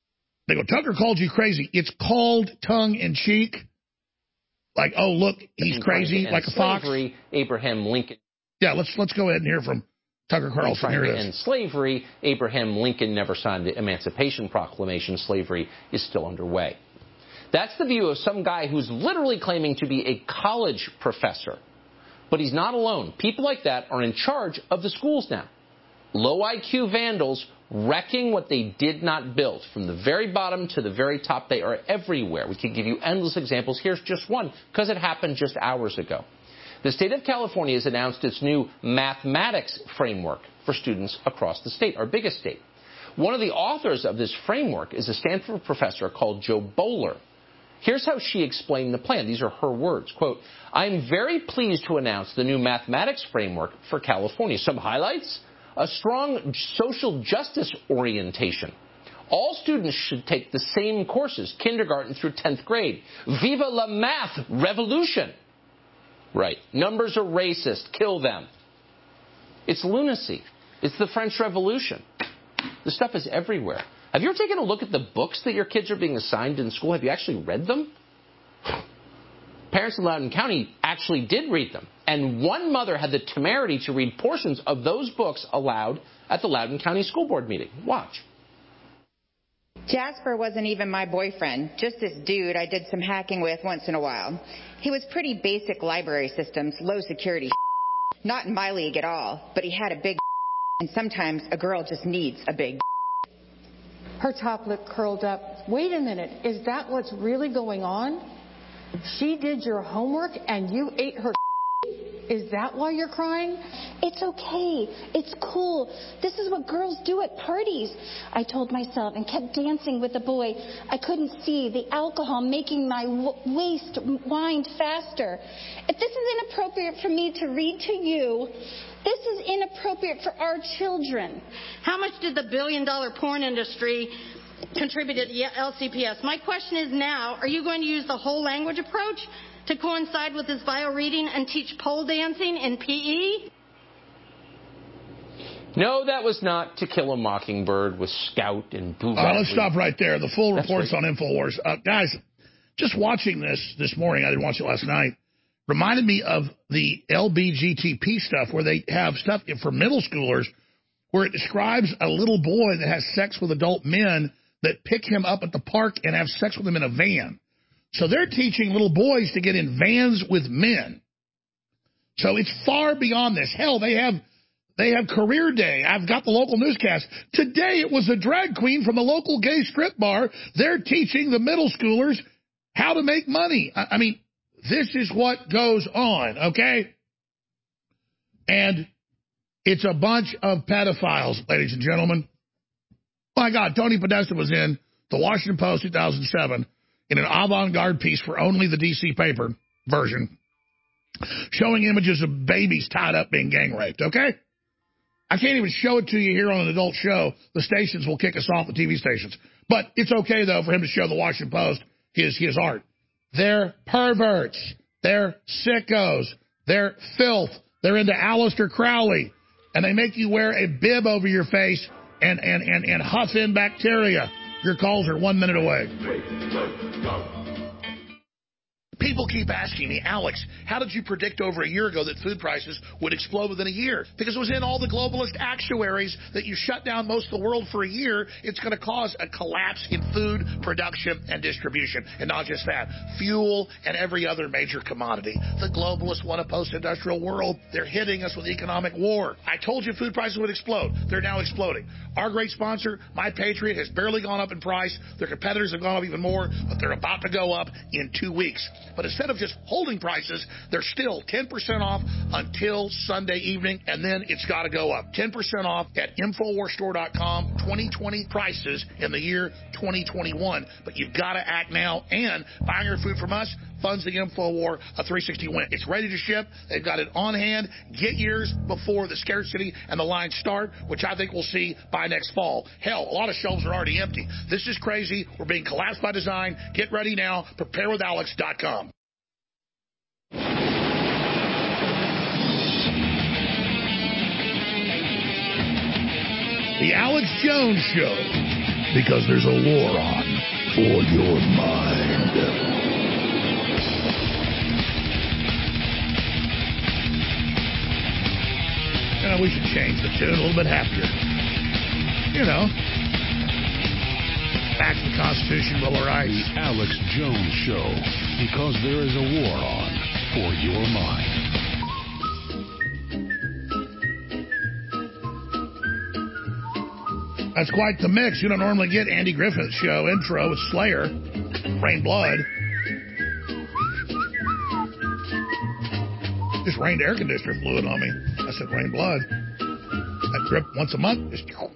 They go, Tucker called you crazy. It's called tongue-in-cheek. Like, oh, look, he's crazy, like a fox. Slavery, Abraham Lincoln. Yeah, let's go ahead and hear from Tucker Carlson. Here it is. And slavery, Abraham Lincoln never signed the Emancipation Proclamation. Slavery is still underway. That's the view of some guy who's literally claiming to be a college professor. But he's not alone. People like that are in charge of the schools now. Low IQ vandals wrecking what they did not build. From the very bottom to the very top, they are everywhere. We could give you endless examples. Here's just one, because it happened just hours ago. The state of California has announced its new mathematics framework for students across the state, our biggest state. One of the authors of this framework is a Stanford professor called Jo Boaler. Here's how she explained the plan. These are her words. Quote, I'm very pleased to announce the new mathematics framework for California. Some highlights? A strong social justice orientation. All students should take the same courses, kindergarten through 10th grade. Viva la math revolution. Right. Numbers are racist. Kill them. It's lunacy. It's the French Revolution. This stuff is everywhere. Have you ever taken a look at the books that your kids are being assigned in school? Have you actually read them? Parents in Loudoun County actually did read them. And one mother had the temerity to read portions of those books aloud at the Loudoun County School Board meeting. Watch. Jasper wasn't even my boyfriend, just this dude I did some hacking with once in a while. He was pretty basic library systems, low security. Not in my league at all, but he had a big and sometimes a girl just needs a big. Her top lip curled up. Wait a minute, is that what's really going on? She did your homework and you ate her. Is that why you're crying? It's okay. It's cool. This is what girls do at parties. I told myself and kept dancing with the boy. I couldn't see the alcohol making my waist wind faster. If this is inappropriate for me to read to you, this is inappropriate for our children. How much did the billion-dollar porn industry contribute to LCPS? My question is now, are you going to use the whole language approach to coincide with this bio reading and teach pole dancing in PE? No, that was not To Kill a Mockingbird with Scout and Boo. Let's stop right there. The full report's on InfoWars. Guys, just watching this morning, I didn't watch it last night, reminded me of the LBGTP stuff where they have stuff for middle schoolers where it describes a little boy that has sex with adult men that pick him up at the park and have sex with him in a van. So they're teaching little boys to get in vans with men. So it's far beyond this. Hell, they have career day. I've got the local newscast. Today it was a drag queen from a local gay strip bar. They're teaching the middle schoolers how to make money. I mean, this is what goes on, okay? And it's a bunch of pedophiles, ladies and gentlemen. My God, Tony Podesta was in the Washington Post 2007 in an avant-garde piece for only the D.C. paper version, showing images of babies tied up being gang raped, okay? I can't even show it to you here on an adult show. The stations will kick us off, the TV stations. But it's okay, though, for him to show the Washington Post his art. They're perverts. They're sickos. They're filth. They're into Aleister Crowley. And they make you wear a bib over your face and huff in bacteria. Your calls are 1 minute away. People keep asking me, Alex, how did you predict over a year ago that food prices would explode within a year? Because it was in all the globalist actuaries that you shut down most of the world for a year. It's going to cause a collapse in food production and distribution. And not just that, fuel and every other major commodity. The globalists want a post-industrial world. They're hitting us with economic war. I told you food prices would explode. They're now exploding. Our great sponsor, My Patriot, has barely gone up in price. Their competitors have gone up even more, but they're about to go up in 2 weeks. But instead of just holding prices, they're still 10% off until Sunday evening, and then it's got to go up. 10% off at InfoWarsStore.com, 2020 prices in the year 2021. But you've got to act now, and buying your food from us funds the InfoWar a 360 win. It's ready to ship. They've got it on hand. Get yours before the scarcity and the lines start, which I think we'll see by next fall. Hell, a lot of shelves are already empty. This is crazy. We're being collapsed by design. Get ready now. PrepareWithAlex.com. The Alex Jones Show, because there's a war on. for your mind. We should change the tune a little bit happier. You know. Back to the Constitution, Bill of Rights. The Alex Jones Show. Because there is a war on for your mind. That's quite the mix. You don't normally get Andy Griffith's show intro with Slayer, Rain Blood. Just rained air conditioner fluid on me. I said Rain Blood. I drip once a month. Just... All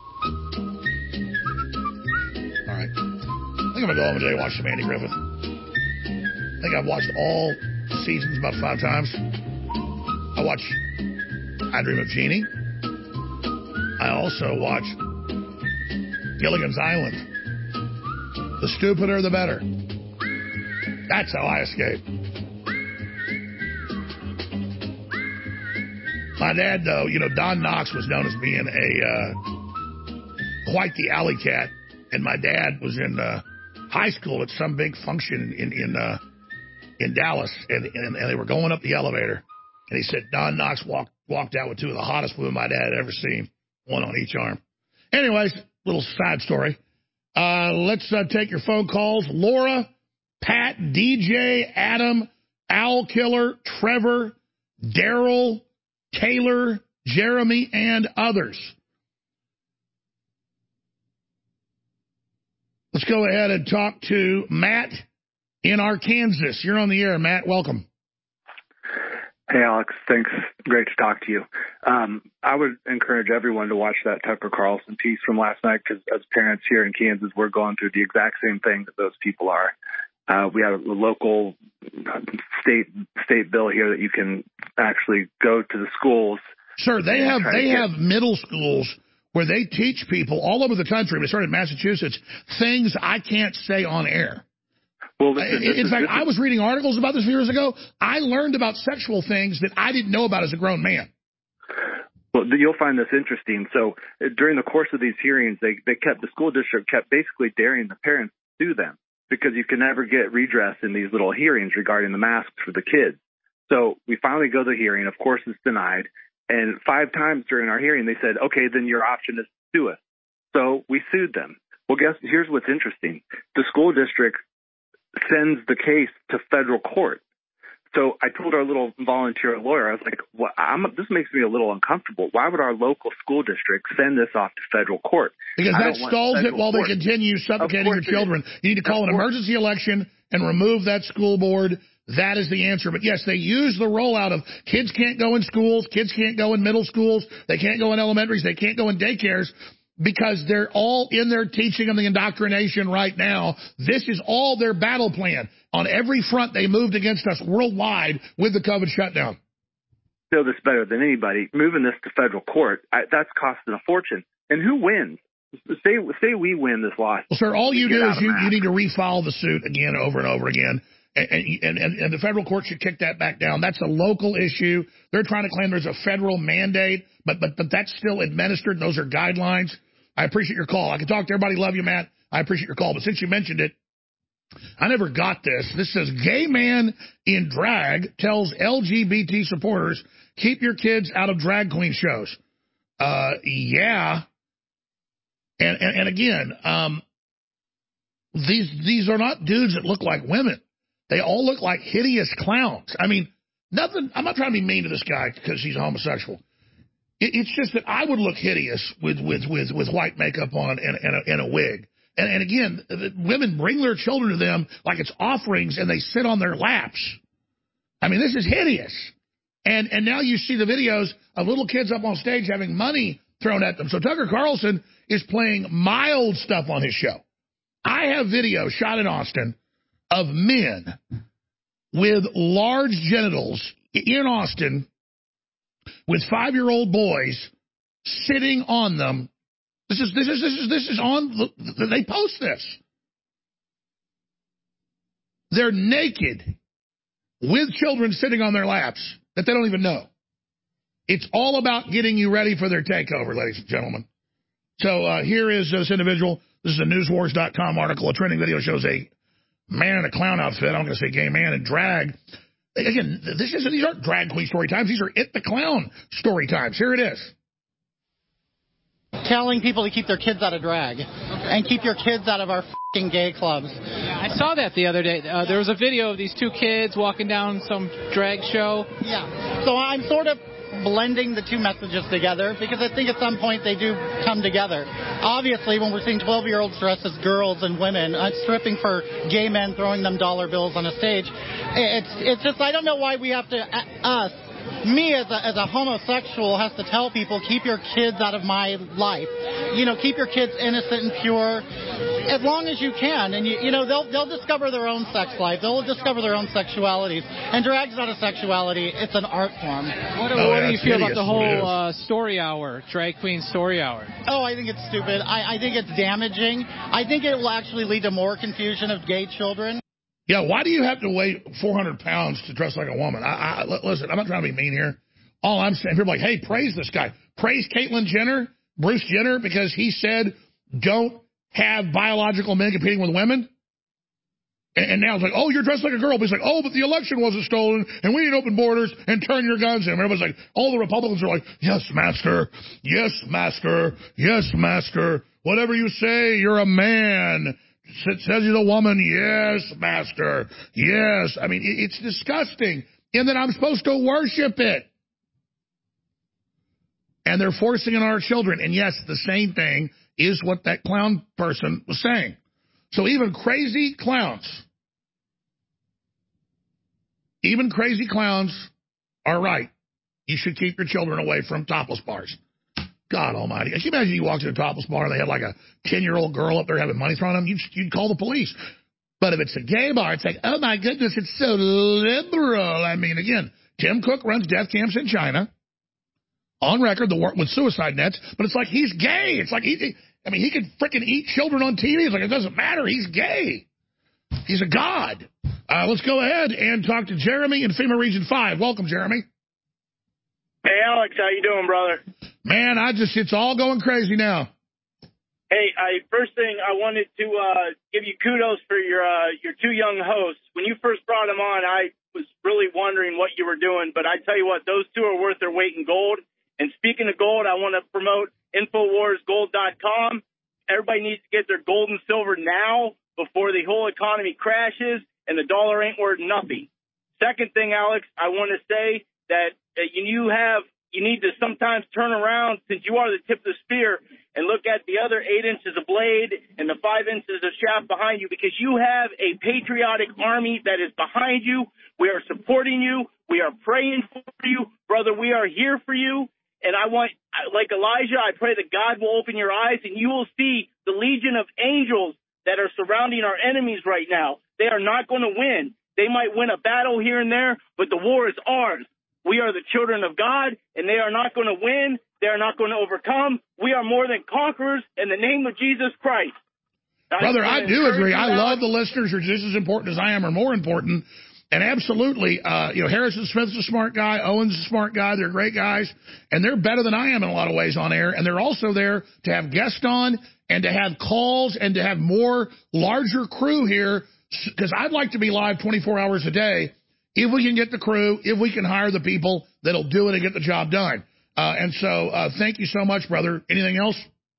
right. I think I'm going to go home today and watch some Andy Griffith. I think I've watched all seasons about 5 times. I watch I Dream of Jeannie. I also watch Gilligan's Island. The stupider, the better. That's how I escape. My dad, though, you know, Don Knotts was known as being quite the alley cat. And my dad was in high school at some big function in Dallas. And they were going up the elevator. And he said Don Knotts walked out with 2 of the hottest women my dad had ever seen. One on each arm. Anyways, little side story. Let's take your phone calls. Laura, Pat, DJ, Adam, Owl Killer, Trevor, Daryl, Taylor, Jeremy, and others. Let's go ahead and talk to Matt in Arkansas. You're on the air, Matt. Welcome. Hey, Alex. Thanks. Great to talk to you. I would encourage everyone to watch that Tucker Carlson piece from last night because as parents here in Kansas, we're going through the exact same thing that those people are. We have a local state bill here that you can actually go to the schools. Sir, they have middle schools where they teach people all over the country. We started in Massachusetts, things I can't say on air. Well, in fact, I was reading articles about this years ago. I learned about sexual things that I didn't know about as a grown man. Well, you'll find this interesting. So during the course of these hearings, the school district kept basically daring the parents to sue them because you can never get redress in these little hearings regarding the masks for the kids. So we finally go to the hearing. Of course, it's denied. And 5 times during our hearing, they said, okay, then your option is to sue us. So we sued them. Well, here's what's interesting. The school district sends the case to federal court. So I told our little volunteer lawyer, I was like, well, this makes me a little uncomfortable. Why would our local school district send this off to federal court? Because that stalls it while they continue suffocating your children. You need to call an emergency election and remove that school board. That is the answer. But, yes, they use the rollout of kids can't go in schools, kids can't go in middle schools, they can't go in elementaries, they can't go in daycares, because they're all in there teaching them the indoctrination right now. This is all their battle plan. On every front, they moved against us worldwide with the COVID shutdown. Know this better than anybody. Moving this to federal court, that's costing a fortune. And who wins? Say we win this lawsuit. Well, sir, all you do is you need to refile the suit again over and over again. And the federal court should kick that back down. That's a local issue. They're trying to claim there's a federal mandate, but that's still administered. Those are guidelines. I appreciate your call. I can talk to everybody. Love you, Matt. I appreciate your call. But since you mentioned it, I never got this. This says, gay man in drag tells LGBT supporters, keep your kids out of drag queen shows. Yeah. And again, these are not dudes that look like women. They all look like hideous clowns. I mean, nothing. I'm not trying to be mean to this guy because he's homosexual. It's just that I would look hideous with white makeup on and a wig. And again, women bring their children to them like it's offerings, and they sit on their laps. I mean, this is hideous. And now you see the videos of little kids up on stage having money thrown at them. So Tucker Carlson is playing mild stuff on his show. I have videos shot in Austin of men with large genitals in Austin with 5-year-old boys sitting on them. This is on. They post this. They're naked with children sitting on their laps that they don't even know. It's all about getting you ready for their takeover, ladies and gentlemen. So here is this individual This is a newswars.com article. A trending video shows a man in a clown outfit. I'm going to say gay man in drag. Again, these aren't drag queen story times. These are It the Clown story times. Here it is. Telling people to keep their kids out of drag and keep your kids out of our f***ing gay clubs. Yeah, I saw that the other day. There was a video of these two kids walking down some drag show. Yeah. So I'm sort of blending the two messages together because I think at some point they do come together. Obviously, when we're seeing 12-year-olds dressed as girls and women, stripping for gay men, throwing them dollar bills on a stage, it's just, I don't know why we have to, me as a homosexual has to tell people, keep your kids out of my life. You know, keep your kids innocent and pure as long as you can. And, you know, they'll discover their own sex life. They'll discover their own sexualities. And drag's not a sexuality. It's an art form. What do you feel about the whole story hour, drag queen story hour? Oh, I think it's stupid. I think it's damaging. I think it will actually lead to more confusion of gay children. Yeah, why do you have to weigh 400 pounds to dress like a woman? Listen, I'm not trying to be mean here. All I'm saying, people are like, hey, praise this guy. Praise Caitlyn Jenner, Bruce Jenner, because he said don't have biological men competing with women. And now it's like, oh, you're dressed like a girl. But he's like, oh, but the election wasn't stolen, and we need open borders and turn your guns in. And everybody's like, all the Republicans are like, yes, master. Yes, master. Yes, master. Whatever you say, you're a man. Says you're the woman, yes, master, yes. I mean, it's disgusting. And that I'm supposed to worship it. And they're forcing it on our children. And yes, the same thing is what that clown person was saying. So even crazy clowns are right. You should keep your children away from topless bars. God almighty. Can you imagine you walked to a topless bar and they had like a 10-year-old girl up there having money thrown at them? You'd call the police. But if it's a gay bar, it's like, oh my goodness, it's so liberal. I mean, again, Tim Cook runs death camps in China. On record, the work with suicide nets. But it's like he's gay. It's like, he could freaking eat children on TV. It's like, it doesn't matter. He's gay. He's a god. Let's go ahead and talk to Jeremy in FEMA Region 5. Welcome, Jeremy. Hey, Alex, how you doing, brother? Man, it's all going crazy now. Hey, first thing, I wanted to give you kudos for your two young hosts. When you first brought them on, I was really wondering what you were doing, but I tell you what, those two are worth their weight in gold. And speaking of gold, I want to promote InfoWarsGold.com. Everybody needs to get their gold and silver now before the whole economy crashes and the dollar ain't worth nothing. Second thing, Alex, I want to say that you need to sometimes turn around, since you are the tip of the spear, and look at the other 8 inches of blade and the 5 inches of shaft behind you, because you have a patriotic army that is behind you. We are supporting you. We are praying for you. Brother, we are here for you. And I want, like Elijah, I pray that God will open your eyes and you will see the legion of angels that are surrounding our enemies right now. They are not going to win. They might win a battle here and there, but the war is ours. We are the children of God, and they are not going to win. They are not going to overcome. We are more than conquerors in the name of Jesus Christ. Brother, I do agree. I love the listeners who are just as important as I am or more important. And absolutely, Harrison Smith's a smart guy. Owen's a smart guy. They're great guys. And they're better than I am in a lot of ways on air. And they're also there to have guests on and to have calls and to have more larger crew here, because I'd like to be live 24 hours a day if we can get the crew, if we can hire the people that'll do it and get the job done. And so thank you so much, brother. Anything else?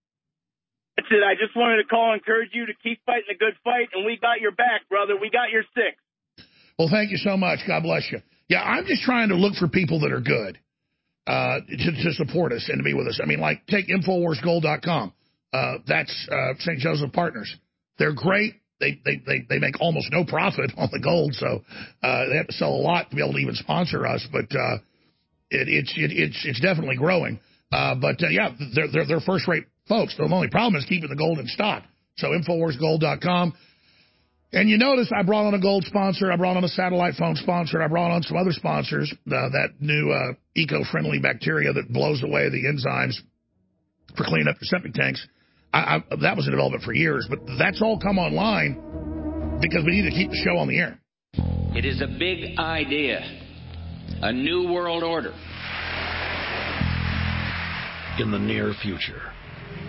That's it. I just wanted to call and encourage you to keep fighting a good fight, and we got your back, brother. We got your six. Well, thank you so much. God bless you. Yeah, I'm just trying to look for people that are good to support us and to be with us. I mean, like, take InfoWarsGold.com. That's St. Joseph Partners. They're great. They make almost no profit on the gold, so they have to sell a lot to be able to even sponsor us. But it's definitely growing. Yeah, they're first-rate folks. The only problem is keeping the gold in stock. So InfoWarsGold.com. And you notice I brought on a gold sponsor. I brought on a satellite phone sponsor. I brought on some other sponsors. That new eco-friendly bacteria that blows away the enzymes for cleaning up your septic tanks. That was in development for years, but that's all come online because we need to keep the show on the air. It is a big idea, a new world order. In the near future,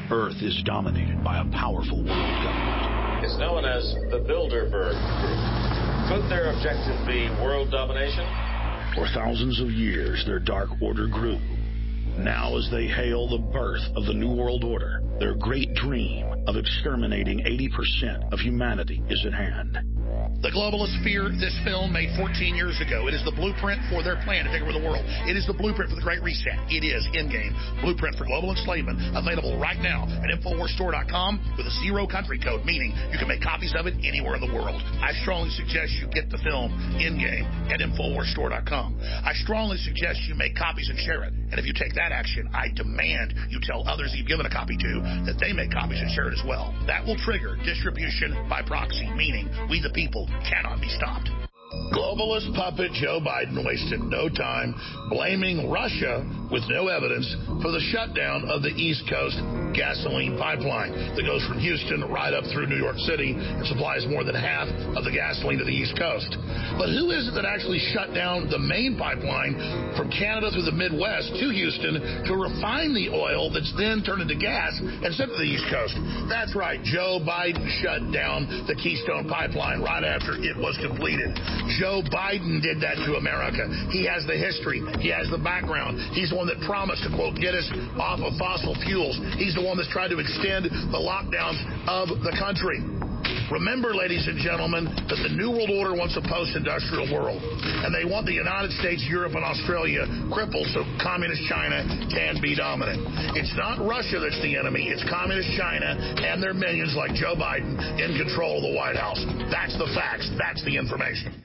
Earth is dominated by a powerful world government. It's known as the Bilderberg Group. Could their objective be world domination? For thousands of years, their dark order grew. Now, as they hail the birth of the New World Order, their great dream of exterminating 80% of humanity is at hand. The globalists fear this film made 14 years ago. It is the blueprint for their plan to take over the world. It is the blueprint for the Great Reset. It is Endgame. Blueprint for Global Enslavement. Available right now at InfoWarsStore.com with a 0 country code, meaning you can make copies of it anywhere in the world. I strongly suggest you get the film Endgame at InfoWarsStore.com. I strongly suggest you make copies and share it. And if you take that action, I demand you tell others you've given a copy to that they make copies and share it as well. That will trigger distribution by proxy, meaning we the people cannot be stopped. Globalist puppet Joe Biden wasted no time blaming Russia with no evidence for the shutdown of the East Coast gasoline pipeline that goes from Houston right up through New York City and supplies more than half of the gasoline to the East Coast. But who is it that actually shut down the main pipeline from Canada through the Midwest to Houston to refine the oil that's then turned into gas and sent to the East Coast? That's right, Joe Biden shut down the Keystone Pipeline right after it was completed. Joe Biden did that to America. He has the history. He has the background. He's the one that promised to, quote, get us off of fossil fuels. He's the one that's tried to extend the lockdowns of the country. Remember, ladies and gentlemen, that the New World Order wants a post-industrial world, and they want the United States, Europe, and Australia crippled so communist China can be dominant. It's not Russia that's the enemy. It's communist China and their minions like Joe Biden in control of the White House. That's the facts. That's the information.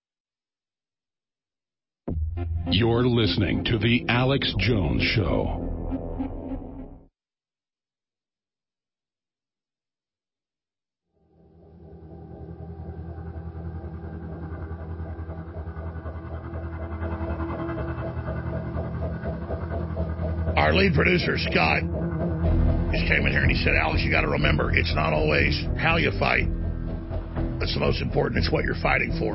You're listening to The Alex Jones Show. Our lead producer, Scott, just came in here and he said, Alex, you got to remember, it's not always how you fight that's the most important. It's what you're fighting for.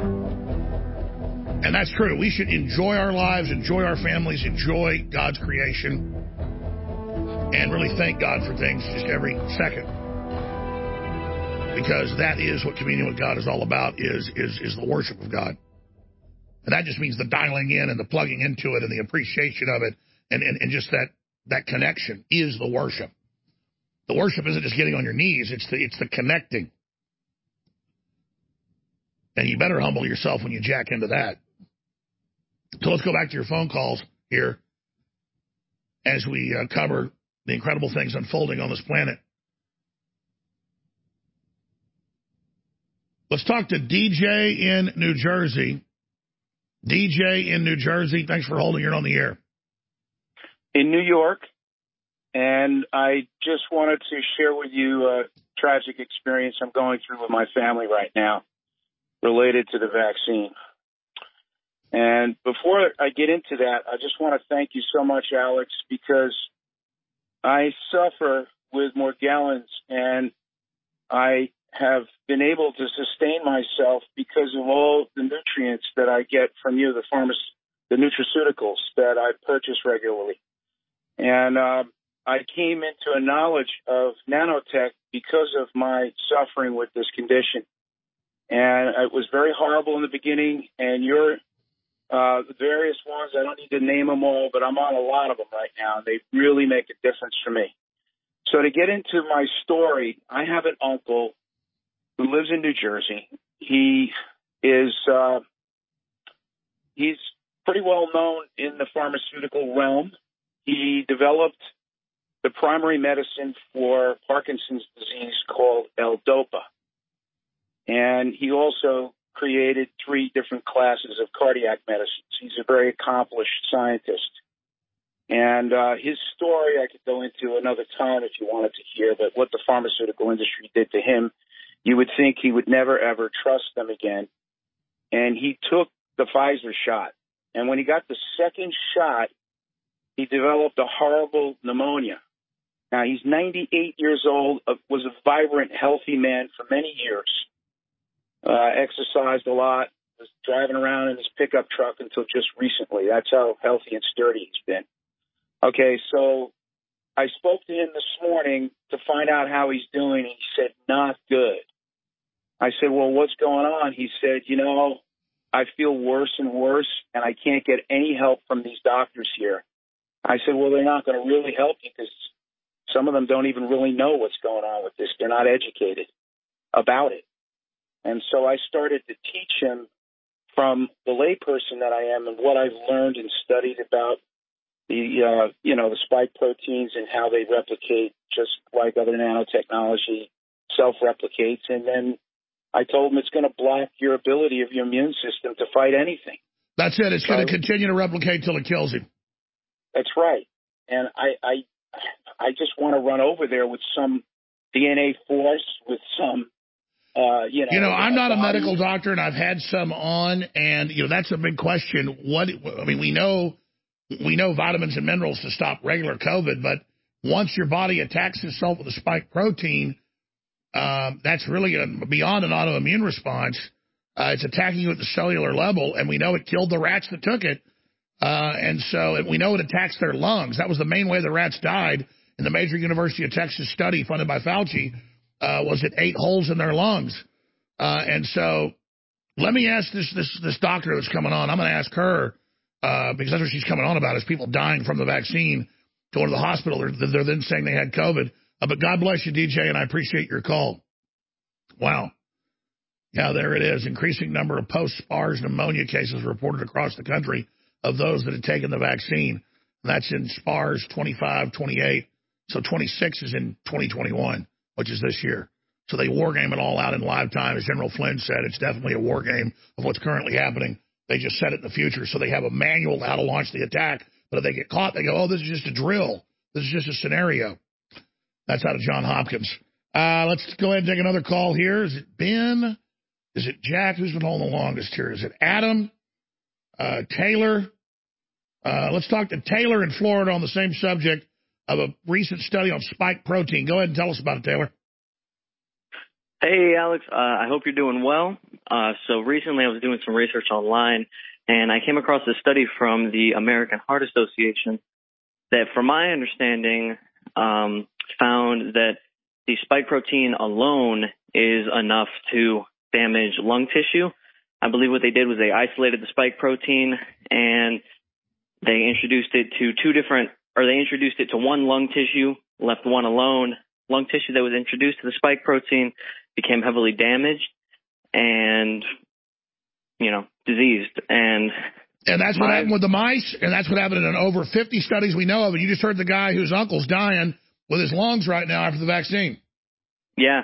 And that's true. We should enjoy our lives, enjoy our families, enjoy God's creation, and really thank God for things just every second. Because that is what communion with God is all about, is the worship of God. And that just means the dialing in and the plugging into it and the appreciation of it and just that connection is the worship. The worship isn't just getting on your knees, it's the connecting. And you better humble yourself when you jack into that. So let's go back to your phone calls here as we cover the incredible things unfolding on this planet. Let's talk to DJ in New Jersey. DJ in New Jersey, thanks for holding. You're on the air. In New York, and I just wanted to share with you a tragic experience I'm going through with my family right now related to the vaccine. And before I get into that, I just want to thank you so much, Alex, because I suffer with Morgellons, and I have been able to sustain myself because of all the nutrients that I get from you, the nutraceuticals that I purchase regularly. And I came into a knowledge of nanotech because of my suffering with this condition. And it was very horrible in the beginning, and your the various ones, I don't need to name them all, but I'm on a lot of them right now, and they really make a difference for me. So to get into my story, I have an uncle who lives in New Jersey. He is he's pretty well known in the pharmaceutical realm. He developed the primary medicine for Parkinson's disease called L-Dopa. And he also created 3 different classes of cardiac medicines. He's a very accomplished scientist. And his story I could go into another time if you wanted to hear, but what the pharmaceutical industry did to him, you would think he would never, ever trust them again. And he took the Pfizer shot. And when he got the second shot, he developed a horrible pneumonia. Now, he's 98 years old, was a vibrant, healthy man for many years, exercised a lot, was driving around in his pickup truck until just recently. That's how healthy and sturdy he's been. Okay, so I spoke to him this morning to find out how he's doing, and he said, not good. I said, well, what's going on? He said, I feel worse and worse, and I can't get any help from these doctors here. I said, well, they're not going to really help you because some of them don't even really know what's going on with this. They're not educated about it. And so I started to teach him from the layperson that I am and what I've learned and studied about the spike proteins and how they replicate just like other nanotechnology self-replicates. And then I told him it's going to block your ability of your immune system to fight anything. That's it. It's going to continue to replicate till it kills him. That's right. And I just want to run over there with some DNA force, with some, I'm not a medical doctor, and I've had some on, and, that's a big question. We know vitamins and minerals to stop regular COVID, but once your body attacks itself with a spike protein, that's really beyond an autoimmune response. It's attacking you at the cellular level, and we know it killed the rats that took it. And we know it attacks their lungs. That was the main way the rats died in the major University of Texas study funded by Fauci, was it ate holes in their lungs. And so let me ask this doctor that's coming on. I'm going to ask her, because that's what she's coming on about, is people dying from the vaccine, going to the hospital. They're then saying they had COVID. But God bless you, DJ, and I appreciate your call. Wow. Yeah, there it is. Increasing number of post-SPARS pneumonia cases reported across the country of those that had taken the vaccine. That's in SPARS 25, 28. So 26 is in 2021, which is this year. So they war game it all out in live time. As General Flynn said, it's definitely a war game of what's currently happening. They just set it in the future. So they have a manual how to launch the attack. But if they get caught, they go, oh, this is just a drill. This is just a scenario. That's out of Johns Hopkins. Let's go ahead and take another call here. Is it Ben? Is it Jack? Who's been holding the longest here? Is it Adam? Taylor? Let's talk to Taylor in Florida on the same subject of a recent study on spike protein. Go ahead and tell us about it, Taylor. Hey, Alex. I hope you're doing well. So recently I was doing some research online, and I came across a study from the American Heart Association that, from my understanding, found that the spike protein alone is enough to damage lung tissue. I believe what they did was they isolated the spike protein and they introduced it to one lung tissue, left one alone. Lung tissue that was introduced to the spike protein became heavily damaged and, diseased. And that's what happened with the mice, and that's what happened in over 50 studies we know of. And you just heard the guy whose uncle's dying with his lungs right now after the vaccine. Yeah.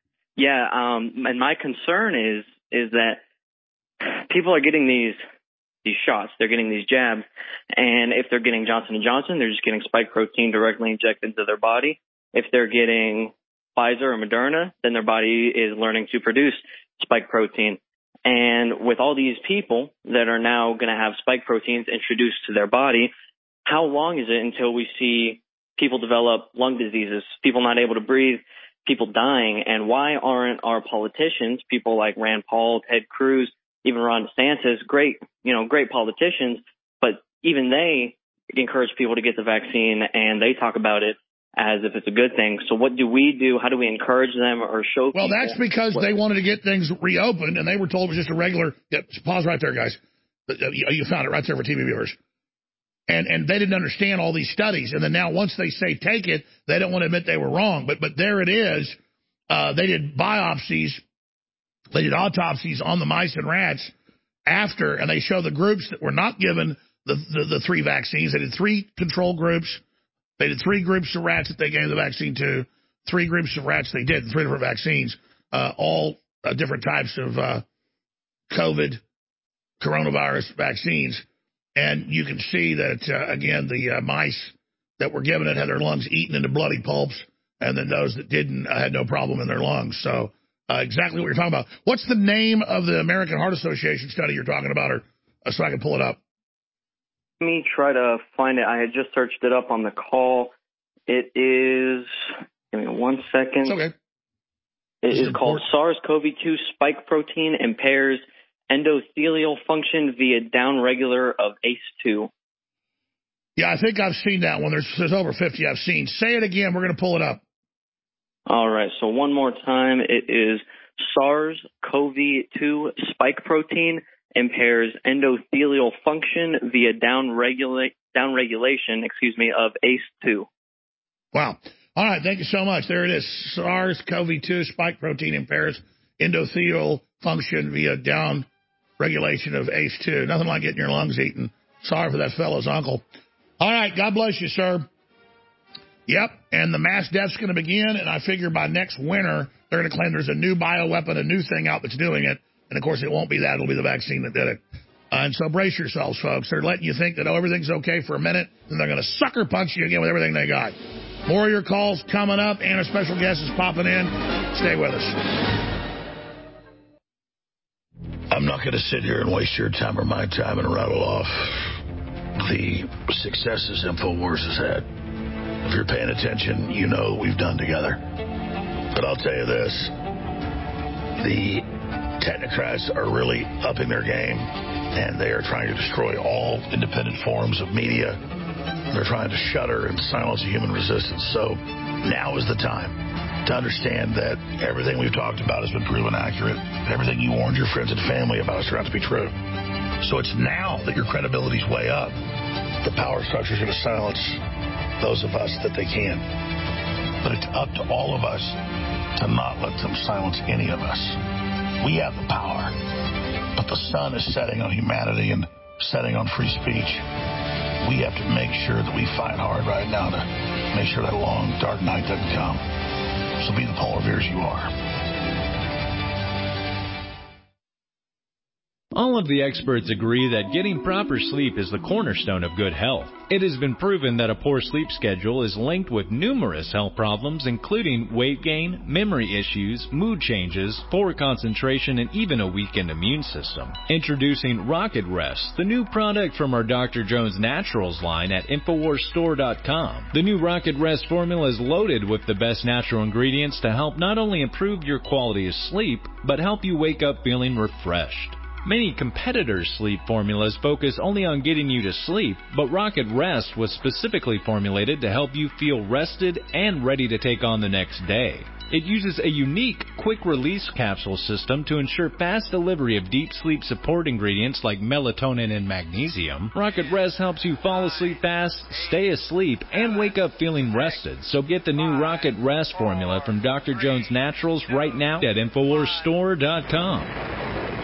And my concern is that people are getting these shots. They're getting these jabs. And if they're getting Johnson & Johnson, they're just getting spike protein directly injected into their body. If they're getting Pfizer or Moderna, then their body is learning to produce spike protein. And with all these people that are now going to have spike proteins introduced to their body, how long is it until we see people develop lung diseases, people not able to breathe, people dying? And why aren't our politicians, people like Rand Paul, Ted Cruz, even Ron DeSantis, great politicians, but even they encourage people to get the vaccine and they talk about it as if it's a good thing. So what do we do? How do we encourage them or show people? Well, that's because they wanted to get things reopened, and they were told it was just a regular... Yeah, pause right there, guys. You found it right there for TV viewers. And they didn't understand all these studies. And then now once they say take it, they don't want to admit they were wrong. But there it is. They did biopsies. They did autopsies on the mice and rats after, and they show the groups that were not given the three vaccines. They did 3 control groups. They did 3 groups of rats that they gave the vaccine to, 3 groups of rats they did, 3 different vaccines, all different types of COVID, coronavirus vaccines. And you can see that, again, the mice that were given it had their lungs eaten into bloody pulps, and then those that didn't had no problem in their lungs. So exactly what you're talking about. What's the name of the American Heart Association study you're talking about, or so I can pull it up? Let me try to find it. I had just searched it up on the call. It is, give me 1 second. It's okay. It is called SARS-CoV-2 spike protein impairs endothelial function via downregular of ACE2. Yeah, I think I've seen that one. There's over 50 I've seen. Say it again. We're going to pull it up. All right, so one more time. It is SARS-CoV-2 spike protein impairs endothelial function via downregulation of ACE2. Wow. All right, thank you so much. There it is. SARS-CoV-2 spike protein impairs endothelial function via downregulation of ACE2. Nothing like getting your lungs eaten. Sorry for that fellow's uncle. All right, God bless you, sir. Yep, and the mass death's going to begin, and I figure by next winter, they're going to claim there's a new bioweapon, a new thing out that's doing it. And, of course, it won't be that. It'll be the vaccine that did it. And so brace yourselves, folks. They're letting you think that, everything's okay for a minute, and they're going to sucker punch you again with everything they got. More of your calls coming up, and a special guest is popping in. Stay with us. I'm not going to sit here and waste your time or my time and rattle off the successes InfoWars has had. If you're paying attention, you know what we've done together. But I'll tell you this. The technocrats are really upping their game, and they are trying to destroy all independent forms of media. They're trying to shutter and silence human resistance. So now is the time to understand that everything we've talked about has been proven accurate. Everything you warned your friends and family about has turned out to be true. So it's now that your credibility's way up. The power structures are going to silence those of us that they can. But it's up to all of us to not let them silence any of us. We have the power. But the sun is setting on humanity and setting on free speech. We have to make sure that we fight hard right now to make sure that long, dark night doesn't come. So be the polar bears you are. All of the experts agree that getting proper sleep is the cornerstone of good health. It has been proven that a poor sleep schedule is linked with numerous health problems, including weight gain, memory issues, mood changes, poor concentration, and even a weakened immune system. Introducing Rocket Rest, the new product from our Dr. Jones Naturals line at InfoWarsStore.com. The new Rocket Rest formula is loaded with the best natural ingredients to help not only improve your quality of sleep, but help you wake up feeling refreshed. Many competitors' sleep formulas focus only on getting you to sleep, but Rocket Rest was specifically formulated to help you feel rested and ready to take on the next day. It uses a unique quick-release capsule system to ensure fast delivery of deep sleep support ingredients like melatonin and magnesium. Rocket Rest helps you fall asleep fast, stay asleep, and wake up feeling rested. So get the new Rocket Rest formula from Dr. Jones Naturals right now at InfoWarsStore.com.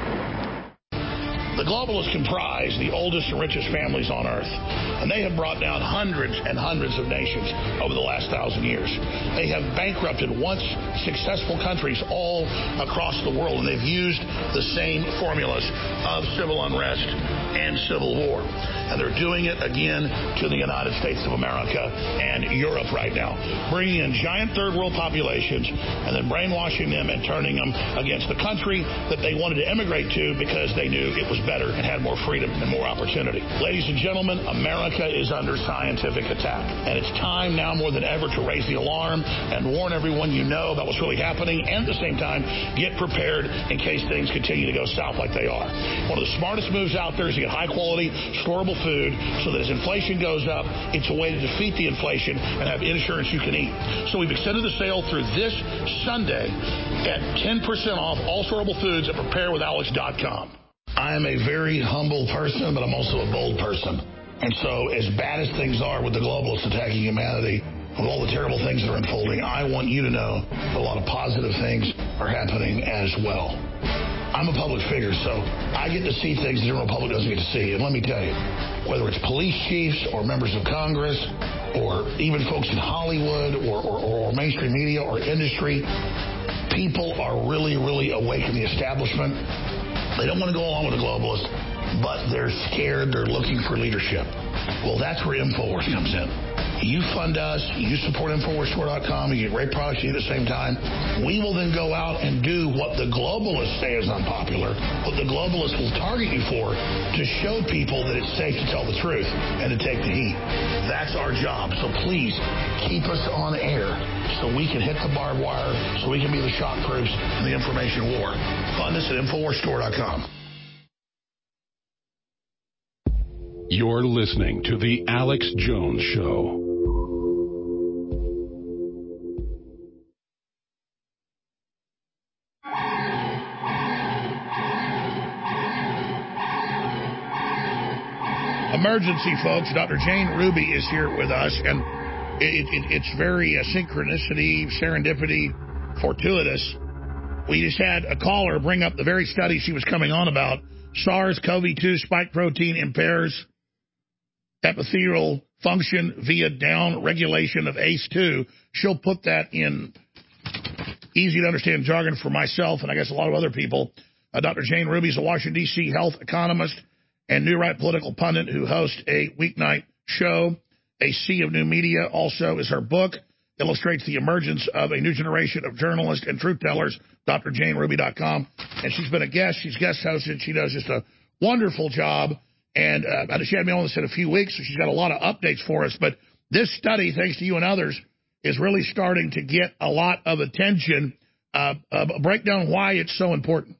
The globalists comprise the oldest and richest families on Earth, and they have brought down hundreds and hundreds of nations over the last 1,000 years. They have bankrupted once successful countries all across the world, and they've used the same formulas of civil unrest and civil war. And they're doing it again to the United States of America and Europe right now, bringing in giant third world populations and then brainwashing them and turning them against the country that they wanted to immigrate to because they knew it was better and had more freedom and more opportunity. Ladies and gentlemen, America is under scientific attack, and it's time now more than ever to raise the alarm and warn everyone you know about what's really happening, and at the same time get prepared in case things continue to go south like they are. One of the smartest moves out there is to get high quality, storable food so that as inflation goes up, it's a way to defeat the inflation and have insurance you can eat. So we've extended the sale through this Sunday at 10% off all storable foods at preparewithalex.com. I am a very humble person, but I'm also a bold person. And so as bad as things are with the globalists attacking humanity, with all the terrible things that are unfolding, I want you to know that a lot of positive things are happening as well. I'm a public figure, so I get to see things the general public doesn't get to see. And let me tell you, whether it's police chiefs or members of Congress or even folks in Hollywood or mainstream media or industry, people are really, really awake in the establishment. They don't want to go along with the globalists, but they're scared. They're looking for leadership. Well, that's where InfoWars comes in. You fund us, you support InfoWarsStore.com, you get great products at the same time. We will then go out and do what the globalists say is unpopular, what the globalists will target you for, to show people that it's safe to tell the truth and to take the heat. That's our job. So please keep us on air so we can hit the barbed wire, so we can be the shock troops in the information war. Fund us at InfoWarsStore.com. You're listening to The Alex Jones Show. Emergency, folks. Dr. Jane Ruby is here with us, and it's very synchronicity, serendipity, fortuitous. We just had a caller bring up the very study she was coming on about. SARS-CoV-2 spike protein impairs epithelial function via down regulation of ACE2. She'll put that in easy to understand jargon for myself and I guess a lot of other people. Dr. Jane Ruby is a Washington, D.C. health economist and new right political pundit who hosts a weeknight show. A Sea of New Media also is her book, illustrates the emergence of a new generation of journalists and truth tellers, drjaneruby.com. And she's been a guest. She's guest hosted. She does just a wonderful job. And she had me on this in a few weeks, so she's got a lot of updates for us. But this study, thanks to you and others, is really starting to get a lot of attention. Break down why it's so important.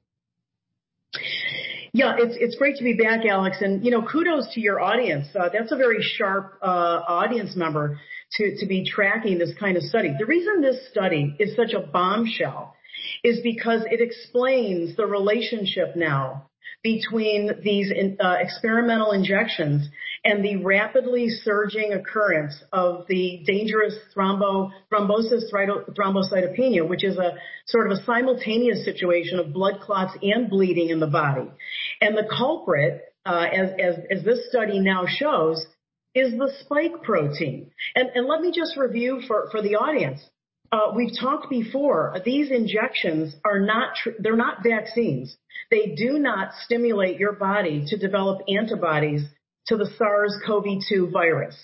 Yeah, it's great to be back, Alex. And, you know, kudos to your audience. That's a very sharp audience member to be tracking this kind of study. The reason this study is such a bombshell is because it explains the relationship now between these experimental injections and the rapidly surging occurrence of the dangerous thrombosis thrombocytopenia, which is a sort of a simultaneous situation of blood clots and bleeding in the body. And the culprit, as this study now shows, is the spike protein. And let me just review for the audience. We've talked before, these injections are they're not vaccines. They do not stimulate your body to develop antibodies to the SARS-CoV-2 virus.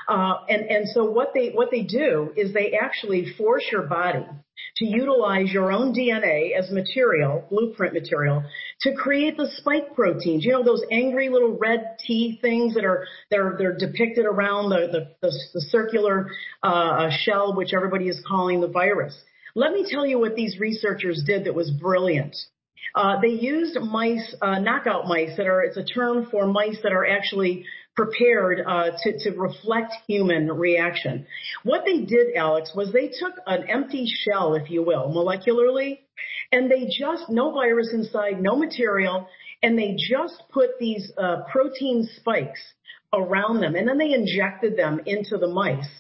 And so what they do is they actually force your body to utilize your own DNA as material, blueprint material, to create the spike proteins. You know, those angry little red T things they're depicted around the circular shell, which everybody is calling the virus. Let me tell you what these researchers did that was brilliant. They used mice, knockout mice it's a term for mice that are actually prepared to reflect human reaction. What they did, Alex, was they took an empty shell, if you will, molecularly, and they no virus inside, no material, and they just put these protein spikes around them, and then they injected them into the mice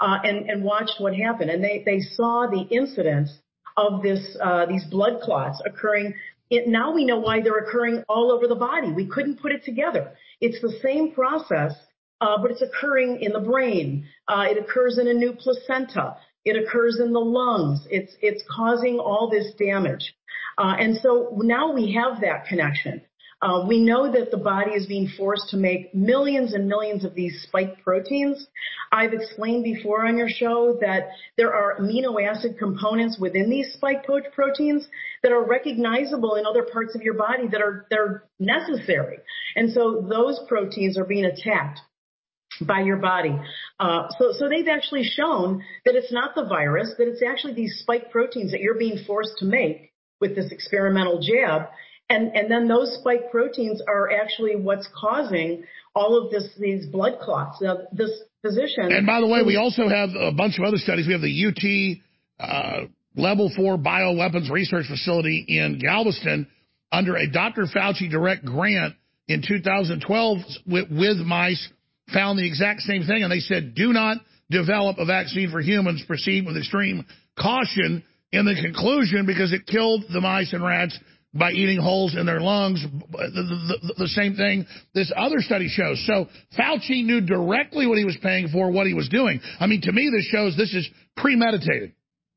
and watched what happened. And they saw the incidence of these blood clots occurring. Now we know why they're occurring all over the body. We couldn't put it together. It's the same process, but it's occurring in the brain. It occurs in a new placenta. It occurs in the lungs. It's causing all this damage. And so now we have that connection. We know that the body is being forced to make millions and millions of these spike proteins. I've explained before on your show that there are amino acid components within these spike proteins that are recognizable in other parts of your body they're necessary. And so those proteins are being attacked by your body. So they've actually shown that it's not the virus, that it's actually these spike proteins that you're being forced to make with this experimental jab. And then those spike proteins are actually what's causing all of these blood clots. Now, this physician... And by the way, we also have a bunch of other studies. We have the UT Level 4 Bioweapons Research Facility in Galveston under a Dr. Fauci direct grant in 2012 with mice, found the exact same thing. And they said, do not develop a vaccine for humans. Proceed with extreme caution in the conclusion because it killed the mice and rats by eating holes in their lungs, the same thing this other study shows. So Fauci knew directly what he was paying for, what he was doing. I mean, to me, this shows this is premeditated.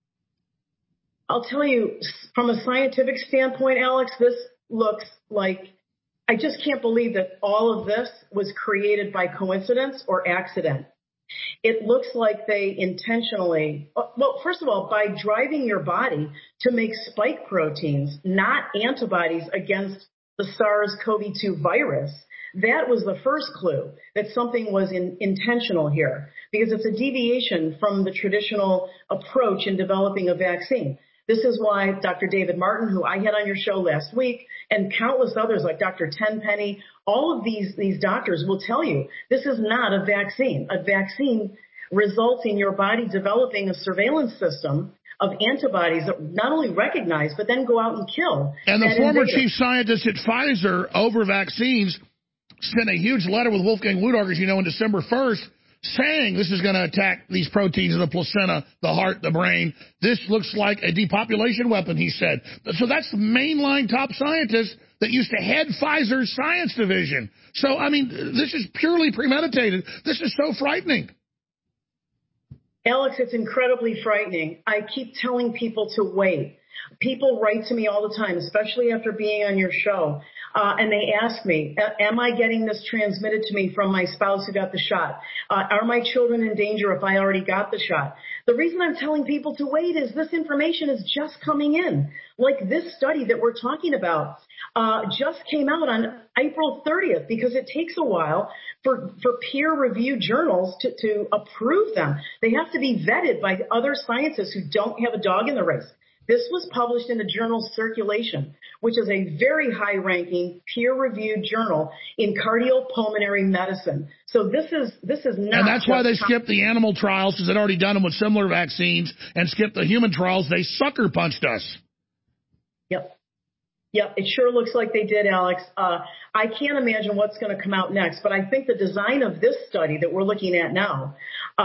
I'll tell you, from a scientific standpoint, Alex, this looks like, I just can't believe that all of this was created by coincidence or accident. It looks like they intentionally, well, first of all, by driving your body to make spike proteins, not antibodies against the SARS-CoV-2 virus, that was the first clue that something was intentional here, because it's a deviation from the traditional approach in developing a vaccine. This is why Dr. David Martin, who I had on your show last week, and countless others like Dr. Tenpenny, all of these doctors will tell you this is not a vaccine. A vaccine results in your body developing a surveillance system of antibodies that not only recognize, but then go out and kill. And the former chief scientist at Pfizer over vaccines sent a huge letter with Wolfgang Wodarg, as you know, on December 1st, saying this is going to attack these proteins in the placenta, the heart, the brain. This looks like a depopulation weapon, he said. So that's the mainline top scientist that used to head Pfizer's science division. So, I mean, this is purely premeditated. This is so frightening. Alex, it's incredibly frightening. I keep telling people to wait. People write to me all the time, especially after being on your show, and they ask me, am I getting this transmitted to me from my spouse who got the shot? Are my children in danger if I already got the shot? The reason I'm telling people to wait is this information is just coming in. Like this study that we're talking about just came out on April 30th because it takes a while for peer-reviewed journals to approve them. They have to be vetted by other scientists who don't have a dog in the race. This was published in the journal Circulation, which is a very high-ranking, peer-reviewed journal in cardiopulmonary medicine. So this is not. And that's why they skipped the animal trials, because they'd already done them with similar vaccines, and skipped the human trials. They sucker punched us. Yep, it sure looks like they did, Alex. I can't imagine what's going to come out next, but I think the design of this study that we're looking at now,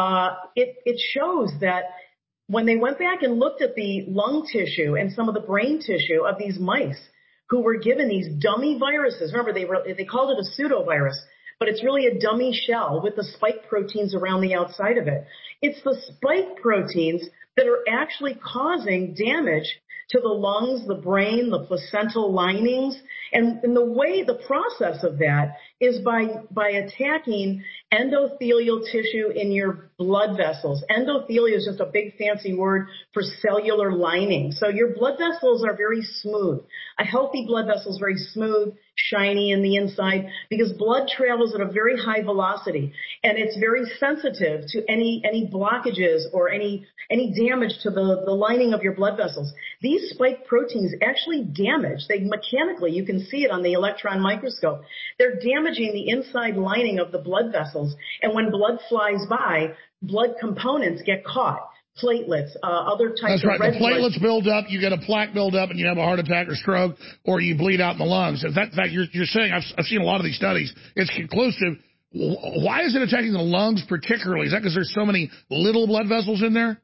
it shows that when they went back and looked at the lung tissue and some of the brain tissue of these mice who were given these dummy viruses, remember they called it a pseudovirus, but it's really a dummy shell with the spike proteins around the outside of it. It's the spike proteins that are actually causing damage to the lungs, the brain, the placental linings. And the process of that is by attacking endothelial tissue in your blood vessels. Endothelial is just a big fancy word for cellular lining. So your blood vessels are very smooth. A healthy blood vessel is very smooth, shiny in the inside because blood travels at a very high velocity and it's very sensitive to any blockages or any damage to the lining of your blood vessels. These spike proteins actually damage. They mechanically, you can see it on the electron microscope. They're damaging the inside lining of the blood vessels. And when blood flies by, blood components get caught. Platelets, other types of red blood. That's right. The platelets build up, you get a plaque build up, and you have a heart attack or stroke, or you bleed out in the lungs. In fact, you're saying, I've seen a lot of these studies, it's conclusive. Why is it attacking the lungs particularly? Is that because there's so many little blood vessels in there?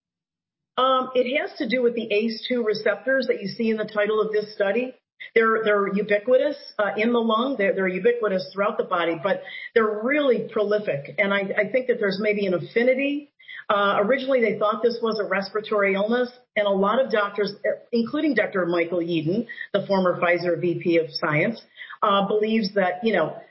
It has to do with the ACE2 receptors that you see in the title of this study. They're ubiquitous in the lung. They're ubiquitous throughout the body, but they're really prolific. And I think that there's maybe an affinity. Originally, they thought this was a respiratory illness, and a lot of doctors, including Dr. Michael Yeadon, the former Pfizer VP of Science, believes that,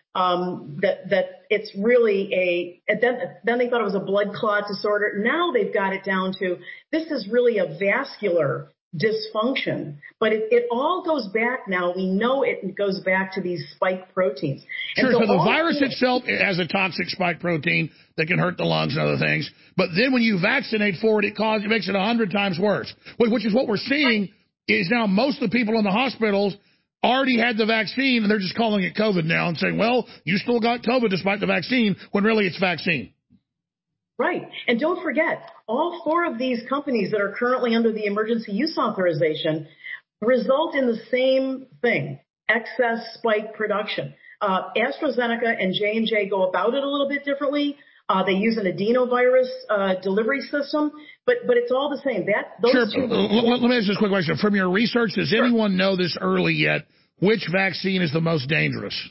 that it's really then they thought it was a blood clot disorder. Now they've got it down to this is really a vascular dysfunction, but it all goes back now. We know it goes back to these spike proteins. Sure, so the virus itself has a toxic spike protein that can hurt the lungs and other things, but then when you vaccinate for it, it makes it 100 times worse, which is what we're seeing is now most of the people in the hospitals already had the vaccine, and they're just calling it COVID now and saying, well, you still got COVID despite the vaccine, when really it's vaccine. Right. And don't forget, all 4 of these companies that are currently under the emergency use authorization result in the same thing, excess spike production. AstraZeneca and J&J go about it a little bit differently. They use an adenovirus delivery system, but it's all the same. Sure. Let me ask you this quick question. From your research, does anyone know this early yet? Which vaccine is the most dangerous?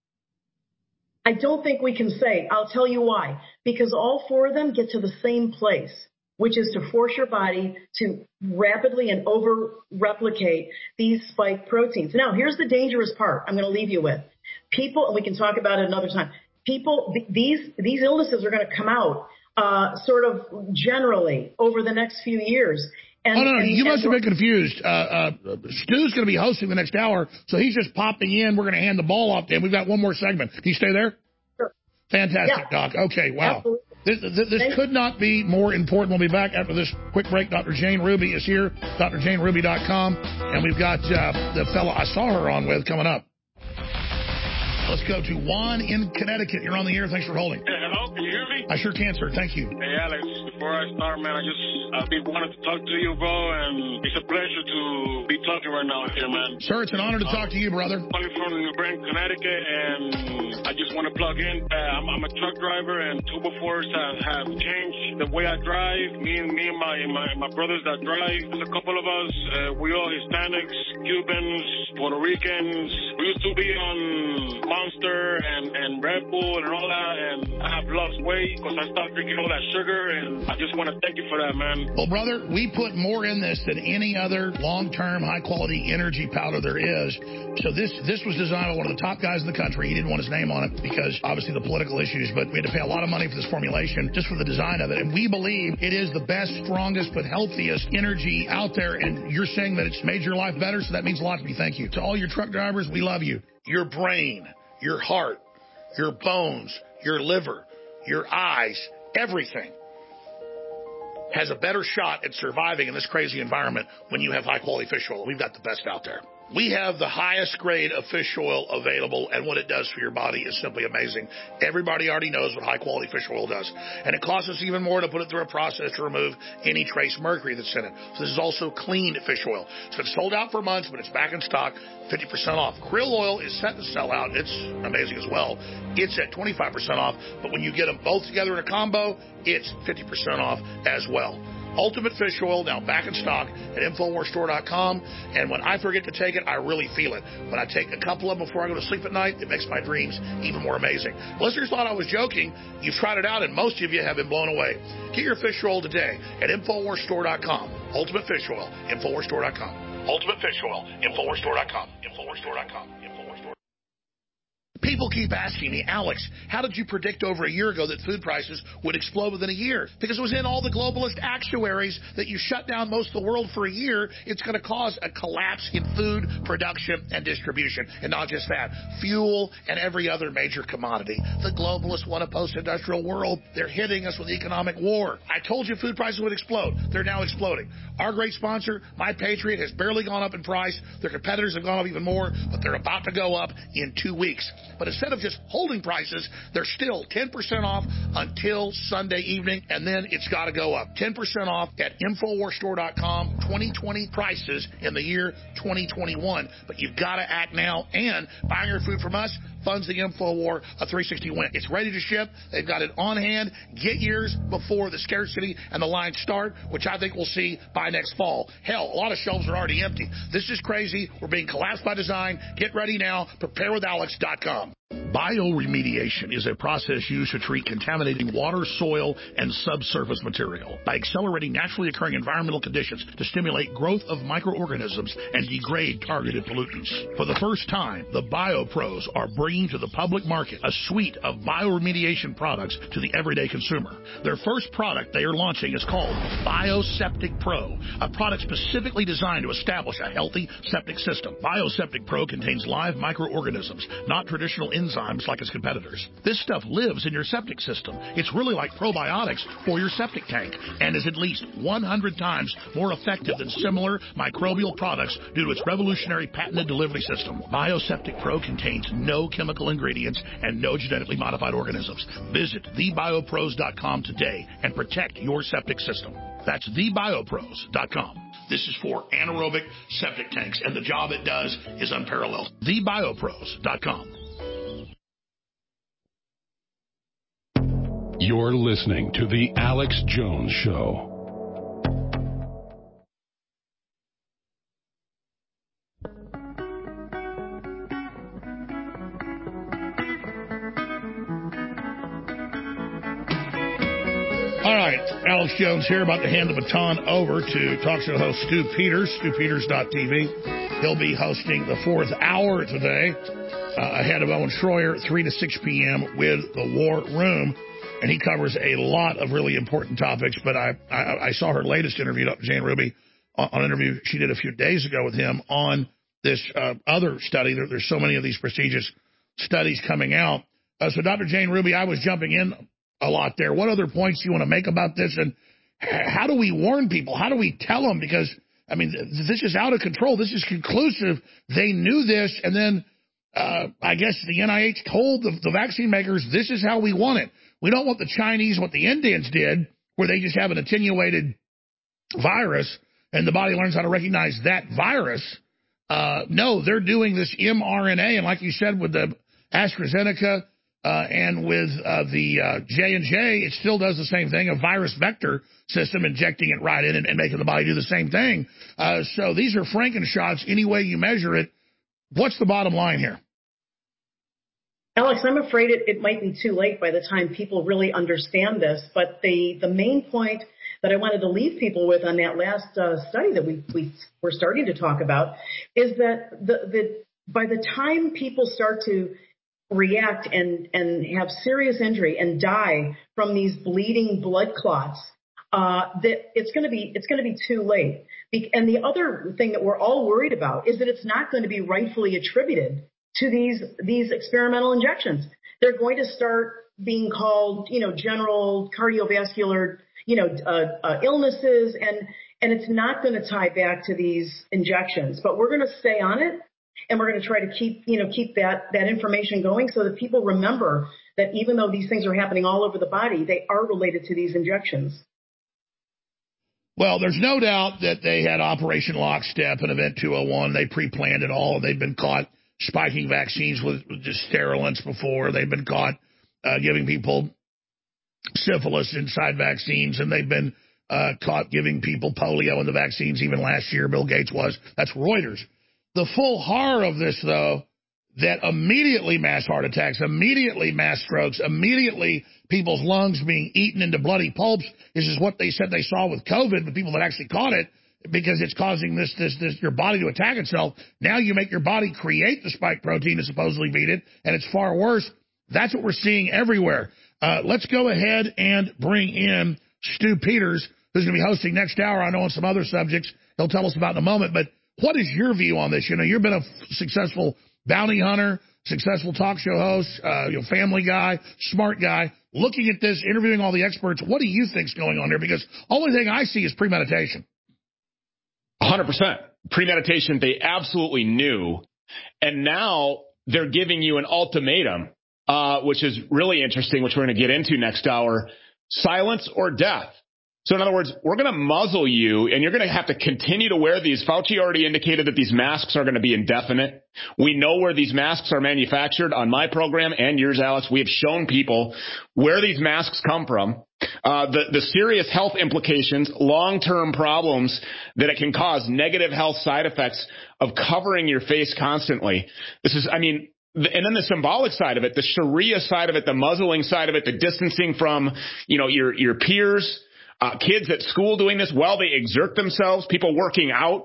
I don't think we can say. I'll tell you why. Because all 4 of them get to the same place, which is to force your body to rapidly and over-replicate these spike proteins. Now, here's the dangerous part I'm going to leave you with. People, and we can talk about it another time, these illnesses are going to come out sort of generally over the next few years. And you must have been confused. Stu's going to be hosting the next hour, so he's just popping in. We're going to hand the ball off to him. We've got one more segment. Can you stay there? Sure. Fantastic, yeah. Doc. Okay, wow. Absolutely. This could not be more important. We'll be back after this quick break. Dr. Jane Ruby is here, drjaneruby.com, and we've got the fella I saw her on with coming up. Let's go to Juan in Connecticut. You're on the air. Thanks for holding. Hey, hello. Can you hear me? I sure can, sir. Thank you. Hey, Alex. Before I start, man, I've been wanting to talk to you, bro, and it's a pleasure to be talking right now here, man. Sir, it's an honor to talk to you, brother. I'm from New Britain, Connecticut, and I just want to plug in. I'm a truck driver, and Turbo Force have changed the way I drive. Me and my brothers that drive. There's a couple of us. We all Hispanics, Cubans, Puerto Ricans. We used to be on Monster and Red Bull and all that, and I have lost weight because I stopped drinking all that sugar, and I just want to thank you for that, man. Well, brother, we put more in this than any other long-term, high-quality energy powder there is. So this was designed by one of the top guys in the country. He didn't want his name on it because, obviously, the political issues, but we had to pay a lot of money for this formulation just for the design of it. And we believe it is the best, strongest, but healthiest energy out there. And you're saying that it's made your life better, so that means a lot to me. Thank you. To all your truck drivers, we love you. Your brain, your heart, your bones, your liver, your eyes, everything has a better shot at surviving in this crazy environment when you have high-quality fish oil. We've got the best out there. We have the highest grade of fish oil available, and what it does for your body is simply amazing. Everybody already knows what high-quality fish oil does, and it costs us even more to put it through a process to remove any trace mercury that's in it. So this is also clean fish oil. It's been sold out for months, but it's back in stock, 50% off. Krill oil is set to sell out. It's amazing as well. It's at 25% off, but when you get them both together in a combo, it's 50% off as well. Ultimate Fish Oil, now back in stock at InfoWarsStore.com. And when I forget to take it, I really feel it. When I take a couple of them before I go to sleep at night, it makes my dreams even more amazing. Listeners thought I was joking. You've tried it out, and most of you have been blown away. Get your fish oil today at InfoWarsStore.com. Ultimate Fish Oil, InfoWarsStore.com. Ultimate Fish Oil, InfoWarsStore.com. InfoWarsStore.com. People keep asking me, Alex, how did you predict over a year ago that food prices would explode within a year? Because it was in all the globalist actuaries that you shut down most of the world for a year. It's going to cause a collapse in food production and distribution. And not just that, fuel and every other major commodity. The globalists want a post-industrial world. They're hitting us with economic war. I told you food prices would explode. They're now exploding. Our great sponsor, My Patriot, has barely gone up in price. Their competitors have gone up even more, but they're about to go up in 2 weeks. But instead of just holding prices, they're still 10% off until Sunday evening, and then it's got to go up. 10% off at InfoWarsStore.com, 2020 prices in the year 2021. But you've got to act now, and buying your food from us funds the InfoWar a 360 win. It's ready to ship. They've got it on hand. Get yours before the scarcity and the lines start, which I think we'll see by next fall. Hell, a lot of shelves are already empty. This is crazy. We're being collapsed by design. Get ready now. PrepareWithAlex.com. Bioremediation is a process used to treat contaminating water, soil, and subsurface material by accelerating naturally occurring environmental conditions to stimulate growth of microorganisms and degrade targeted pollutants. For the first time, the BioPros are bringing to the public market a suite of bioremediation products to the everyday consumer. Their first product they are launching is called Bioseptic Pro, a product specifically designed to establish a healthy septic system. Bioseptic Pro contains live microorganisms, not traditional enzymes like its competitors. This stuff lives in your septic system. It's really like probiotics for your septic tank and is at least 100 times more effective than similar microbial products due to its revolutionary patented delivery system. Bioseptic Pro contains no chemical ingredients and no genetically modified organisms. Visit thebiopros.com today and protect your septic system. That's thebiopros.com. This is for anaerobic septic tanks, and the job it does is unparalleled. Thebiopros.com. You're listening to The Alex Jones Show. All right, Alex Jones here, about to hand the baton over to talk show host Stu Peters, StuPeters.tv. He'll be hosting the fourth hour today, ahead of Owen Schroyer, 3 to 6 p.m. with The War Room. And he covers a lot of really important topics. But I saw her latest interview, Dr. Jane Ruby, on an interview she did a few days ago with him on this other study. There's so many of these prestigious studies coming out. So Dr. Jane Ruby, I was jumping in a lot there. What other points do you want to make about this? And how do we warn people? How do we tell them? Because, I mean, this is out of control. This is conclusive. They knew this, and then I guess the NIH told the vaccine makers, this is how we want it. We don't want the Chinese, what the Indians did, where they just have an attenuated virus, and the body learns how to recognize that virus. No, they're doing this mRNA, and like you said, with the AstraZeneca and with the J&J, it still does the same thing, a virus vector system, injecting it right in and making the body do the same thing. So these are Frankenshots any way you measure it. What's the bottom line here? Alex, I'm afraid it might be too late by the time people really understand this, but the main point that I wanted to leave people with on that last study that we were starting to talk about is that by the time people start to react and have serious injury and die from these bleeding blood clots, that it's going to be too late. And the other thing that we're all worried about is that it's not going to be rightfully attributed to these experimental injections. They're going to start being called, general cardiovascular, illnesses, and it's not going to tie back to these injections. But we're going to stay on it, and we're going to try to keep that information going so that people remember that even though these things are happening all over the body, they are related to these injections. Well, there's no doubt that they had Operation Lockstep and Event 201. They pre-planned it all. They've been caught spiking vaccines with just sterilants before. They've been caught giving people syphilis inside vaccines, and they've been caught giving people polio in the vaccines even last year. Bill Gates was. That's Reuters. The full horror of this, though, that immediately mass heart attacks, immediately mass strokes, immediately people's lungs being eaten into bloody pulps. This is what they said they saw with COVID, but people that actually caught it, because it's causing this your body to attack itself. Now you make your body create the spike protein to supposedly beat it, and it's far worse. That's what we're seeing everywhere. Let's go ahead and bring in Stu Peters, who's going to be hosting next hour. I know on some other subjects he'll tell us about in a moment, but what is your view on this? You've been a successful bounty hunter, successful talk show host, family guy, smart guy. Looking at this, interviewing all the experts, what do you think's going on here? Because only thing I see is premeditation. 100%. Premeditation, they absolutely knew. And now they're giving you an ultimatum, which is really interesting, which we're going to get into next hour. Silence or death. So in other words, we're going to muzzle you, and you're going to have to continue to wear these. Fauci already indicated that these masks are going to be indefinite. We know where these masks are manufactured. On my program and yours, Alex, we have shown people where these masks come from, the serious health implications, long-term problems that it can cause, negative health side effects of covering your face constantly. And then the symbolic side of it, the Sharia side of it, the muzzling side of it, the distancing from, your peers. Kids at school doing this while they exert themselves, people working out.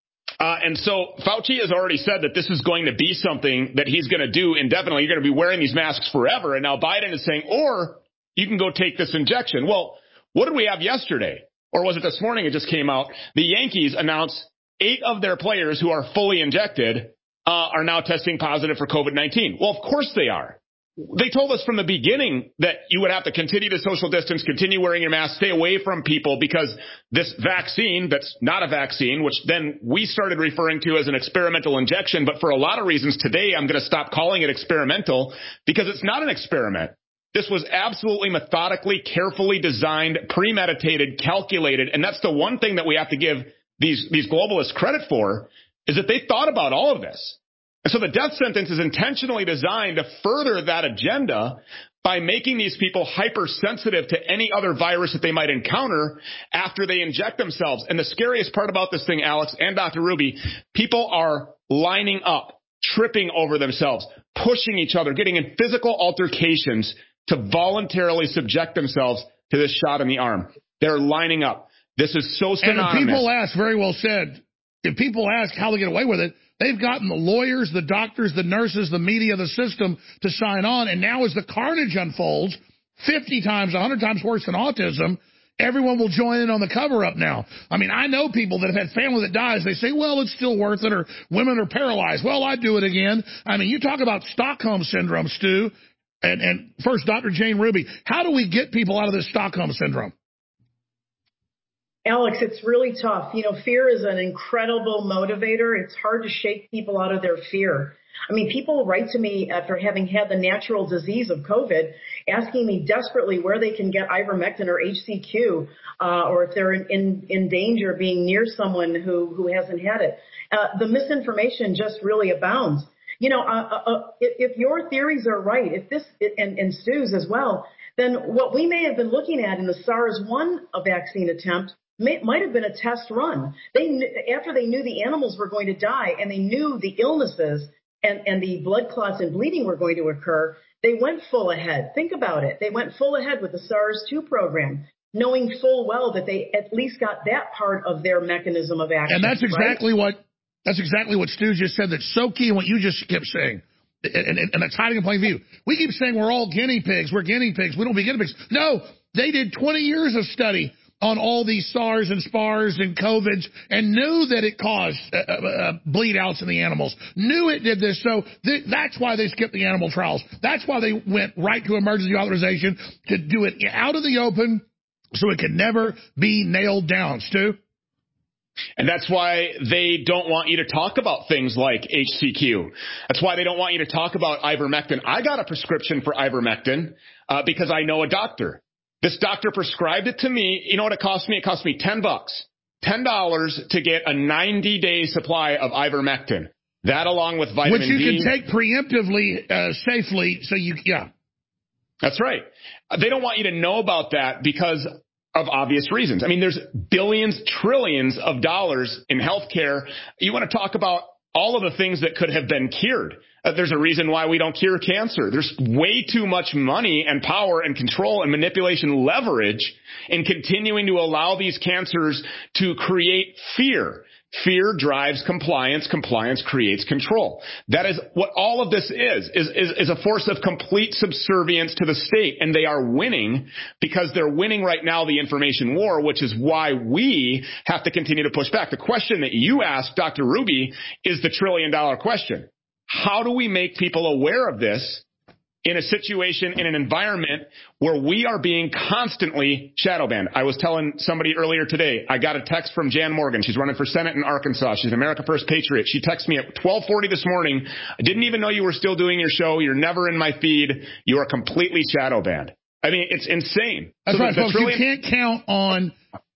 And so Fauci has already said that this is going to be something that he's going to do indefinitely. You're going to be wearing these masks forever. And now Biden is saying, or you can go take this injection. Well, what did we have yesterday? Or was it this morning? It just came out. The Yankees announced 8 of their players who are fully injected are now testing positive for COVID-19. Well, of course they are. They told us from the beginning that you would have to continue to social distance, continue wearing your mask, stay away from people, because this vaccine that's not a vaccine, which then we started referring to as an experimental injection. But for a lot of reasons today, I'm going to stop calling it experimental because it's not an experiment. This was absolutely methodically, carefully designed, premeditated, calculated. And that's the one thing that we have to give these globalists credit for, is that they thought about all of this. And so the death sentence is intentionally designed to further that agenda by making these people hypersensitive to any other virus that they might encounter after they inject themselves. And the scariest part about this thing, Alex and Dr. Ruby, people are lining up, tripping over themselves, pushing each other, getting in physical altercations to voluntarily subject themselves to this shot in the arm. They're lining up. This is so synonymous. And if people ask, very well said, if people ask how they get away with it, they've gotten the lawyers, the doctors, the nurses, the media, the system to sign on. And now as the carnage unfolds, 50 times, 100 times worse than autism, everyone will join in on the cover-up now. I know people that have had family that dies. They say, well, it's still worth it, or women are paralyzed. Well, I'd do it again. You talk about Stockholm Syndrome, Stu. And first, Dr. Jane Ruby, how do we get people out of this Stockholm Syndrome? Alex, it's really tough. Fear is an incredible motivator. It's hard to shake people out of their fear. I mean, people write to me after having had the natural disease of COVID, asking me desperately where they can get ivermectin or HCQ, or if they're in danger of being near someone who hasn't had it. The misinformation just really abounds. If your theories are right, if this and Stu's as well, then what we may have been looking at in the SARS-1 vaccine attempt might have been a test run. After they knew the animals were going to die and they knew the illnesses and the blood clots and bleeding were going to occur, they went full ahead. Think about it. They went full ahead with the SARS-2 program, knowing full well that they at least got that part of their mechanism of action. And that's exactly right? That's exactly what Stu just said. That's so key in what you just kept saying. And that's hiding in plain view. We keep saying we're all guinea pigs. We're guinea pigs. We don't be guinea pigs. No, they did 20 years of study on all these SARS and SPARS and COVIDs and knew that it caused bleed outs in the animals, knew it did this. So that's why they skipped the animal trials. That's why they went right to emergency authorization to do it out of the open so it could never be nailed down. Stu? And that's why they don't want you to talk about things like HCQ. That's why they don't want you to talk about ivermectin. I got a prescription for ivermectin because I know a doctor. This doctor prescribed it to me. You know what it cost me? It cost me $10. $10 to get a 90-day supply of ivermectin. That along with vitamin D. Which you can take preemptively, safely, so yeah. That's right. They don't want you to know about that because of obvious reasons. I mean, there's billions, trillions of dollars in healthcare. You want to talk about all of the things that could have been cured. There's a reason why we don't cure cancer. There's way too much money and power and control and manipulation leverage in continuing to allow these cancers to create fear. Fear drives compliance. Compliance creates control. That is what all of this is a force of complete subservience to the state. And they are winning because they're winning right now the information war, which is why we have to continue to push back. The question that you asked, Dr. Ruby, is the $1 trillion question. How do we make people aware of this in a situation, in an environment where we are being constantly shadow banned? I was telling somebody earlier today, I got a text from Jan Morgan. She's running for Senate in Arkansas. She's an America First Patriot. She texted me at 12:40 this morning. I didn't even know you were still doing your show. You're never in my feed. You are completely shadow banned. I mean, it's insane. That's right, folks. You can't count on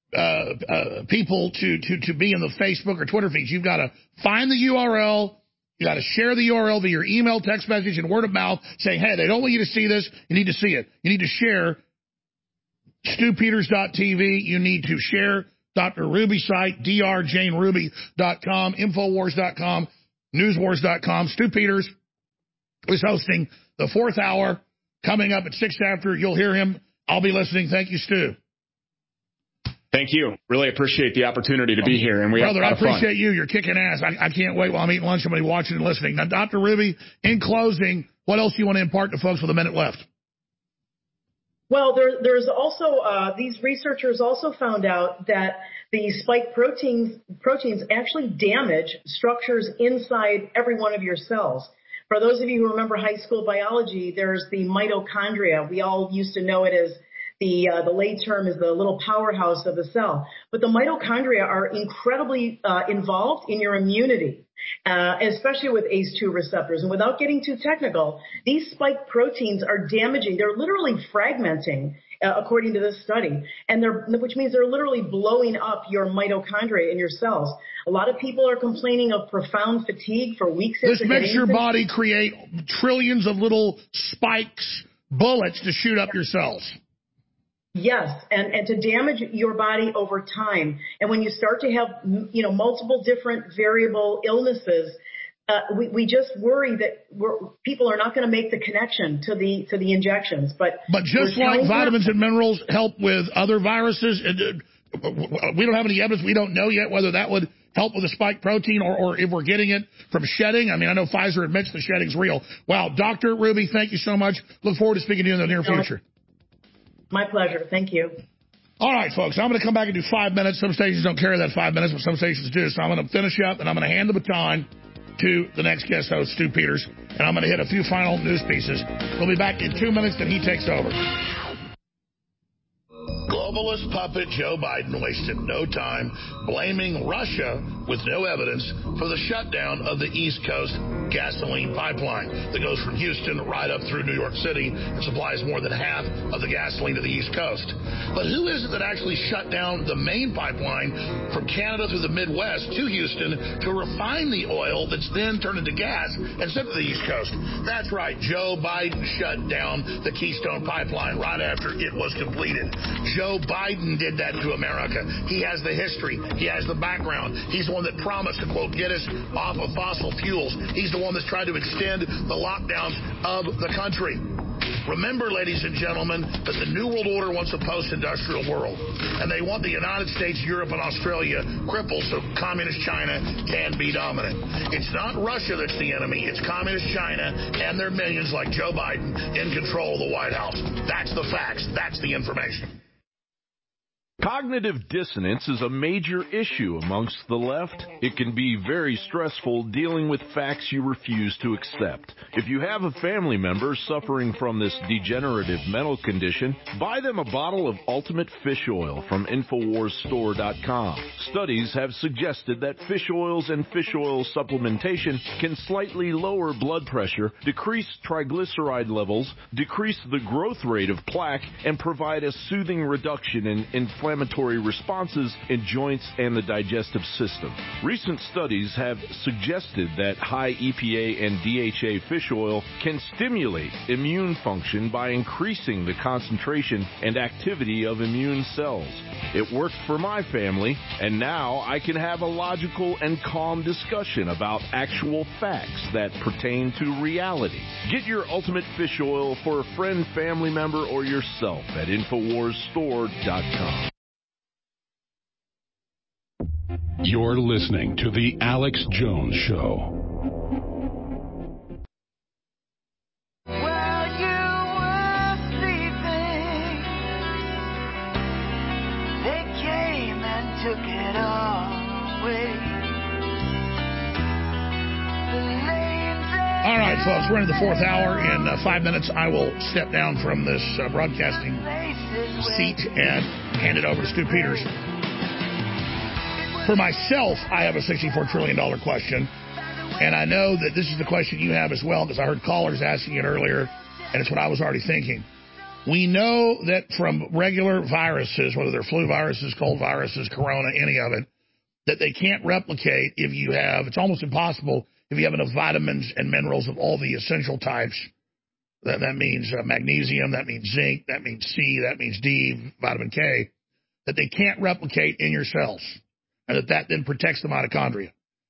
people to be in the Facebook or Twitter feeds. You've got to find the URL. You got to share the URL via your email, text message, and word of mouth saying, hey, they don't want you to see this. You need to see it. You need to share StuPeters.tv. You need to share Dr. Ruby's site, drjaneruby.com, Infowars.com, Newswars.com. Stu Peters is hosting the 4th hour coming up at 6 after. You'll hear him. I'll be listening. Thank you, Stu. Thank you. Really appreciate the opportunity to be here. And Brother, I appreciate you. You're kicking ass. I can't wait while I'm eating lunch. Somebody watching and listening. Now, Dr. Ruby, in closing, what else do you want to impart to folks with a minute left? Well, there's also these researchers also found out that the spike proteins actually damage structures inside every one of your cells. For those of you who remember high school biology, there's the mitochondria. We all used to know it as the lay term is the little powerhouse of the cell. But the mitochondria are incredibly involved in your immunity, especially with ACE2 receptors. And without getting too technical, these spike proteins are damaging. They're literally fragmenting, according to this study, and which means they're literally blowing up your mitochondria in your cells. A lot of people are complaining of profound fatigue for weeks. This makes your body create trillions of little spikes, bullets to shoot up your cells. Yes, and to damage your body over time. And when you start to have, multiple different variable illnesses, we just worry that people are not going to make the connection to the injections. But just like vitamins and minerals help with other viruses, we don't have any evidence. We don't know yet whether that would help with the spike protein or if we're getting it from shedding. I mean, I know Pfizer admits the shedding's real. Wow, Dr. Ruby, thank you so much. Look forward to speaking to you in the near future. My pleasure. Thank you. All right, folks, I'm going to come back and do 5 minutes. Some stations don't carry that 5 minutes, but some stations do. So I'm going to finish up, and I'm going to hand the baton to the next guest host, Stu Peters, and I'm going to hit a few final news pieces. We'll be back in 2 minutes, then he takes over. Globalist puppet Joe Biden wasted no time blaming Russia with no evidence for the shutdown of the East Coast gasoline pipeline that goes from Houston right up through New York City and supplies more than half of the gasoline to the East Coast. But who is it that actually shut down the main pipeline from Canada through the Midwest to Houston to refine the oil that's then turned into gas and sent to the East Coast? That's right, Joe Biden shut down the Keystone Pipeline right after it was completed. Joe Biden did that to America. He has the history. He has the background. He's the one that promised to, quote, get us off of fossil fuels. He's the one that's tried to extend the lockdowns of the country. Remember, ladies and gentlemen, that the New World Order wants a post-industrial world, and they want the United States, Europe, and Australia crippled so communist China can be dominant. It's not Russia that's the enemy. It's communist China and their minions like Joe Biden in control of the White House. That's the facts. That's the information. Cognitive dissonance is a major issue amongst the left. It can be very stressful dealing with facts you refuse to accept. If you have a family member suffering from this degenerative mental condition, buy them a bottle of Ultimate Fish Oil from InfoWarsStore.com. Studies have suggested that fish oils and fish oil supplementation can slightly lower blood pressure, decrease triglyceride levels, decrease the growth rate of plaque, and provide a soothing reduction in inflammatory responses in joints and the digestive system. Recent studies have suggested that high EPA and DHA fish oil can stimulate immune function by increasing the concentration and activity of immune cells. It worked for my family, and now I can have a logical and calm discussion about actual facts that pertain to reality. Get your Ultimate Fish Oil for a friend, family member, or yourself at InfoWarsStore.com. You're listening to The Alex Jones Show. While you were sleeping, they came and took it all away. All right, folks, we're into the fourth hour. In 5 minutes, I will step down from this broadcasting seat and hand it over to Stu Peters. For myself, I have a $64 trillion question, and I know that this is the question you have as well, because I heard callers asking it earlier, and it's what I was already thinking. We know that from regular viruses, whether they're flu viruses, cold viruses, corona, any of it, that they can't replicate if you have, it's almost impossible if you have enough vitamins and minerals of all the essential types. That means magnesium, that means zinc, that means C, that means D, vitamin K, that they can't replicate in your cells. And that then protects the mitochondria.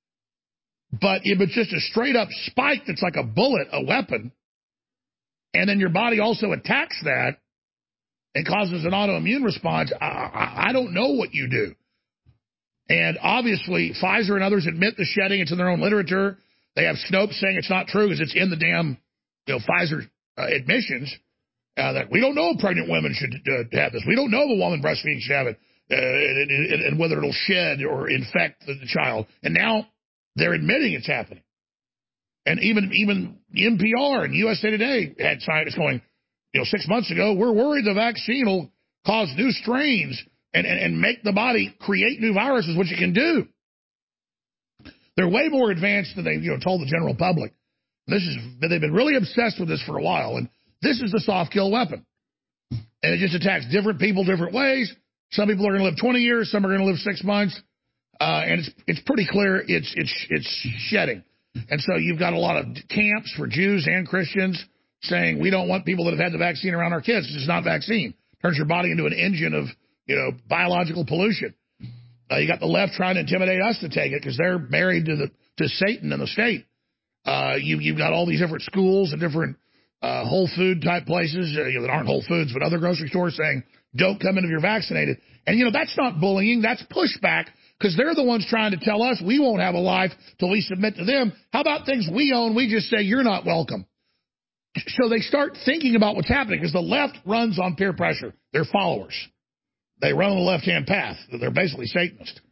But if it's just a straight-up spike that's like a bullet, a weapon, and then your body also attacks that and causes an autoimmune response, I don't know what you do. And obviously, Pfizer and others admit the shedding. It's in their own literature. They have Snopes saying it's not true because it's in the damn Pfizer admissions that we don't know if pregnant women should have this. We don't know if a woman breastfeeding should have it. And whether it'll shed or infect the child. And now they're admitting it's happening. And even NPR and USA Today had scientists going, 6 months ago, we're worried the vaccine will cause new strains and make the body create new viruses, which it can do. They're way more advanced than they told the general public. They've been really obsessed with this for a while, and this is the soft kill weapon. And it just attacks different people different ways. Some people are going to live 20 years, some are going to live 6 months, and it's pretty clear it's shedding. And so you've got a lot of camps for Jews and Christians saying we don't want people that have had the vaccine around our kids. It's not vaccine. Turns your body into an engine of biological pollution. You got the left trying to intimidate us to take it because they're married to Satan and the state. You've got all these different schools and different Whole Food type places that aren't Whole Foods, but other grocery stores saying, don't come in if you're vaccinated. And, that's not bullying. That's pushback because they're the ones trying to tell us we won't have a life till we submit to them. How about things we own? We just say you're not welcome. So they start thinking about what's happening because the left runs on peer pressure. They're followers. They run on the left-hand path. They're basically Satanists.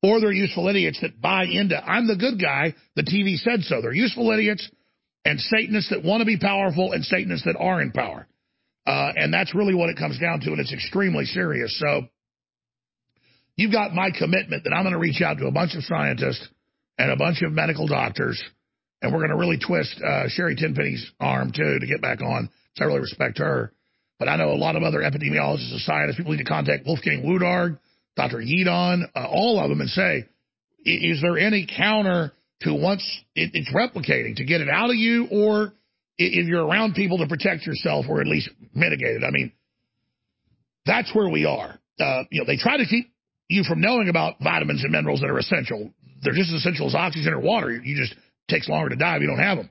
or they're useful idiots that buy into, I'm the good guy, the TV said so. They're useful idiots and Satanists that want to be powerful and Satanists that are in power. And that's really what it comes down to, and it's extremely serious. So you've got my commitment that I'm going to reach out to a bunch of scientists and a bunch of medical doctors, and we're going to really twist Sherry Tenpenny's arm, too, to get back on. So I really respect her. But I know a lot of other epidemiologists and scientists. People need to contact Wolfgang Wodarg, Dr. Yeadon, all of them, and say, is there any counter to once it's replicating to get it out of you, or if you're around people to protect yourself or at least mitigate it? I mean, that's where we are. They try to keep you from knowing about vitamins and minerals that are essential. They're just as essential as oxygen or water. You just takes longer to die if you don't have them.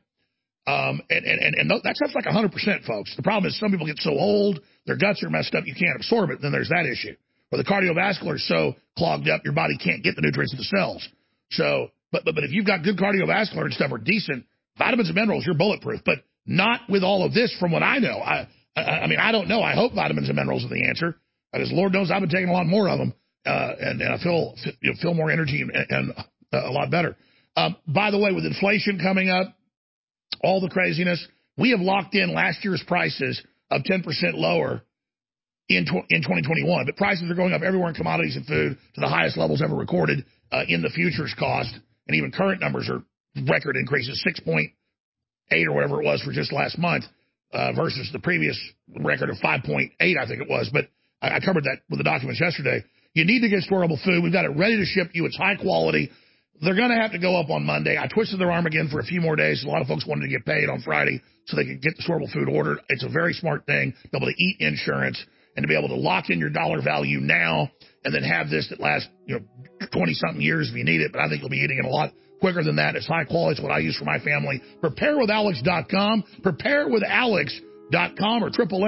And that stuff's like 100%, folks. The problem is some people get so old, their guts are messed up, you can't absorb it. Then there's that issue. Or the cardiovascular is so clogged up, your body can't get the nutrients to the cells. So, but if you've got good cardiovascular and stuff or decent vitamins and minerals, you're bulletproof. But not with all of this, from what I know. I mean, I don't know. I hope vitamins and minerals are the answer, because Lord knows I've been taking a lot more of them, and I feel more energy and a lot better. By the way, with inflation coming up, all the craziness, we have locked in last year's prices of 10% lower in 2021. But prices are going up everywhere in commodities and food to the highest levels ever recorded in the futures cost. And even current numbers are record increases, 6.8 or whatever it was for just last month versus the previous record of 5.8, I think it was. But I covered that with the documents yesterday. You need to get storable food. We've got it ready to ship you. It's high quality. They're going to have to go up on Monday. I twisted their arm again for a few more days. A lot of folks wanted to get paid on Friday so they could get the storable food ordered. It's a very smart thing to be able to eat insurance and to be able to lock in your dollar value now and then have this that lasts 20-something years if you need it. But I think you'll be eating it a lot quicker than that. It's high quality. It's what I use for my family. PrepareWithAlex.com. PrepareWithAlex.com or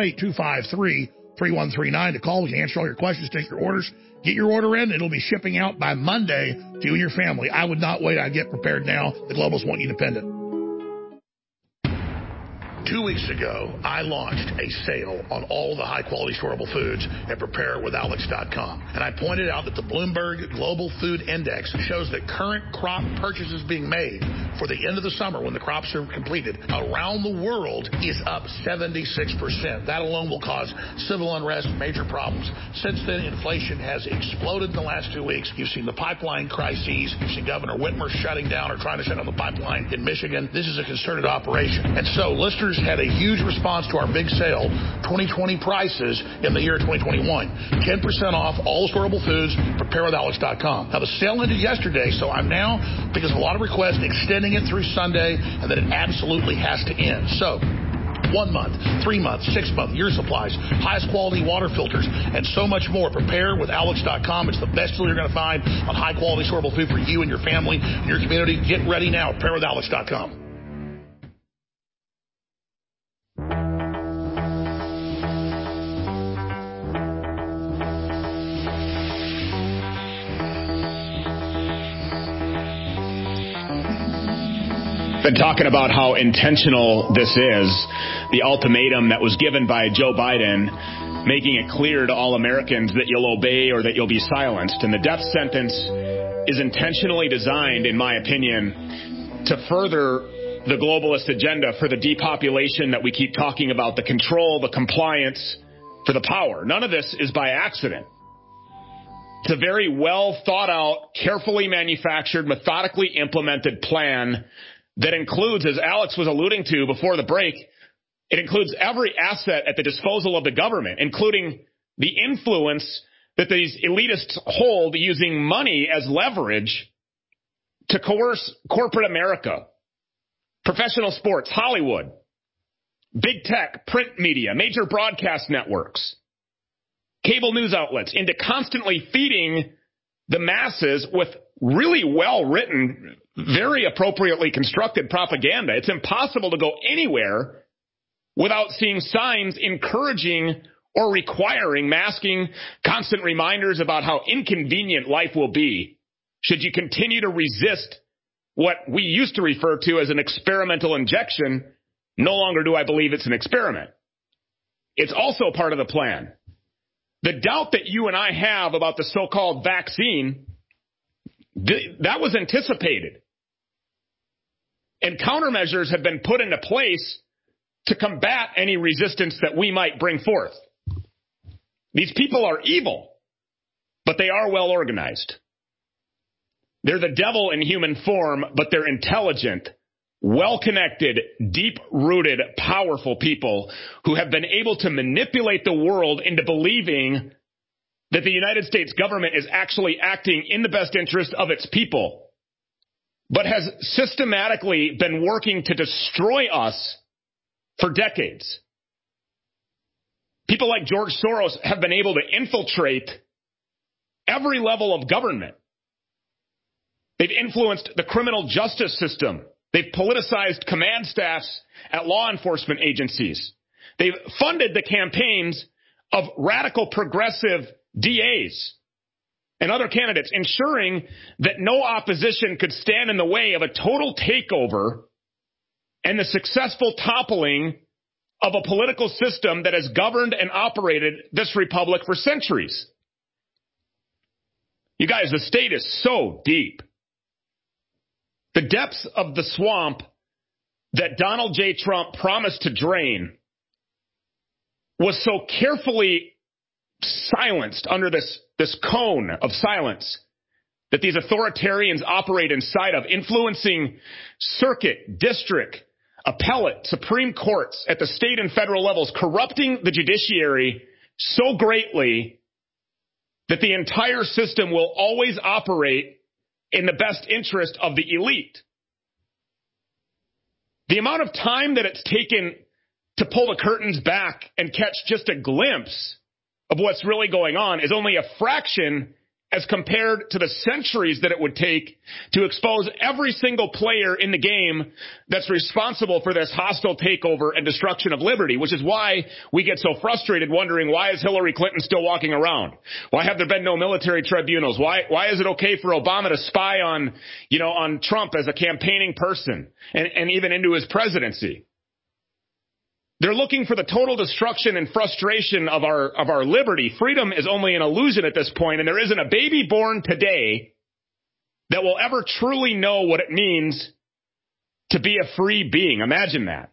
888-253-3139 to call. We can answer all your questions, take your orders. Get your order in. It'll be shipping out by Monday to you and your family. I would not wait. I'd get prepared now. The globals want you dependent. 2 weeks ago, I launched a sale on all the high-quality storable foods at PrepareWithAlex.com. And I pointed out that the Bloomberg Global Food Index shows that current crop purchases being made for the end of the summer when the crops are completed around the world is up 76%. That alone will cause civil unrest, major problems. Since then, inflation has exploded in the last 2 weeks. You've seen the pipeline crises. You've seen Governor Whitmer shutting down or trying to shut down the pipeline in Michigan. This is a concerted operation. And so listeners had a huge response to our big sale, 2020 prices in the year 2021. 10% off all storable foods, PrepareWithAlex.com. Now, the sale ended yesterday, so I'm now, because of a lot of requests, extending it through Sunday, and then it absolutely has to end. So 1 month, 3 months, 6 month, year supplies, highest quality water filters, and so much more. PrepareWithAlex.com. It's the best tool you're going to find on high quality storable food for you and your family and your community. Get ready now at PrepareWithAlex.com. Been talking about how intentional this is, the ultimatum that was given by Joe Biden, making it clear to all Americans that you'll obey or that you'll be silenced. And the death sentence is intentionally designed, in my opinion, to further the globalist agenda for the depopulation that we keep talking about, the control, the compliance, for the power. None of this is by accident. It's a very well thought out, carefully manufactured, methodically implemented plan that includes, as Alex was alluding to before the break, it includes every asset at the disposal of the government, including the influence that these elitists hold using money as leverage to coerce corporate America, professional sports, Hollywood, big tech, print media, major broadcast networks, cable news outlets, into constantly feeding the masses with really well-written, very appropriately constructed propaganda. It's impossible to go anywhere without seeing signs encouraging or requiring masking, constant reminders about how inconvenient life will be should you continue to resist what we used to refer to as an experimental injection. No longer do I believe it's an experiment. It's also part of the plan. The doubt that you and I have about the so-called vaccine That was anticipated. And countermeasures have been put into place to combat any resistance that we might bring forth. These people are evil, but they are well organized. They're the devil in human form, but they're intelligent, well-connected, deep-rooted, powerful people who have been able to manipulate the world into believing that the United States government is actually acting in the best interest of its people, but has systematically been working to destroy us for decades. People like George Soros have been able to infiltrate every level of government. They've influenced the criminal justice system. They've politicized command staffs at law enforcement agencies. They've funded the campaigns of radical progressive DAs and other candidates, ensuring that no opposition could stand in the way of a total takeover and the successful toppling of a political system that has governed and operated this republic for centuries. You guys, the state is so deep. The depths of the swamp that Donald J. Trump promised to drain was so carefully silenced under this cone of silence that these authoritarians operate inside of, influencing circuit, district, appellate, Supreme Courts at the state and federal levels, corrupting the judiciary so greatly that the entire system will always operate in the best interest of the elite. The amount of time that it's taken to pull the curtains back and catch just a glimpse of what's really going on is only a fraction as compared to the centuries that it would take to expose every single player in the game that's responsible for this hostile takeover and destruction of liberty, which is why we get so frustrated wondering, why is Hillary Clinton still walking around? Why have there been no military tribunals? Why is it okay for Obama to spy on Trump as a campaigning person and even into his presidency? They're looking for the total destruction and frustration of our liberty. Freedom is only an illusion at this point, and there isn't a baby born today that will ever truly know what it means to be a free being. Imagine that.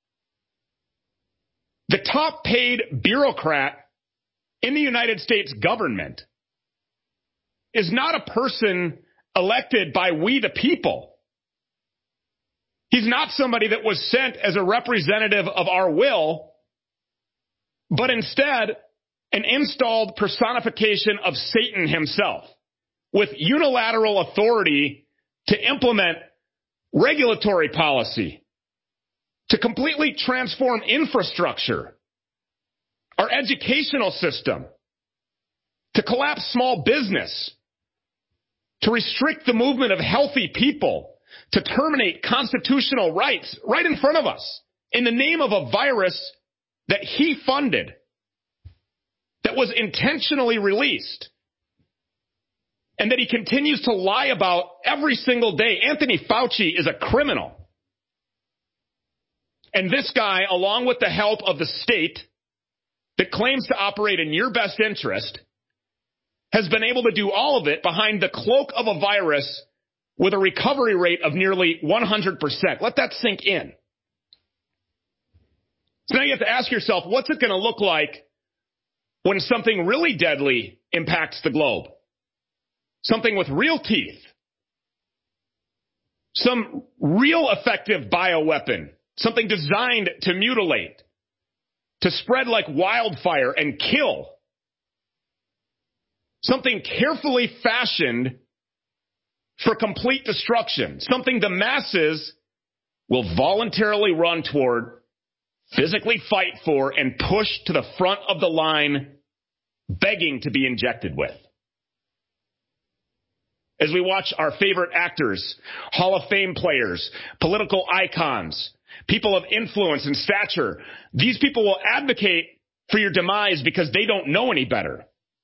The top paid bureaucrat in the United States government is not a person elected by we the people. He's not somebody that was sent as a representative of our will, but instead an installed personification of Satan himself with unilateral authority to implement regulatory policy, to completely transform infrastructure, our educational system, to collapse small business, to restrict the movement of healthy people, to terminate constitutional rights right in front of us in the name of a virus that he funded, that was intentionally released, and that he continues to lie about every single day. Anthony Fauci is a criminal. And this guy, along with the help of the state that claims to operate in your best interest, has been able to do all of it behind the cloak of a virus with a recovery rate of nearly 100%. Let that sink in. So now you have to ask yourself, what's it going to look like when something really deadly impacts the globe? Something with real teeth. Some real effective bioweapon. Something designed to mutilate, to spread like wildfire and kill. Something carefully fashioned for complete destruction, something the masses will voluntarily run toward, physically fight for, and push to the front of the line, begging to be injected with. As we watch our favorite actors, Hall of Fame players, political icons, people of influence and stature, these people will advocate for your demise because they don't know any better.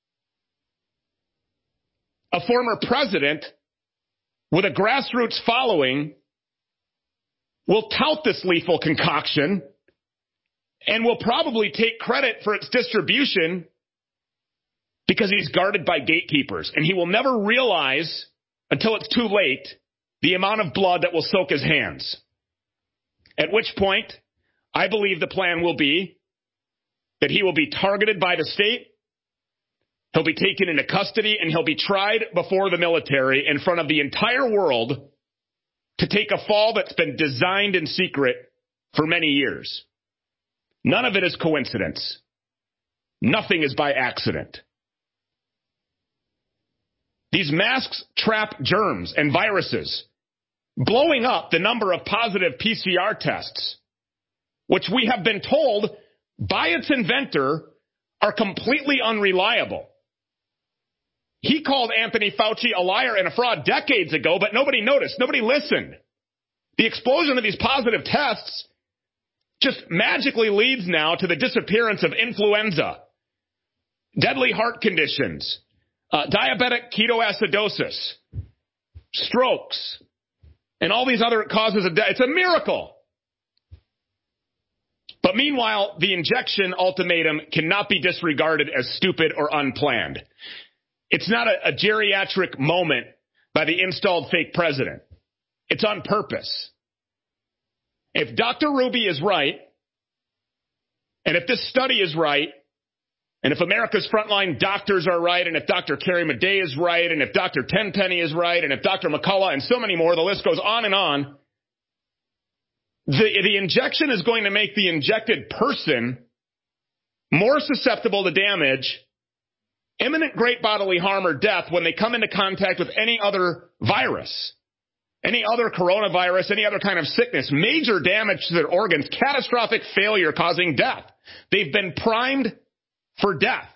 A former president with a grassroots following will tout this lethal concoction and will probably take credit for its distribution because he's guarded by gatekeepers. And he will never realize until it's too late, the amount of blood that will soak his hands. At which point, I believe the plan will be that he will be targeted by the state, he'll be taken into custody, and he'll be tried before the military in front of the entire world to take a fall that's been designed in secret for many years. None of it is coincidence. Nothing is by accident. These masks trap germs and viruses, blowing up the number of positive PCR tests, which we have been told by its inventor are completely unreliable. He called Anthony Fauci a liar and a fraud decades ago, but nobody noticed. Nobody listened. The explosion of these positive tests just magically leads now to the disappearance of influenza, deadly heart conditions, diabetic ketoacidosis, strokes, and all these other causes of death. It's a miracle. But meanwhile, the injection ultimatum cannot be disregarded as stupid or unplanned. It's not a geriatric moment by the installed fake president. It's on purpose. If Dr. Ruby is right, and if this study is right, and if America's frontline doctors are right, and if Dr. Carrie Madej is right, and if Dr. Tenpenny is right, and if Dr. McCullough and so many more, the list goes on and on, the injection is going to make the injected person more susceptible to damage, imminent great bodily harm or death when they come into contact with any other virus, any other coronavirus, any other kind of sickness, major damage to their organs, catastrophic failure causing death. They've been primed for death.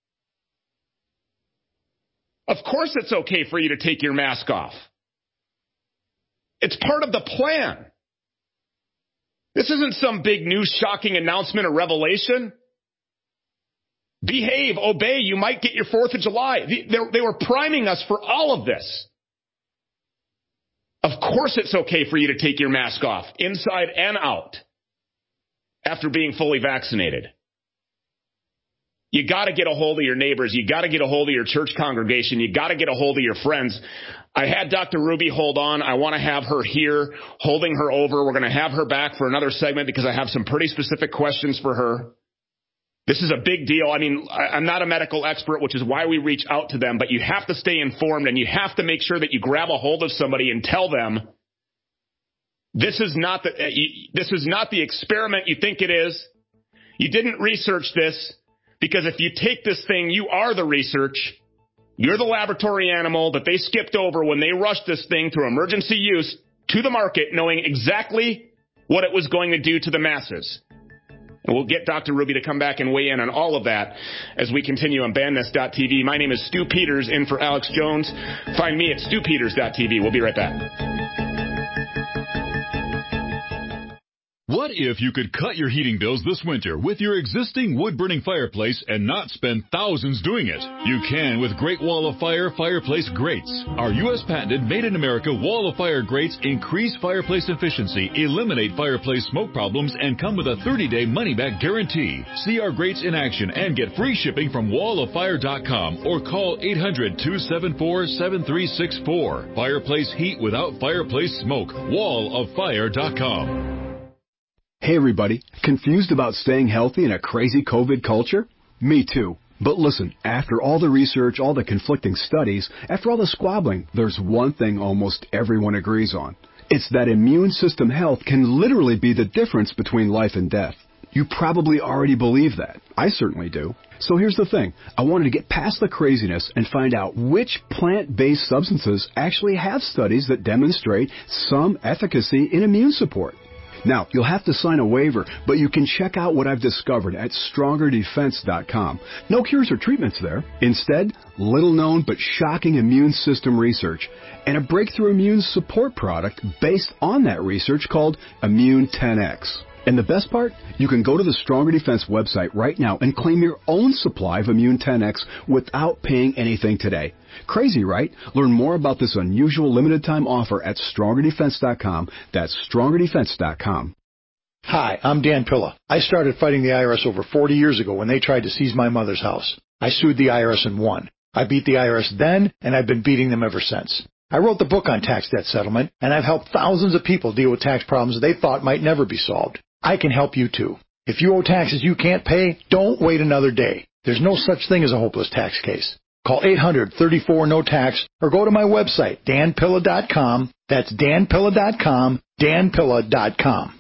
Of course it's okay for you to take your mask off. It's part of the plan. This isn't some big new shocking announcement or revelation. Behave, obey, you might get your 4th of July. They were priming us for all of this. Of course it's okay for you to take your mask off, inside and out, after being fully vaccinated. You got to get a hold of your neighbors. You got to get a hold of your church congregation. You got to get a hold of your friends. I had Dr. Ruby hold on. I want to have her here, holding her over. We're going to have her back for another segment because I have some pretty specific questions for her. This is a big deal. I mean, I'm not a medical expert, which is why we reach out to them, but you have to stay informed and you have to make sure that you grab a hold of somebody and tell them this is not the experiment you think it is. You didn't research this, because if you take this thing, you are the research. You're the laboratory animal that they skipped over when they rushed this thing through emergency use to the market, knowing exactly what it was going to do to the masses. And we'll get Dr. Ruby to come back and weigh in on all of that as we continue on BannThis.tv. My name is Stu Peters, in for Alex Jones. Find me at StuPeters.tv. We'll be right back. What if you could cut your heating bills this winter with your existing wood-burning fireplace and not spend thousands doing it? You can with Great Wall of Fire fireplace grates. Our U.S.-patented made-in-America Wall of Fire grates increase fireplace efficiency, eliminate fireplace smoke problems, and come with a 30-day money-back guarantee. See our grates in action and get free shipping from walloffire.com or call 800-274-7364. Fireplace heat without fireplace smoke. walloffire.com. Hey everybody, confused about staying healthy in a crazy COVID culture? Me too. But listen, after all the research, all the conflicting studies, after all the squabbling, there's one thing almost everyone agrees on. It's that immune system health can literally be the difference between life and death. You probably already believe that. I certainly do. So here's the thing. I wanted to get past the craziness and find out which plant-based substances actually have studies that demonstrate some efficacy in immune support. Now, you'll have to sign a waiver, but you can check out what I've discovered at StrongerDefense.com. No cures or treatments there. Instead, little-known but shocking immune system research and a breakthrough immune support product based on that research called Immune 10X. And the best part? You can go to the Stronger Defense website right now and claim your own supply of Immune 10X without paying anything today. Crazy, right? Learn more about this unusual limited-time offer at StrongerDefense.com. That's StrongerDefense.com. Hi, I'm Dan Pilla. I started fighting the IRS over 40 years ago when they tried to seize my mother's house. I sued the IRS and won. I beat the IRS then, and I've been beating them ever since. I wrote the book on tax debt settlement, and I've helped thousands of people deal with tax problems they thought might never be solved. I can help you too. If you owe taxes you can't pay, don't wait another day. There's no such thing as a hopeless tax case. Call 800-34-NO-TAX or go to my website, danpilla.com. That's danpilla.com, danpilla.com.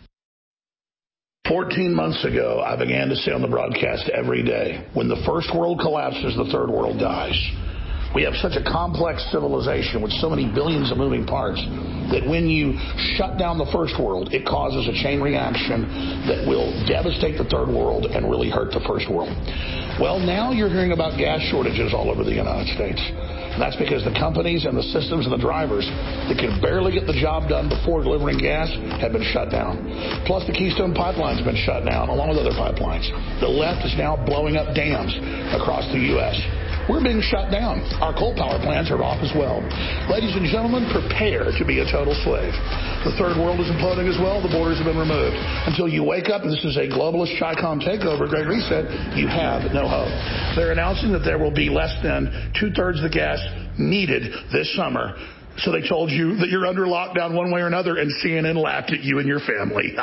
14 months ago, I began to say on the broadcast every day, when the first world collapses, the third world dies. We have such a complex civilization with so many billions of moving parts that when you shut down the first world, it causes a chain reaction that will devastate the third world and really hurt the first world. Well, now you're hearing about gas shortages all over the United States. And that's because the companies and the systems and the drivers that could barely get the job done before delivering gas have been shut down. Plus, the Keystone Pipeline's been shut down, along with other pipelines. The left is now blowing up dams across the U.S. We're being shut down. Our coal power plants are off as well. Ladies and gentlemen, prepare to be a total slave. The third world is imploding as well. The borders have been removed. Until you wake up, and this is a globalist Chi-Com takeover, Great Reset, you have no hope. They're announcing that there will be less than two-thirds of the gas needed this summer. So they told you that you're under lockdown one way or another, and CNN laughed at you and your family.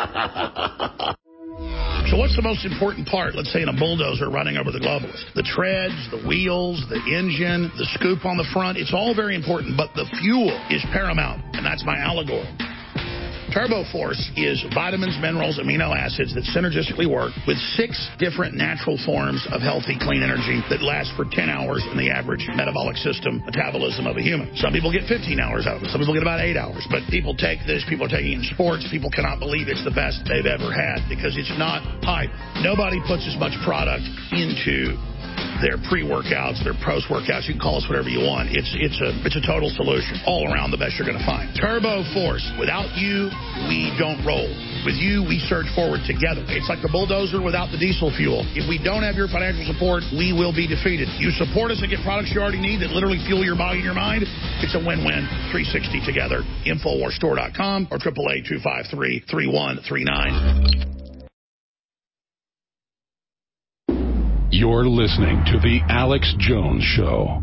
So what's the most important part, let's say, in a bulldozer running over the globalist? The treads, the wheels, the engine, the scoop on the front, it's all very important, but the fuel is paramount, and that's my allegory. TurboForce is vitamins, minerals, amino acids that synergistically work with 6 different natural forms of healthy, clean energy that last for 10 hours in the average metabolic system metabolism of a human. Some people get 15 hours out of it. Some people get about 8 hours. But people take this. People are taking it in sports. People cannot believe it's the best they've ever had because it's not hype. Nobody puts as much product into their pre-workouts, their post-workouts. You can call us whatever you want. It's a total solution. All around the best you're going to find. TurboForce. Without you, we don't roll. With you, we surge forward together. It's like the bulldozer without the diesel fuel. If we don't have your financial support, we will be defeated. You support us and get products you already need that literally fuel your body and your mind. It's a win-win. 360 together. InfoWarsStore.com or 888-253-3139. You're listening to The Alex Jones Show.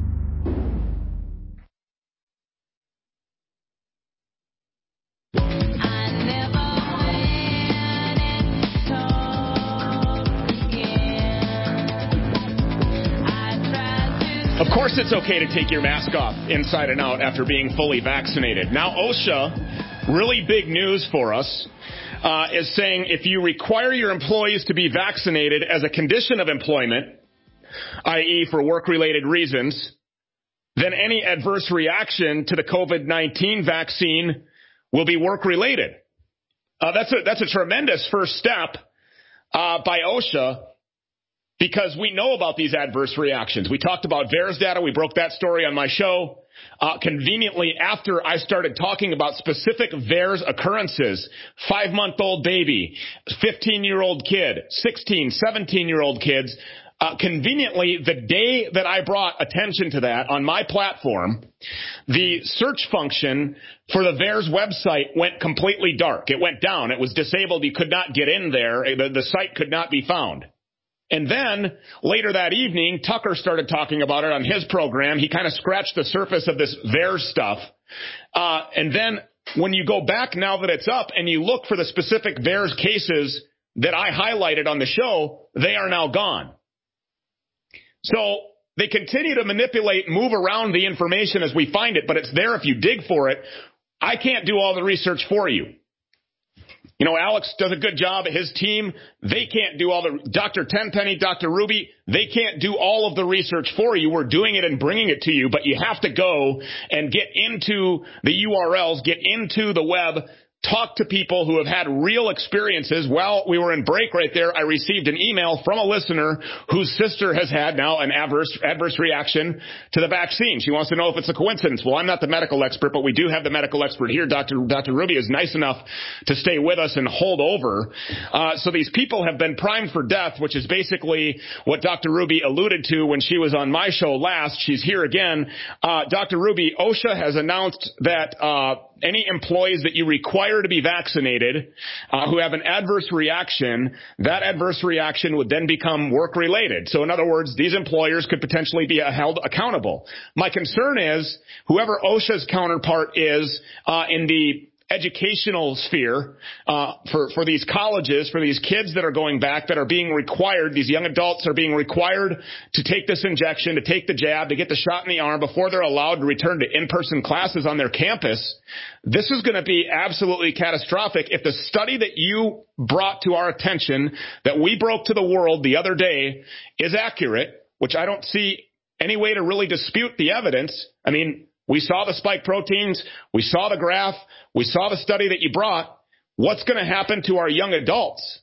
Of course it's okay to take your mask off inside and out after being fully vaccinated. Now OSHA, really big news for us, is saying if you require your employees to be vaccinated as a condition of employment, i.e. for work-related reasons, then any adverse reaction to the COVID-19 vaccine will be work-related. That's a tremendous first step by OSHA because we know about these adverse reactions. We talked about VAERS data. We broke that story on my show. Conveniently, after I started talking about specific VAERS occurrences, 5-month-old baby, 15-year-old kid, 16, 17-year-old kids, conveniently, the day that I brought attention to that on my platform, the search function for the VAERS website went completely dark. It went down. It was disabled. You could not get in there. The site could not be found. And then later that evening, Tucker started talking about it on his program. He kind of scratched the surface of this VAERS stuff. And then when you go back now that it's up and you look for the specific VAERS cases that I highlighted on the show, they are now gone. So they continue to manipulate, move around the information as we find it, but it's there if you dig for it. I can't do all the research for you. You know, Alex does a good job at his team. They can't do all the, Dr. Tenpenny, Dr. Ruby, they can't do all of the research for you. We're doing it and bringing it to you, but you have to go and get into the URLs, get into the web, talk to people who have had real experiences. While we were in break right there, I received an email from a listener whose sister has had now an adverse reaction to the vaccine. She wants to know if it's a coincidence. Well, I'm not the medical expert, but we do have the medical expert here. Dr. Ruby is nice enough to stay with us and hold over. So these people have been primed for death, which is basically what Dr. Ruby alluded to when she was on my show last. She's here again. Dr. Ruby, OSHA has announced that any employees that you require to be vaccinated who have an adverse reaction, that adverse reaction would then become work-related. So in other words, these employers could potentially be held accountable. My concern is whoever OSHA's counterpart is in the educational sphere for these colleges, for these kids that are going back, that are being required, these young adults are being required to take this injection, to take the jab, to get the shot in the arm before they're allowed to return to in-person classes on their campus. This is going to be absolutely catastrophic if the study that you brought to our attention, that we broke to the world the other day, is accurate, which I don't see any way to really dispute the evidence. I mean, we saw the spike proteins. We saw the graph. We saw the study that you brought. What's going to happen to our young adults?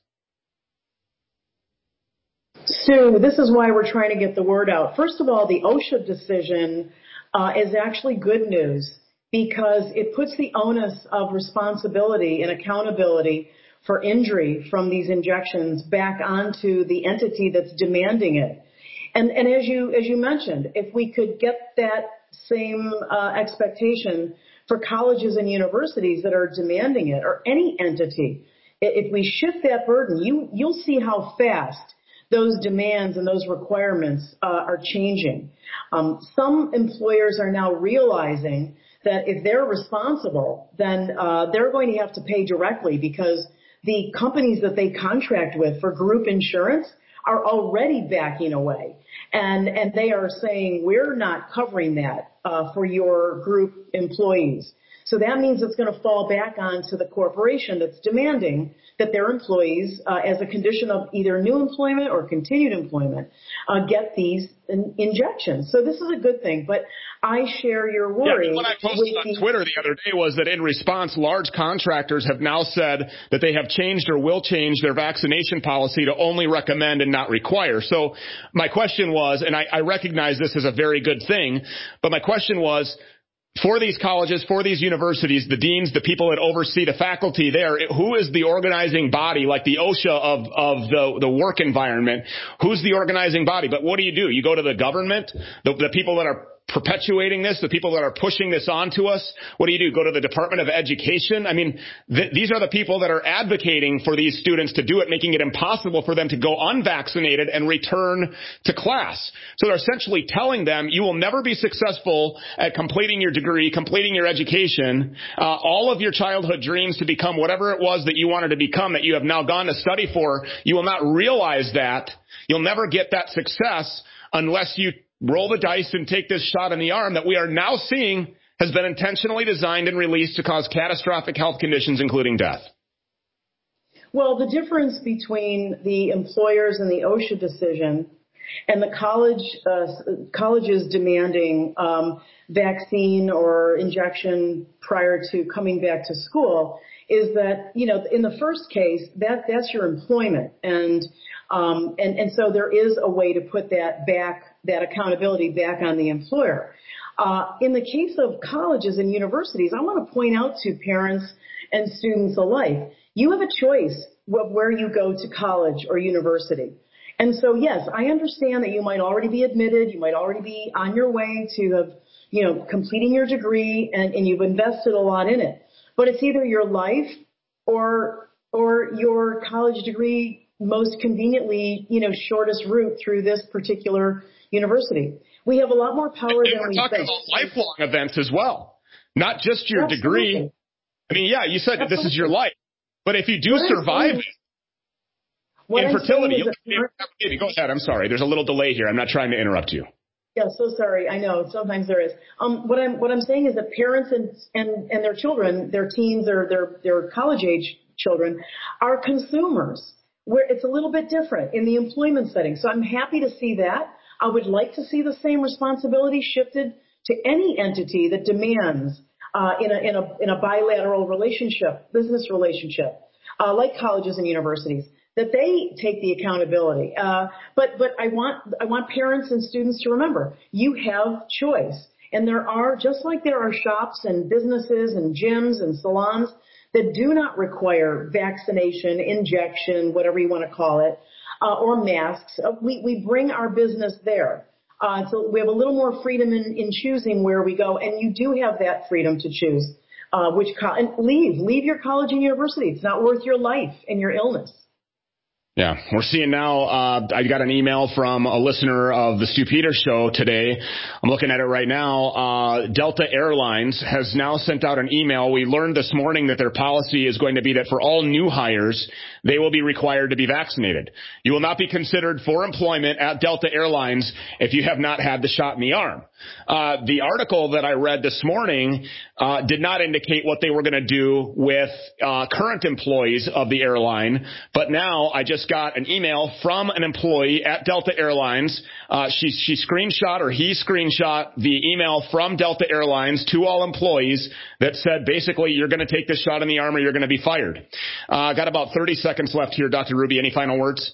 Stu, this is why we're trying to get the word out. First of all, the OSHA decision is actually good news because it puts the onus of responsibility and accountability for injury from these injections back onto the entity that's demanding it. And as you mentioned, if we could get that same expectation for colleges and universities that are demanding it, or any entity, if we shift that burden, you'll see how fast those demands and those requirements are changing. Some employers are now realizing that if they're responsible, then they're going to have to pay directly because the companies that they contract with for group insurance are already backing away. And they are saying, we're not covering that for your group employees. So that means it's going to fall back onto the corporation that's demanding that their employees, as a condition of either new employment or continued employment, get these injections. So this is a good thing. But I share your worry. Yeah, what I posted on Twitter the other day was that in response, large contractors have now said that they have changed or will change their vaccination policy to only recommend and not require. So my question was, and I recognize this as a very good thing, but my question was, for these colleges, for these universities, the deans, the people that oversee the faculty there, who is the organizing body, like the OSHA of the work environment? Who's the organizing body? But what do? You go to the government, the people that are perpetuating this, the people that are pushing this onto us. What do? Go to the Department of Education? I mean, these are the people that are advocating for these students to do it, making it impossible for them to go unvaccinated and return to class. So they're essentially telling them, you will never be successful at completing your degree, completing your education, all of your childhood dreams to become whatever it was that you wanted to become, that you have now gone to study for. You will not realize that. You'll never get that success unless you roll the dice and take this shot in the arm that we are now seeing has been intentionally designed and released to cause catastrophic health conditions, including death. Well, the difference between the employers and the OSHA decision and the colleges demanding vaccine or injection prior to coming back to school is that, in the first case, that's your employment. And so there is a way to put that accountability back on the employer. In the case of colleges and universities, I want to point out to parents and students alike, you have a choice of where you go to college or university. And so, yes, I understand that you might already be admitted, you might already be on your way to completing your degree, and you've invested a lot in it. But it's either your life or your college degree most conveniently, shortest route through this particular university. We have a lot more power than we think. We're talking about lifelong events as well, not just your degree. I mean, yeah, you said that this is your life, but if you do survive infertility, go ahead. I'm sorry. There's a little delay here. I'm not trying to interrupt you. Yeah, so sorry. I know sometimes there is. What I'm saying is that parents and their children, their teens or their college age children, are consumers. Where it's a little bit different in the employment setting. So I'm happy to see that. I would like to see the same responsibility shifted to any entity that demands in a bilateral relationship, business relationship, like colleges and universities, that they take the accountability. But I want parents and students to remember, you have choice. And there are, just like there are shops and businesses and gyms and salons that do not require vaccination, injection, whatever you want to call it, or masks. We bring our business there. So we have a little more freedom in choosing where we go, and you do have that freedom to choose. and leave your college and university. It's not worth your life and your illness. Yeah, we're seeing now, I got an email from a listener of the Stu Peters show today. I'm looking at it right now. Delta Airlines has now sent out an email. We learned this morning that their policy is going to be that for all new hires, they will be required to be vaccinated. You will not be considered for employment at Delta Airlines if you have not had the shot in the arm. The article that I read this morning did not indicate what they were going to do with current employees of the airline, but now I just got an email from an employee at Delta Airlines. He screenshot the email from Delta Airlines to all employees that said basically you're going to take this shot in the arm or you're going to be fired. Got about 30 seconds left here, Dr. Ruby. Any final words?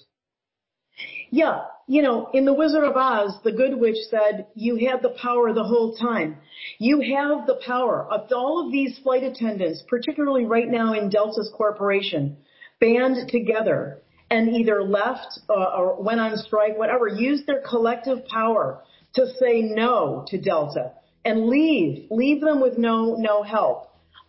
Yeah. You know, in The Wizard of Oz, the good witch said, you had the power the whole time. You have the power. Of all of these flight attendants, particularly right now in Delta's corporation, band together and either left or went on strike, whatever, used their collective power to say no to Delta and leave them with no help.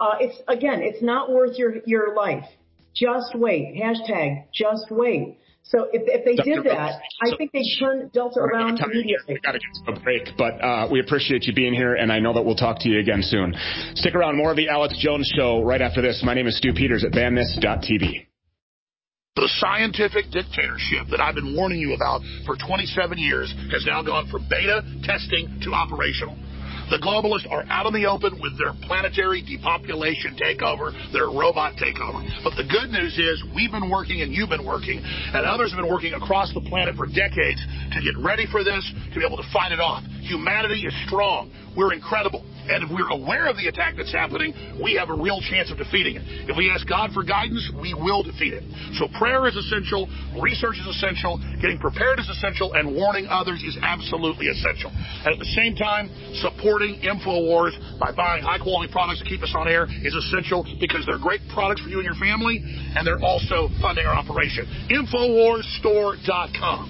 It's not worth your life. Just wait. Hashtag just wait. So if they did that, I think they'd turn Delta around immediately. We've got to get to a break, but we appreciate you being here, and I know that we'll talk to you again soon. Stick around. More of the Alex Jones Show right after this. My name is Stu Peters at banthis.tv. The scientific dictatorship that I've been warning you about for 27 years has now gone from beta testing to operational. The globalists are out in the open with their planetary depopulation takeover, their robot takeover. But the good news is we've been working and you've been working and others have been working across the planet for decades to get ready for this, to be able to fight it off. Humanity is strong. We're incredible. And if we're aware of the attack that's happening, we have a real chance of defeating it. If we ask God for guidance, we will defeat it. So prayer is essential, research is essential, getting prepared is essential, and warning others is absolutely essential. And at the same time, supporting InfoWars by buying high-quality products to keep us on air is essential because they're great products for you and your family, and they're also funding our operation. InfoWarsStore.com.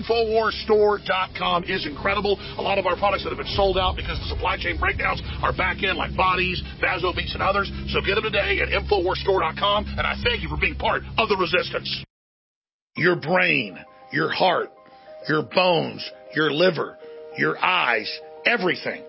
InfoWarsStore.com is incredible. A lot of our products that have been sold out because the supply chain breakdowns are back in, like Bodies, Vasobeats, and others. So get them today at InfoWarsStore.com, and I thank you for being part of the resistance. Your brain, your heart, your bones, your liver, your eyes, everything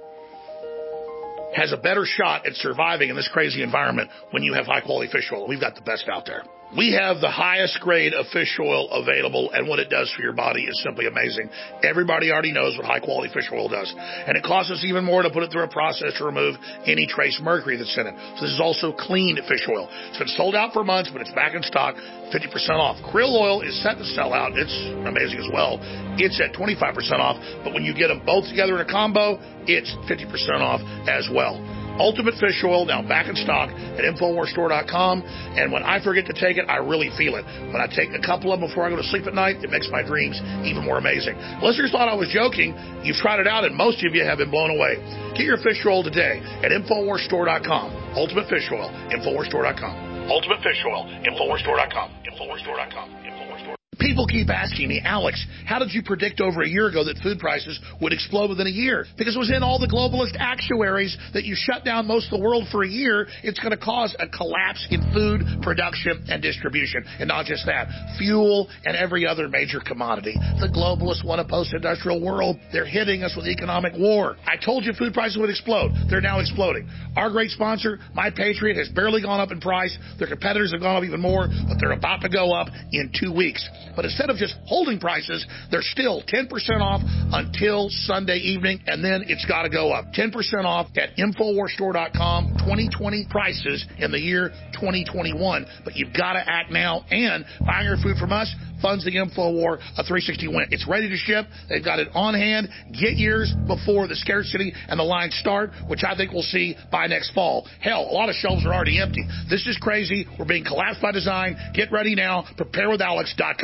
has a better shot at surviving in this crazy environment when you have high-quality fish oil. We've got the best out there. We have the highest grade of fish oil available, and what it does for your body is simply amazing. Everybody already knows what high-quality fish oil does, and it costs us even more to put it through a process to remove any trace mercury that's in it. So this is also clean fish oil. It's been sold out for months, but it's back in stock, 50% off. Krill oil is set to sell out. It's amazing as well. It's at 25% off, but when you get them both together in a combo, it's 50% off as well. Ultimate Fish Oil, now back in stock at InfoWarsStore.com. And when I forget to take it, I really feel it. When I take a couple of them before I go to sleep at night, it makes my dreams even more amazing. Listeners thought I was joking. You've tried it out, and most of you have been blown away. Get your fish oil today at InfoWarsStore.com. Ultimate Fish Oil, InfoWarsStore.com. Ultimate Fish Oil, InfoWarsStore.com. InfoWarsStore.com. People keep asking me, Alex, how did you predict over a year ago that food prices would explode within a year? Because it was in all the globalist actuaries that you shut down most of the world for a year. It's going to cause a collapse in food production and distribution. And not just that, fuel and every other major commodity. The globalists want a post-industrial world. They're hitting us with economic war. I told you food prices would explode. They're now exploding. Our great sponsor, My Patriot, has barely gone up in price. Their competitors have gone up even more, but they're about to go up in 2 weeks. But instead of just holding prices, they're still 10% off until Sunday evening, and then it's got to go up. 10% off at InfoWarsStore.com, 2020 prices in the year 2021. But you've got to act now, and buying your food from us funds the InfoWar a 360 win. It's ready to ship. They've got it on hand. Get yours before the scarcity and the lines start, which I think we'll see by next fall. Hell, a lot of shelves are already empty. This is crazy. We're being collapsed by design. Get ready now. PrepareWithAlex.com.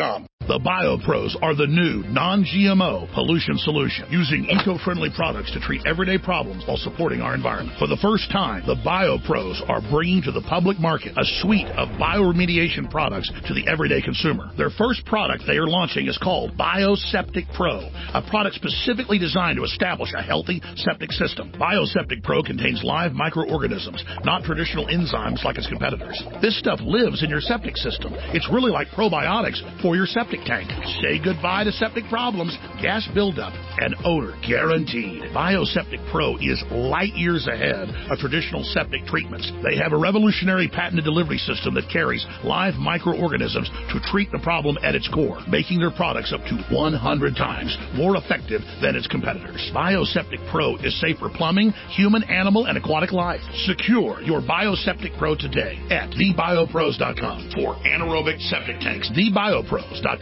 The BioPros are the new non-GMO pollution solution, using eco-friendly products to treat everyday problems while supporting our environment. For the first time, the BioPros are bringing to the public market a suite of bioremediation products to the everyday consumer. Their first product they are launching is called Bioseptic Pro, a product specifically designed to establish a healthy septic system. Bioseptic Pro contains live microorganisms, not traditional enzymes like its competitors. This stuff lives in your septic system. It's really like probiotics for your septic tank. Say goodbye to septic problems, gas buildup, and odor guaranteed. Bioseptic Pro is light years ahead of traditional septic treatments. They have a revolutionary patented delivery system that carries live microorganisms to treat the problem at its core, making their products up to 100 times more effective than its competitors. Bioseptic Pro is safe for plumbing, human, animal, and aquatic life. Secure your Bioseptic Pro today at thebiopros.com for anaerobic septic tanks. Thebiopros.com.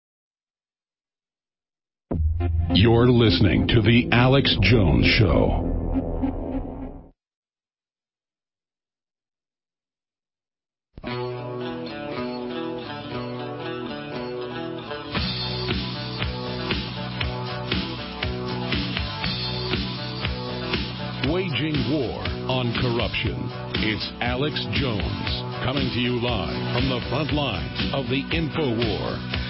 You're listening to The Alex Jones Show. Waging war on corruption. It's Alex Jones coming to you live from the front lines of the InfoWar.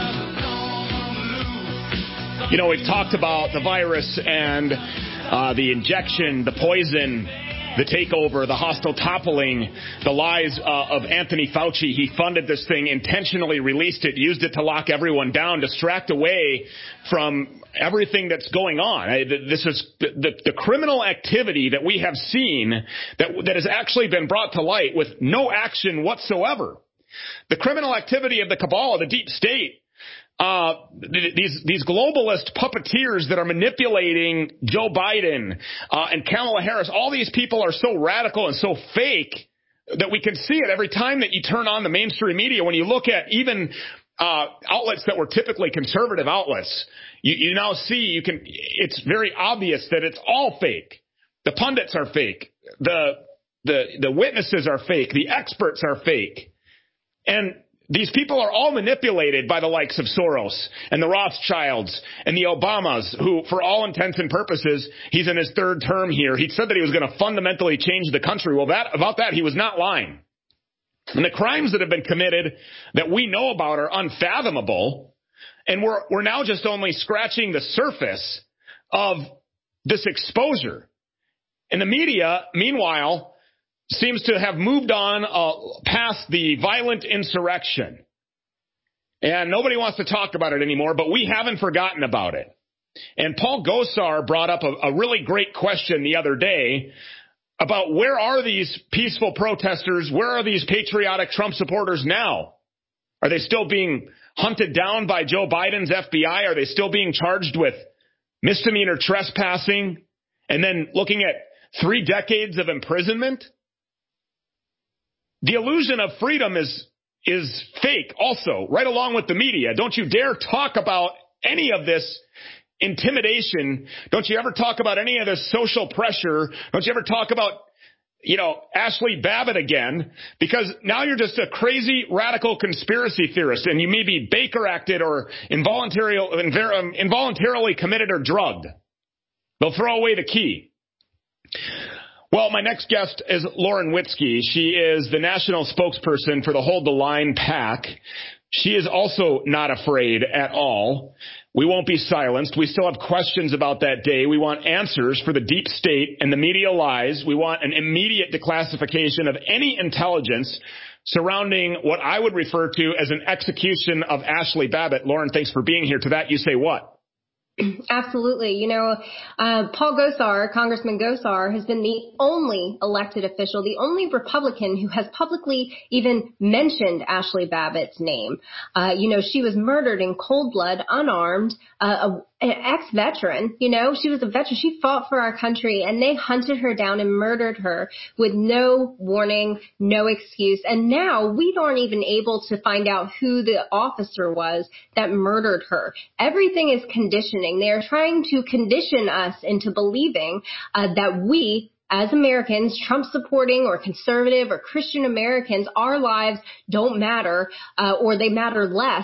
You know, we've talked about the virus and the injection, the poison, the takeover, the hostile toppling, the lies of Anthony Fauci. He funded this thing, intentionally released it, used it to lock everyone down, distract away from everything that's going on. This is the criminal activity that we have seen that has actually been brought to light with no action whatsoever. The criminal activity of the cabal, of the deep state, these globalist puppeteers that are manipulating Joe Biden and Kamala Harris, all these people are so radical and so fake that we can see it every time that you turn on the mainstream media. When you look at even outlets that were typically conservative outlets, you now see it's very obvious that it's all fake. The pundits are fake. The witnesses are fake. The experts are fake. And these people are all manipulated by the likes of Soros and the Rothschilds and the Obamas, who, for all intents and purposes, he's in his third term here. He said that he was going to fundamentally change the country. Well, about that, he was not lying. And the crimes that have been committed that we know about are unfathomable. And we're now just only scratching the surface of this exposure. And the media, meanwhile, seems to have moved on past the violent insurrection. And nobody wants to talk about it anymore, but we haven't forgotten about it. And Paul Gosar brought up a really great question the other day about where are these peaceful protesters? Where are these patriotic Trump supporters now? Are they still being hunted down by Joe Biden's FBI? Are they still being charged with misdemeanor trespassing and then looking at 3 decades of imprisonment? The illusion of freedom is fake also, right along with the media. Don't you dare talk about any of this intimidation. Don't you ever talk about any of this social pressure. Don't you ever talk about, Ashley Babbitt again, because now you're just a crazy radical conspiracy theorist and you may be Baker acted or involuntarily committed or drugged. They'll throw away the key. Well, my next guest is Lauren Witzke. She is the national spokesperson for the Hold the Line PAC. She is also not afraid at all. We won't be silenced. We still have questions about that day. We want answers for the deep state and the media lies. We want an immediate declassification of any intelligence surrounding what I would refer to as an execution of Ashley Babbitt. Lauren, thanks for being here. To that, you say what? Absolutely. Paul Gosar, Congressman Gosar, has been the only elected official, the only Republican who has publicly even mentioned Ashley Babbitt's name. She was murdered in cold blood, unarmed, an ex-veteran. She was a veteran. She fought for our country, and they hunted her down and murdered her with no warning, no excuse. And now we aren't even able to find out who the officer was that murdered her. Everything is conditioning. They are trying to condition us into believing that we, as Americans, Trump supporting or conservative or Christian Americans, our lives don't matter or they matter less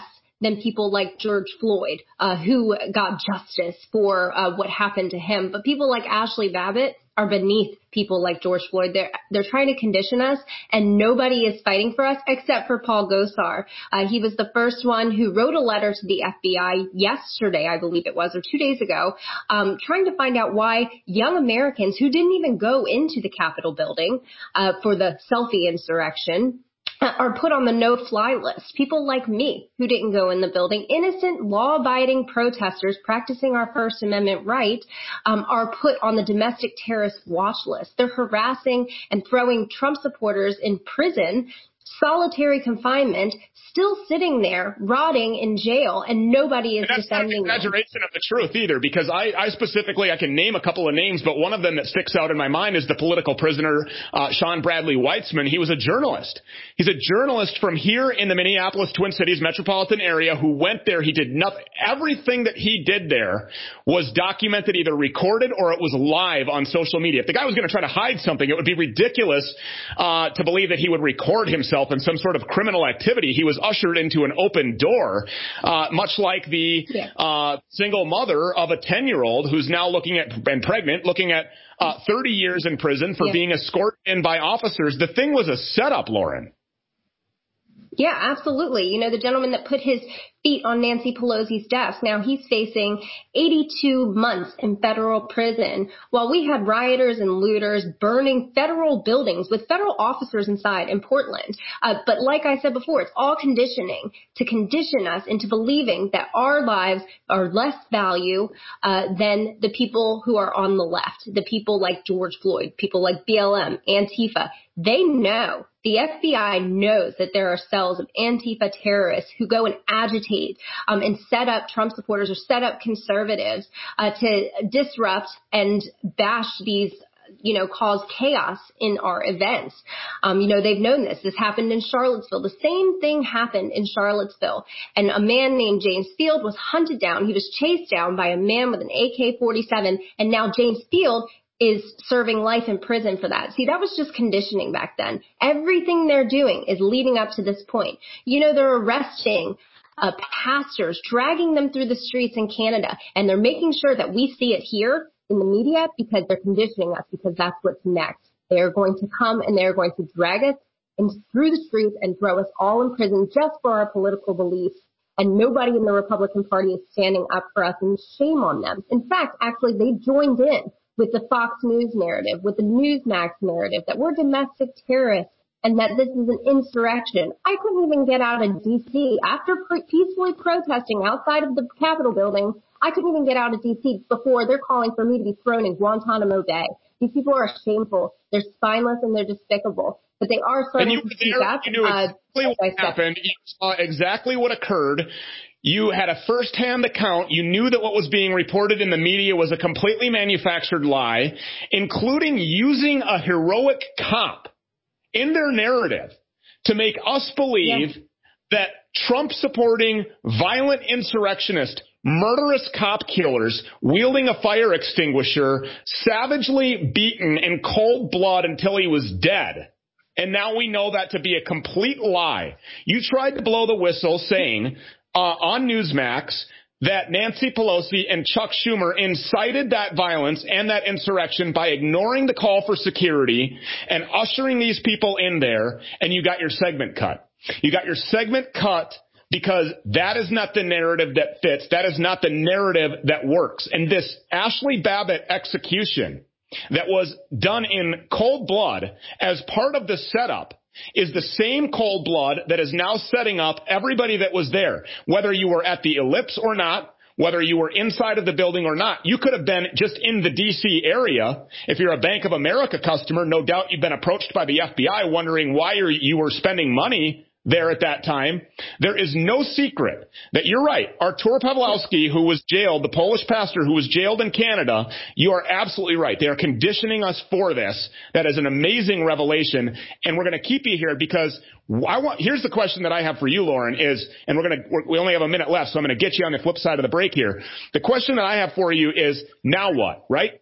than people like George Floyd, who got justice for what happened to him. But people like Ashley Babbitt are beneath people like George Floyd. They're trying to condition us, and nobody is fighting for us except for Paul Gosar. He was the first one who wrote a letter to the FBI yesterday, I believe it was, or 2 days ago, trying to find out why young Americans who didn't even go into the Capitol building for the selfie insurrection are put on the no-fly list. People like me who didn't go in the building, innocent, law-abiding protesters practicing our First Amendment right, are put on the domestic terrorist watch list. They're harassing and throwing Trump supporters in prison, solitary confinement, still sitting there, rotting in jail, and nobody is defending them. That's not an exaggeration of the truth either, because I specifically, I can name a couple of names, but one of them that sticks out in my mind is the political prisoner, Sean Bradley Weitzman. He was a journalist. He's a journalist from here in the Minneapolis Twin Cities metropolitan area who went there. He did nothing. Everything that he did there was documented, either recorded or it was live on social media. If the guy was going to try to hide something, it would be ridiculous to believe that he would record himself in some sort of criminal activity. He was ushered into an open door, much like the single mother of a 10-year-old who's now looking at, and pregnant, looking at 30 years in prison for being escorted in by officers. The thing was a setup, Lauren. Yeah, absolutely. You know, the gentleman that put his feet on Nancy Pelosi's desk, now he's facing 82 months in federal prison, while we had rioters and looters burning federal buildings with federal officers inside in Portland. But like I said before, it's all conditioning to condition us into believing that our lives are less value than the people who are on the left, the people like George Floyd, people like BLM, Antifa. They know, the FBI knows that there are cells of Antifa terrorists who go and agitate and set up Trump supporters or set up conservatives to disrupt and bash these, you know, cause chaos in our events. You know, they've known this. This happened in Charlottesville. The same thing happened in Charlottesville. And a man named James Field was hunted down. He was chased down by a man with an AK-47. And now James Field is serving life in prison for that. See, that was just conditioning back then. Everything they're doing is leading up to this point. You know, they're arresting pastors, dragging them through the streets in Canada, and they're making sure that we see it here in the media because they're conditioning us, because that's what's next. They're going to come and they're going to drag us through the streets and throw us all in prison just for our political beliefs. And nobody in the Republican Party is standing up for us, and shame on them. In fact, actually, they joined in with the Fox News narrative, with the Newsmax narrative, that we're domestic terrorists and that this is an insurrection. I couldn't even get out of D.C. After peacefully protesting outside of the Capitol building. I couldn't even get out of D.C. before they're calling for me to be thrown in Guantanamo Bay. These people are shameful. They're spineless and they're despicable. But they are starting to speak up. You knew exactly what happened. You saw exactly what occurred. You had a first-hand account. You knew that what was being reported in the media was a completely manufactured lie, including using a heroic cop in their narrative to make us believe that Trump-supporting violent insurrectionist, murderous cop killers wielding a fire extinguisher, savagely beaten in cold blood until he was dead. And now we know that to be a complete lie. You tried to blow the whistle saying on Newsmax that Nancy Pelosi and Chuck Schumer incited that violence and that insurrection by ignoring the call for security and ushering these people in there, and you got your segment cut. You got your segment cut because that is not the narrative that fits. That is not the narrative that works. And this Ashley Babbitt execution that was done in cold blood as part of the setup is the same cold blood that is now setting up everybody that was there. Whether you were at the Ellipse or not, whether you were inside of the building or not, you could have been just in the D.C. area. If you're a Bank of America customer, no doubt you've been approached by the FBI wondering why you were spending money there at that time. There is no secret that you're right. Artur Pawlowski, who was jailed, the Polish pastor who was jailed in Canada, you are absolutely right. They are conditioning us for this. That is an amazing revelation, and we're going to keep you here because here's the question that I have for you, Lauren, is, and we only have a minute left, so I'm going to get you on the flip side of the break here. The question that I have for you is, now what, right?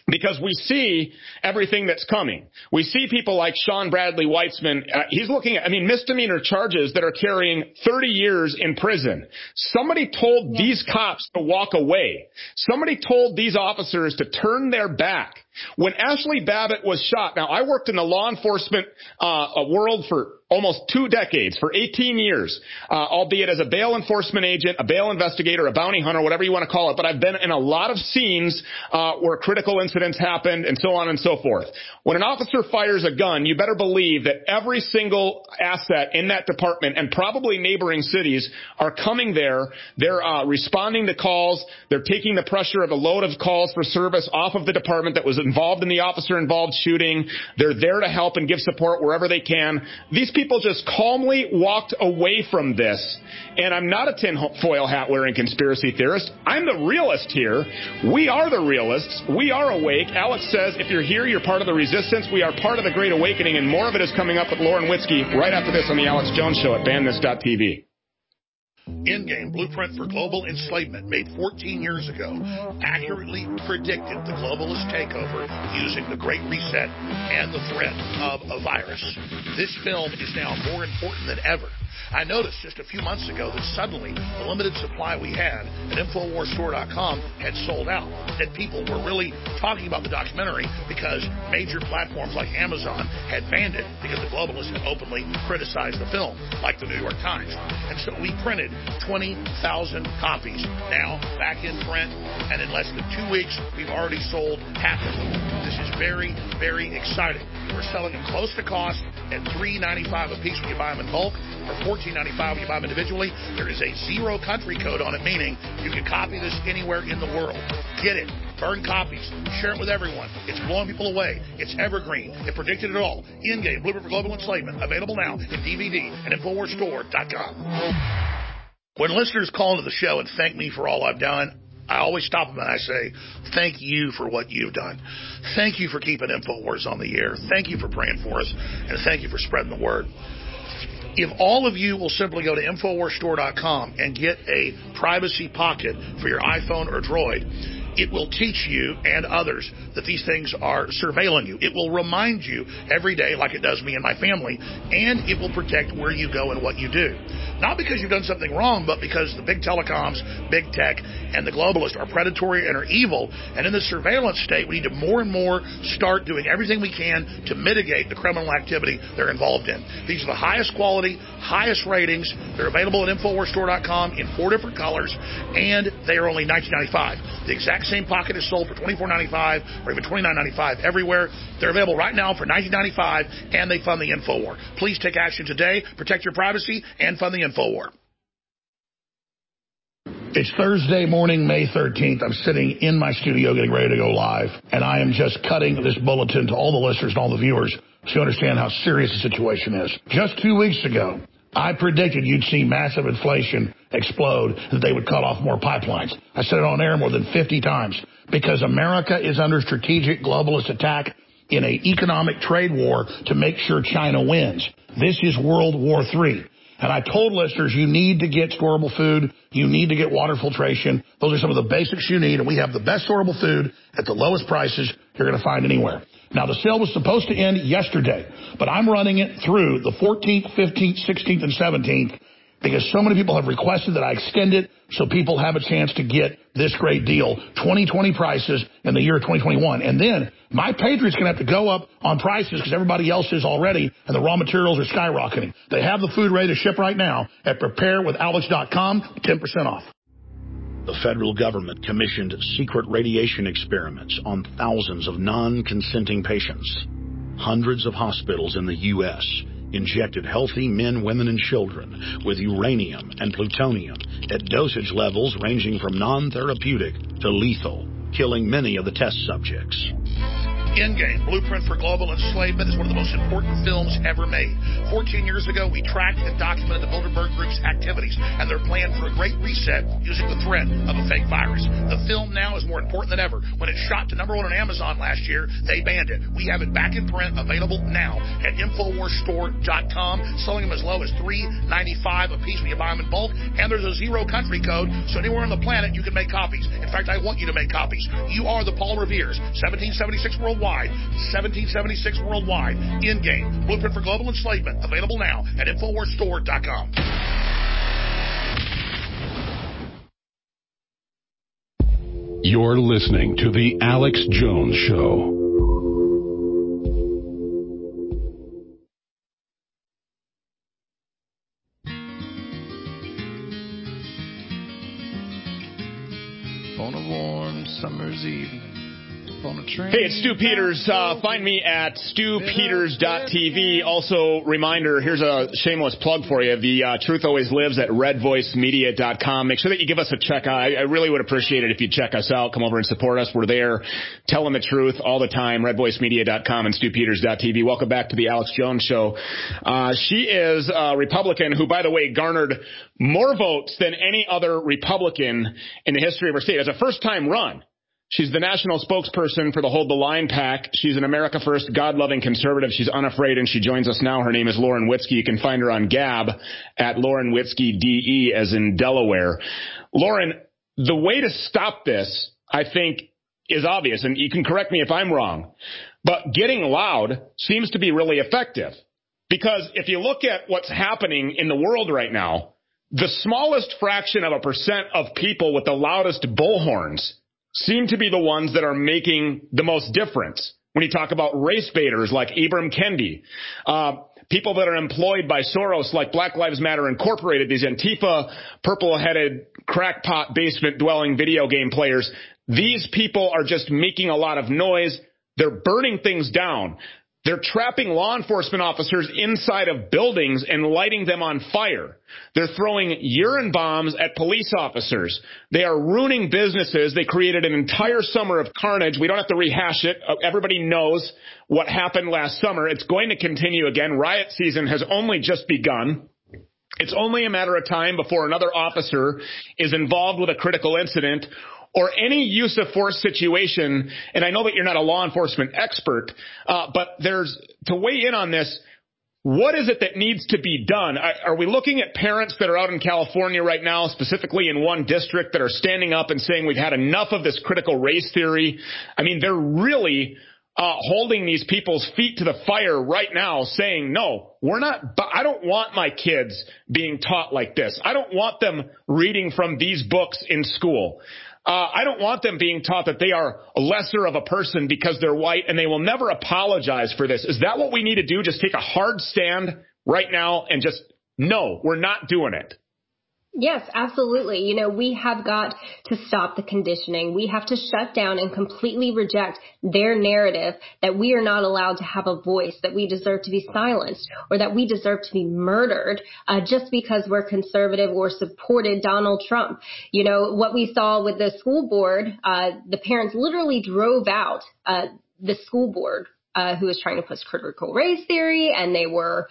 Because we see everything that's coming. We see people like Sean Bradley Weitzman. He's looking at, misdemeanor charges that are carrying 30 years in prison. Somebody told these cops to walk away. Somebody told these officers to turn their back. When Ashley Babbitt was shot, now I worked in the law enforcement world for almost 2 decades, for 18 years, albeit as a bail enforcement agent, a bail investigator, a bounty hunter, whatever you want to call it. But I've been in a lot of scenes where critical incidents happened and so on and so forth. When an officer fires a gun, you better believe that every single asset in that department and probably neighboring cities are coming there. They're responding to calls. They're taking the pressure of a load of calls for service off of the department that was involved in the officer-involved shooting. They're there to help and give support wherever they can. These people just calmly walked away from this. And I'm not a tinfoil hat-wearing conspiracy theorist. I'm the realist here. We are the realists. We are awake. Alex says, if you're here, you're part of the resistance. We are part of the Great Awakening, and more of it is coming up with Lauren Witzke right after this on the Alex Jones Show at banthis.tv. Endgame Blueprint for Global Enslavement, made 14 years ago, accurately predicted the globalist takeover using the Great Reset and the threat of a virus. This film is now more important than ever. I noticed just a few months ago that suddenly the limited supply we had at InfoWarsStore.com had sold out, that people were really talking about the documentary because major platforms like Amazon had banned it because the globalists had openly criticized the film, like the New York Times. And so we printed 20,000 copies, now back in print, and in less than 2 weeks, we've already sold half of them. This is very, very exciting. We're selling them close to cost at $3.95 a piece when you buy them in bulk, or $14.95 when you buy them individually. There is a 0 country code on it, meaning you can copy this anywhere in the world. Get it. Burn copies. Share it with everyone. It's blowing people away. It's evergreen. It predicted it all. Endgame, Blueprint for Global Enslavement. Available now in DVD at InfoWarsStore.com. When listeners call into the show and thank me for all I've done, I always stop them and I say, thank you for what you've done. Thank you for keeping InfoWars on the air. Thank you for praying for us. And thank you for spreading the word. If all of you will simply go to InfoWarsStore.com and get a privacy pocket for your iPhone or Droid, it will teach you and others that these things are surveilling you. It will remind you every day, like it does me and my family, and it will protect where you go and what you do. Not because you've done something wrong, but because the big telecoms, big tech, and the globalists are predatory and are evil. And in this surveillance state, we need to more and more start doing everything we can to mitigate the criminal activity they're involved in. These are the highest quality, highest ratings. They're available at InfoWarsStore.com in 4 different colors, and they are only $19.95. The exact same pocket is sold for $24.95 or even $29.95 everywhere. They're available right now for $19.95, and they fund the InfoWar. Please take action today. Protect your privacy and fund the InfoWar. It's Thursday morning, May 13th. I'm sitting in my studio getting ready to go live, and I am just cutting this bulletin to all the listeners and all the viewers so you understand how serious the situation is. Just 2 weeks ago, I predicted you'd see massive inflation explode, that they would cut off more pipelines. I said it on air more than 50 times because America is under strategic globalist attack in an economic trade war to make sure China wins. This is World War III. And I told listeners, you need to get storable food. You need to get water filtration. Those are some of the basics you need. And we have the best storable food at the lowest prices you're going to find anywhere. Now, the sale was supposed to end yesterday, but I'm running it through the 14th, 15th, 16th, and 17th because so many people have requested that I extend it so people have a chance to get this great deal, 2020 prices in the year 2021. And then my Patriot's going to have to go up on prices because everybody else is already, and the raw materials are skyrocketing. They have the food ready to ship right now at preparewithalex.com, 10% off. The federal government commissioned secret radiation experiments on thousands of non-consenting patients. Hundreds of hospitals in the U.S. injected healthy men, women, and children with uranium and plutonium at dosage levels ranging from non-therapeutic to lethal, killing many of the test subjects. Endgame, Blueprint for Global Enslavement, is one of the most important films ever made. 14 years ago, we tracked and documented the Bilderberg Group's activities and their plan for a great reset using the threat of a fake virus. The film now is more important than ever. When it shot to #1 on Amazon last year, they banned it. We have it back in print, available now at InfoWarsStore.com, selling them as low as $3.95 a piece when you buy them in bulk, and there's a 0 country code, so anywhere on the planet you can make copies. In fact, I want you to make copies. You are the Paul Revere's, 1776 worldwide. 1776 worldwide. Endgame, Blueprint for Global Enslavement, available now at InfoWarsStore.com. You're listening to The Alex Jones Show. On a warm summer's evening. Hey, it's Stu Peters. Find me at stupeters.tv. Also, reminder, here's a shameless plug for you. The truth always lives at redvoicemedia.com. Make sure that you give us a check. I really would appreciate it if you check us out. Come over and support us. We're there telling the truth all the time. Redvoicemedia.com and stupeters.tv. Welcome back to the Alex Jones Show. She is a Republican who, by the way, garnered more votes than any other Republican in the history of her state. As a first-time run. She's the national spokesperson for the Hold the Line PAC. She's an America First, God-loving conservative. She's unafraid, and she joins us now. Her name is Lauren Witzke. You can find her on Gab at Lauren Witzke, DE, as in Delaware. Lauren, the way to stop this, I think, is obvious, and you can correct me if I'm wrong, but getting loud seems to be really effective. Because if you look at what's happening in the world right now, the smallest fraction of a % of people with the loudest bullhorns seem to be the ones that are making the most difference. When you talk about race baiters like Ibram Kendi, people that are employed by Soros like Black Lives Matter Incorporated, these Antifa, purple-headed, crackpot, basement-dwelling video game players, these people are just making a lot of noise. They're burning things down. They're trapping law enforcement officers inside of buildings and lighting them on fire. They're throwing urine bombs at police officers. They are ruining businesses. They created an entire summer of carnage. We don't have to rehash it. Everybody knows what happened last summer. It's going to continue again. Riot season has only just begun. It's only a matter of time before another officer is involved with a critical incident or any use of force situation. And I know that you're not a law enforcement expert, but to weigh in on this, what is it that needs to be done? Are we looking at parents that are out in California right now, specifically in one district, that are standing up and saying we've had enough of this critical race theory? I mean, they're really holding these people's feet to the fire right now, saying, no, I don't want my kids being taught like this. I don't want them reading from these books in school. I don't want them being taught that they are lesser of a person because they're white, and they will never apologize for this. Is that what we need to do? Just take a hard stand right now and just, no, we're not doing it. Yes, absolutely. You know, we have got to stop the conditioning. We have to shut down and completely reject their narrative that we are not allowed to have a voice, that we deserve to be silenced, or that we deserve to be murdered just because we're conservative or supported Donald Trump. You know, what we saw with the school board, the parents literally drove out the school board who was trying to push critical race theory, and they were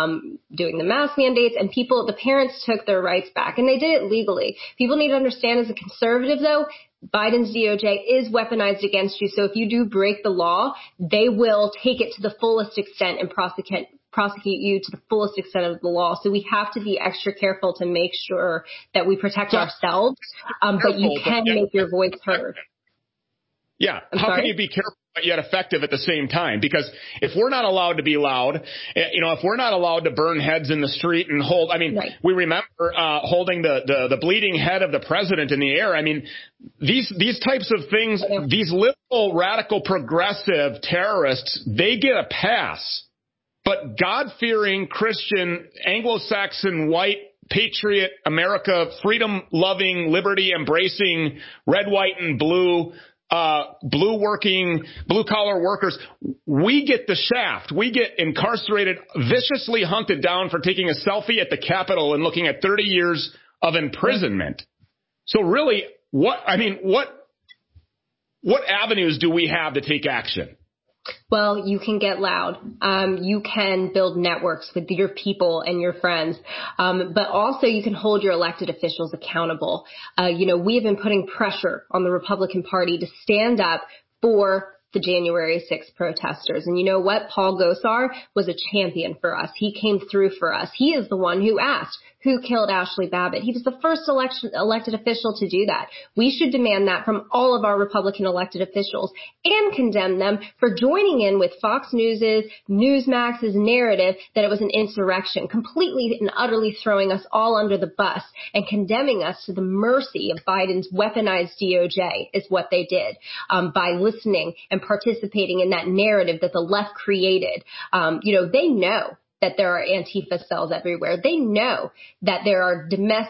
doing the mask mandates, and the parents took their rights back, and they did it legally. People need to understand, as a conservative, though, Biden's DOJ is weaponized against you. So if you do break the law, they will take it to the fullest extent and prosecute you to the fullest extent of the law. So we have to be extra careful to make sure that we protect ourselves, but you can make your voice heard. Yeah. How can you be careful but yet effective at the same time? Because if we're not allowed to be loud, if we're not allowed to burn heads in the street and hold, we remember holding the bleeding head of the president in the air. I mean, these types of things, these liberal, radical, progressive terrorists, they get a pass. But God-fearing, Christian, Anglo-Saxon, white, patriot, America, freedom-loving, liberty-embracing, red, white, and blue, blue-collar workers, we get the shaft. We get incarcerated, viciously hunted down for taking a selfie at the Capitol and looking at 30 years of imprisonment. So really, what avenues do we have to take action? Well, you can get loud. You can build networks with your people and your friends. But also you can hold your elected officials accountable. We have been putting pressure on the Republican Party to stand up for the January 6th protesters. And you know what? Paul Gosar was a champion for us. He came through for us. He is the one who asked who killed Ashley Babbitt. He was the first elected official to do that. We should demand that from all of our Republican elected officials and condemn them for joining in with Fox News's, Newsmax's narrative that it was an insurrection, completely and utterly throwing us all under the bus and condemning us to the mercy of Biden's weaponized DOJ is what they did by listening and participating in that narrative that the left created. They know that there are Antifa cells everywhere. They know that there are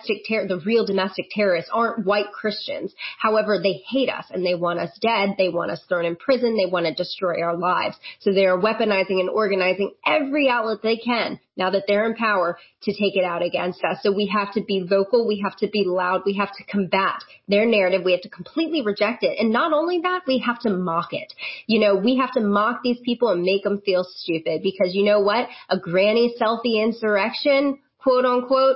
the real domestic terrorists aren't white Christians. However, they hate us and they want us dead. They want us thrown in prison. They want to destroy our lives. So they are weaponizing and organizing every outlet they can now that they're in power to take it out against us. So we have to be vocal. We have to be loud. We have to combat their narrative. We have to completely reject it. And not only that, we have to mock it. We have to mock these people and make them feel stupid because you know what? A granny selfie insurrection, quote unquote,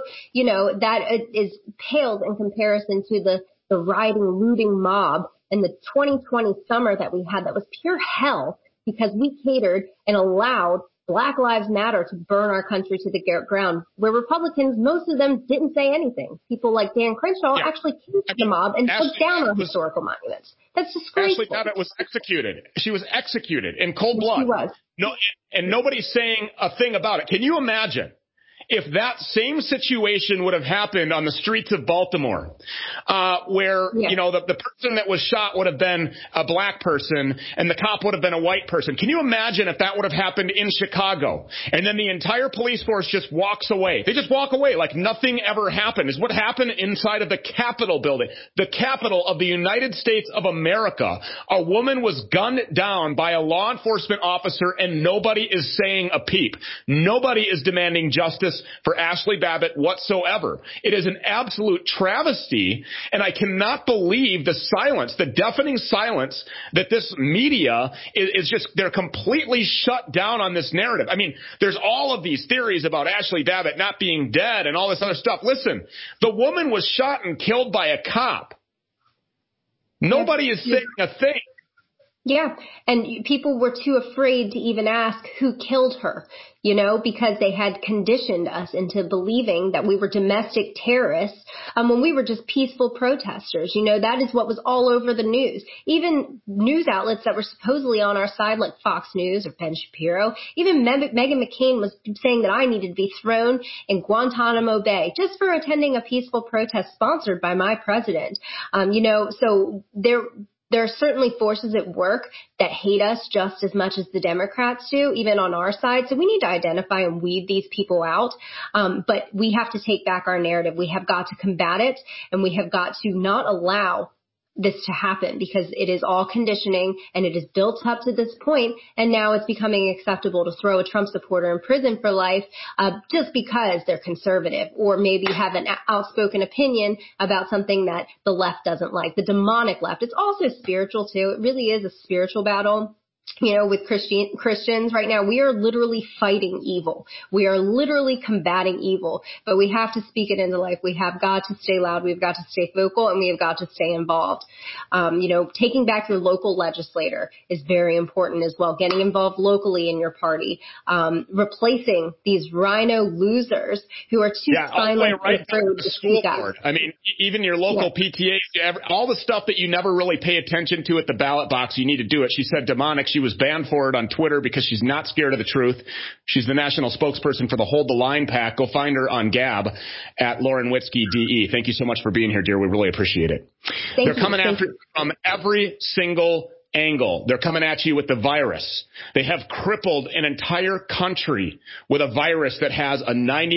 that is pales in comparison to the rioting, looting mob in the 2020 summer that we had that was pure hell because we catered and allowed Black Lives Matter to burn our country to the ground, where Republicans, most of them didn't say anything. People like Dan Crenshaw actually came to the mob and took down our historical monuments. That's disgraceful. Ashley Babbitt was executed. She was executed in cold blood. She was. No, and nobody's saying a thing about it. Can you imagine if that same situation would have happened on the streets of Baltimore, where, the person that was shot would have been a black person and the cop would have been a white person? Can you imagine if that would have happened in Chicago and then the entire police force just walks away? They just walk away like nothing ever happened. Is what happened inside of the Capitol building, the capital of the United States of America. A woman was gunned down by a law enforcement officer and nobody is saying a peep. Nobody is demanding justice for Ashley Babbitt whatsoever. It is an absolute travesty, and I cannot believe the silence, the deafening silence that this media is just, they're completely shut down on this narrative. I mean, there's all of these theories about Ashley Babbitt not being dead and all this other stuff. Listen, the woman was shot and killed by a cop. Nobody is saying a thing. Yeah, and people were too afraid to even ask who killed her, because they had conditioned us into believing that we were domestic terrorists when we were just peaceful protesters. That is what was all over the news. Even news outlets that were supposedly on our side, like Fox News or Ben Shapiro, even Meghan McCain was saying that I needed to be thrown in Guantanamo Bay just for attending a peaceful protest sponsored by my president. So there are certainly forces at work that hate us just as much as the Democrats do, even on our side. So we need to identify and weed these people out. But we have to take back our narrative. We have got to combat it, and we have got to not allow this to happen because it is all conditioning and it is built up to this point, and now it's becoming acceptable to throw a Trump supporter in prison for life just because they're conservative or maybe have an outspoken opinion about something that the left doesn't like, the demonic left. It's also spiritual too. It really is a spiritual battle. With Christians right now, we are literally fighting evil. We are literally combating evil, but we have to speak it into life. We have got to stay loud. We've got to stay vocal, and we have got to stay involved. Taking back your local legislator is very important as well. Getting involved locally in your party, replacing these rhino losers who are too silent and afraid to speak up. I mean, even your local PTA, all the stuff that you never really pay attention to at the ballot box, you need to do it. She said demonic. She was banned for it on Twitter because she's not scared of the truth. She's the national spokesperson for the Hold the Line PAC. Go find her on Gab at Lauren Witzke DE. Thank you so much for being here, dear. We really appreciate it. They're coming after you from every single angle. They're coming at you with the virus. They have crippled an entire country with a virus that has a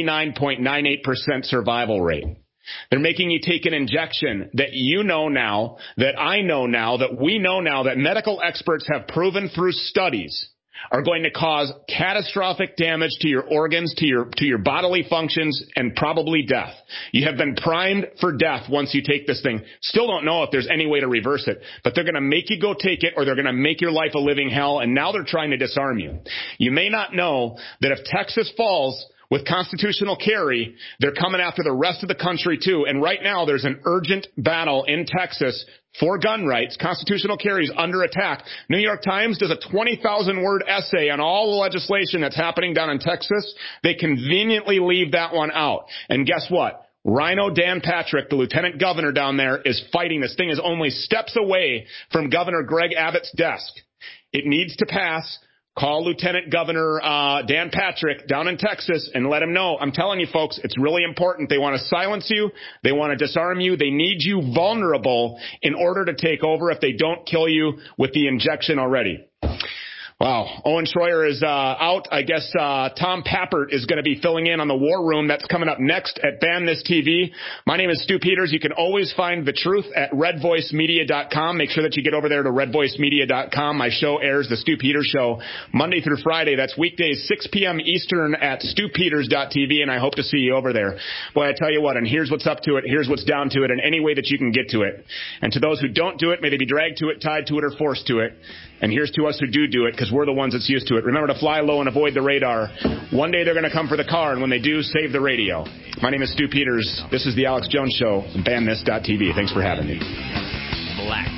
99.98% survival rate. They're making you take an injection that you know now, that I know now, that we know now, that medical experts have proven through studies are going to cause catastrophic damage to your organs, to your bodily functions, and probably death. You have been primed for death once you take this thing. Still don't know if there's any way to reverse it, but they're going to make you go take it, or they're going to make your life a living hell, and now they're trying to disarm you. You may not know that if Texas falls with constitutional carry, they're coming after the rest of the country too. And right now there's an urgent battle in Texas for gun rights. Constitutional carry is under attack. New York Times does a 20,000-word essay on all the legislation that's happening down in Texas. They conveniently leave that one out. And guess what? Rhino Dan Patrick, the lieutenant governor down there, is fighting. This thing is only steps away from Governor Greg Abbott's desk. It needs to pass. Call Lieutenant Governor Dan Patrick down in Texas and let him know. I'm telling you, folks, it's really important. They want to silence you. They want to disarm you. They need you vulnerable in order to take over if they don't kill you with the injection already. Wow. Owen Schroyer is out. I guess Tom Pappert is going to be filling in on the War Room. That's coming up next at Ban This TV. My name is Stu Peters. You can always find the truth at redvoicemedia.com. Make sure that you get over there to redvoicemedia.com. My show airs, the Stu Peters Show, Monday through Friday. That's weekdays, 6 p.m. Eastern at stupeters.tv, and I hope to see you over there. Boy, I tell you what, and here's what's up to it, here's what's down to it, in any way that you can get to it. And to those who don't do it, may they be dragged to it, tied to it, or forced to it. And here's to us who do it, because we're the ones that's used to it. Remember to fly low and avoid the radar. One day they're going to come for the car, and when they do, save the radio. My name is Stu Peters. This is the Alex Jones Show, BanThis.tv. Thanks for having me. Black.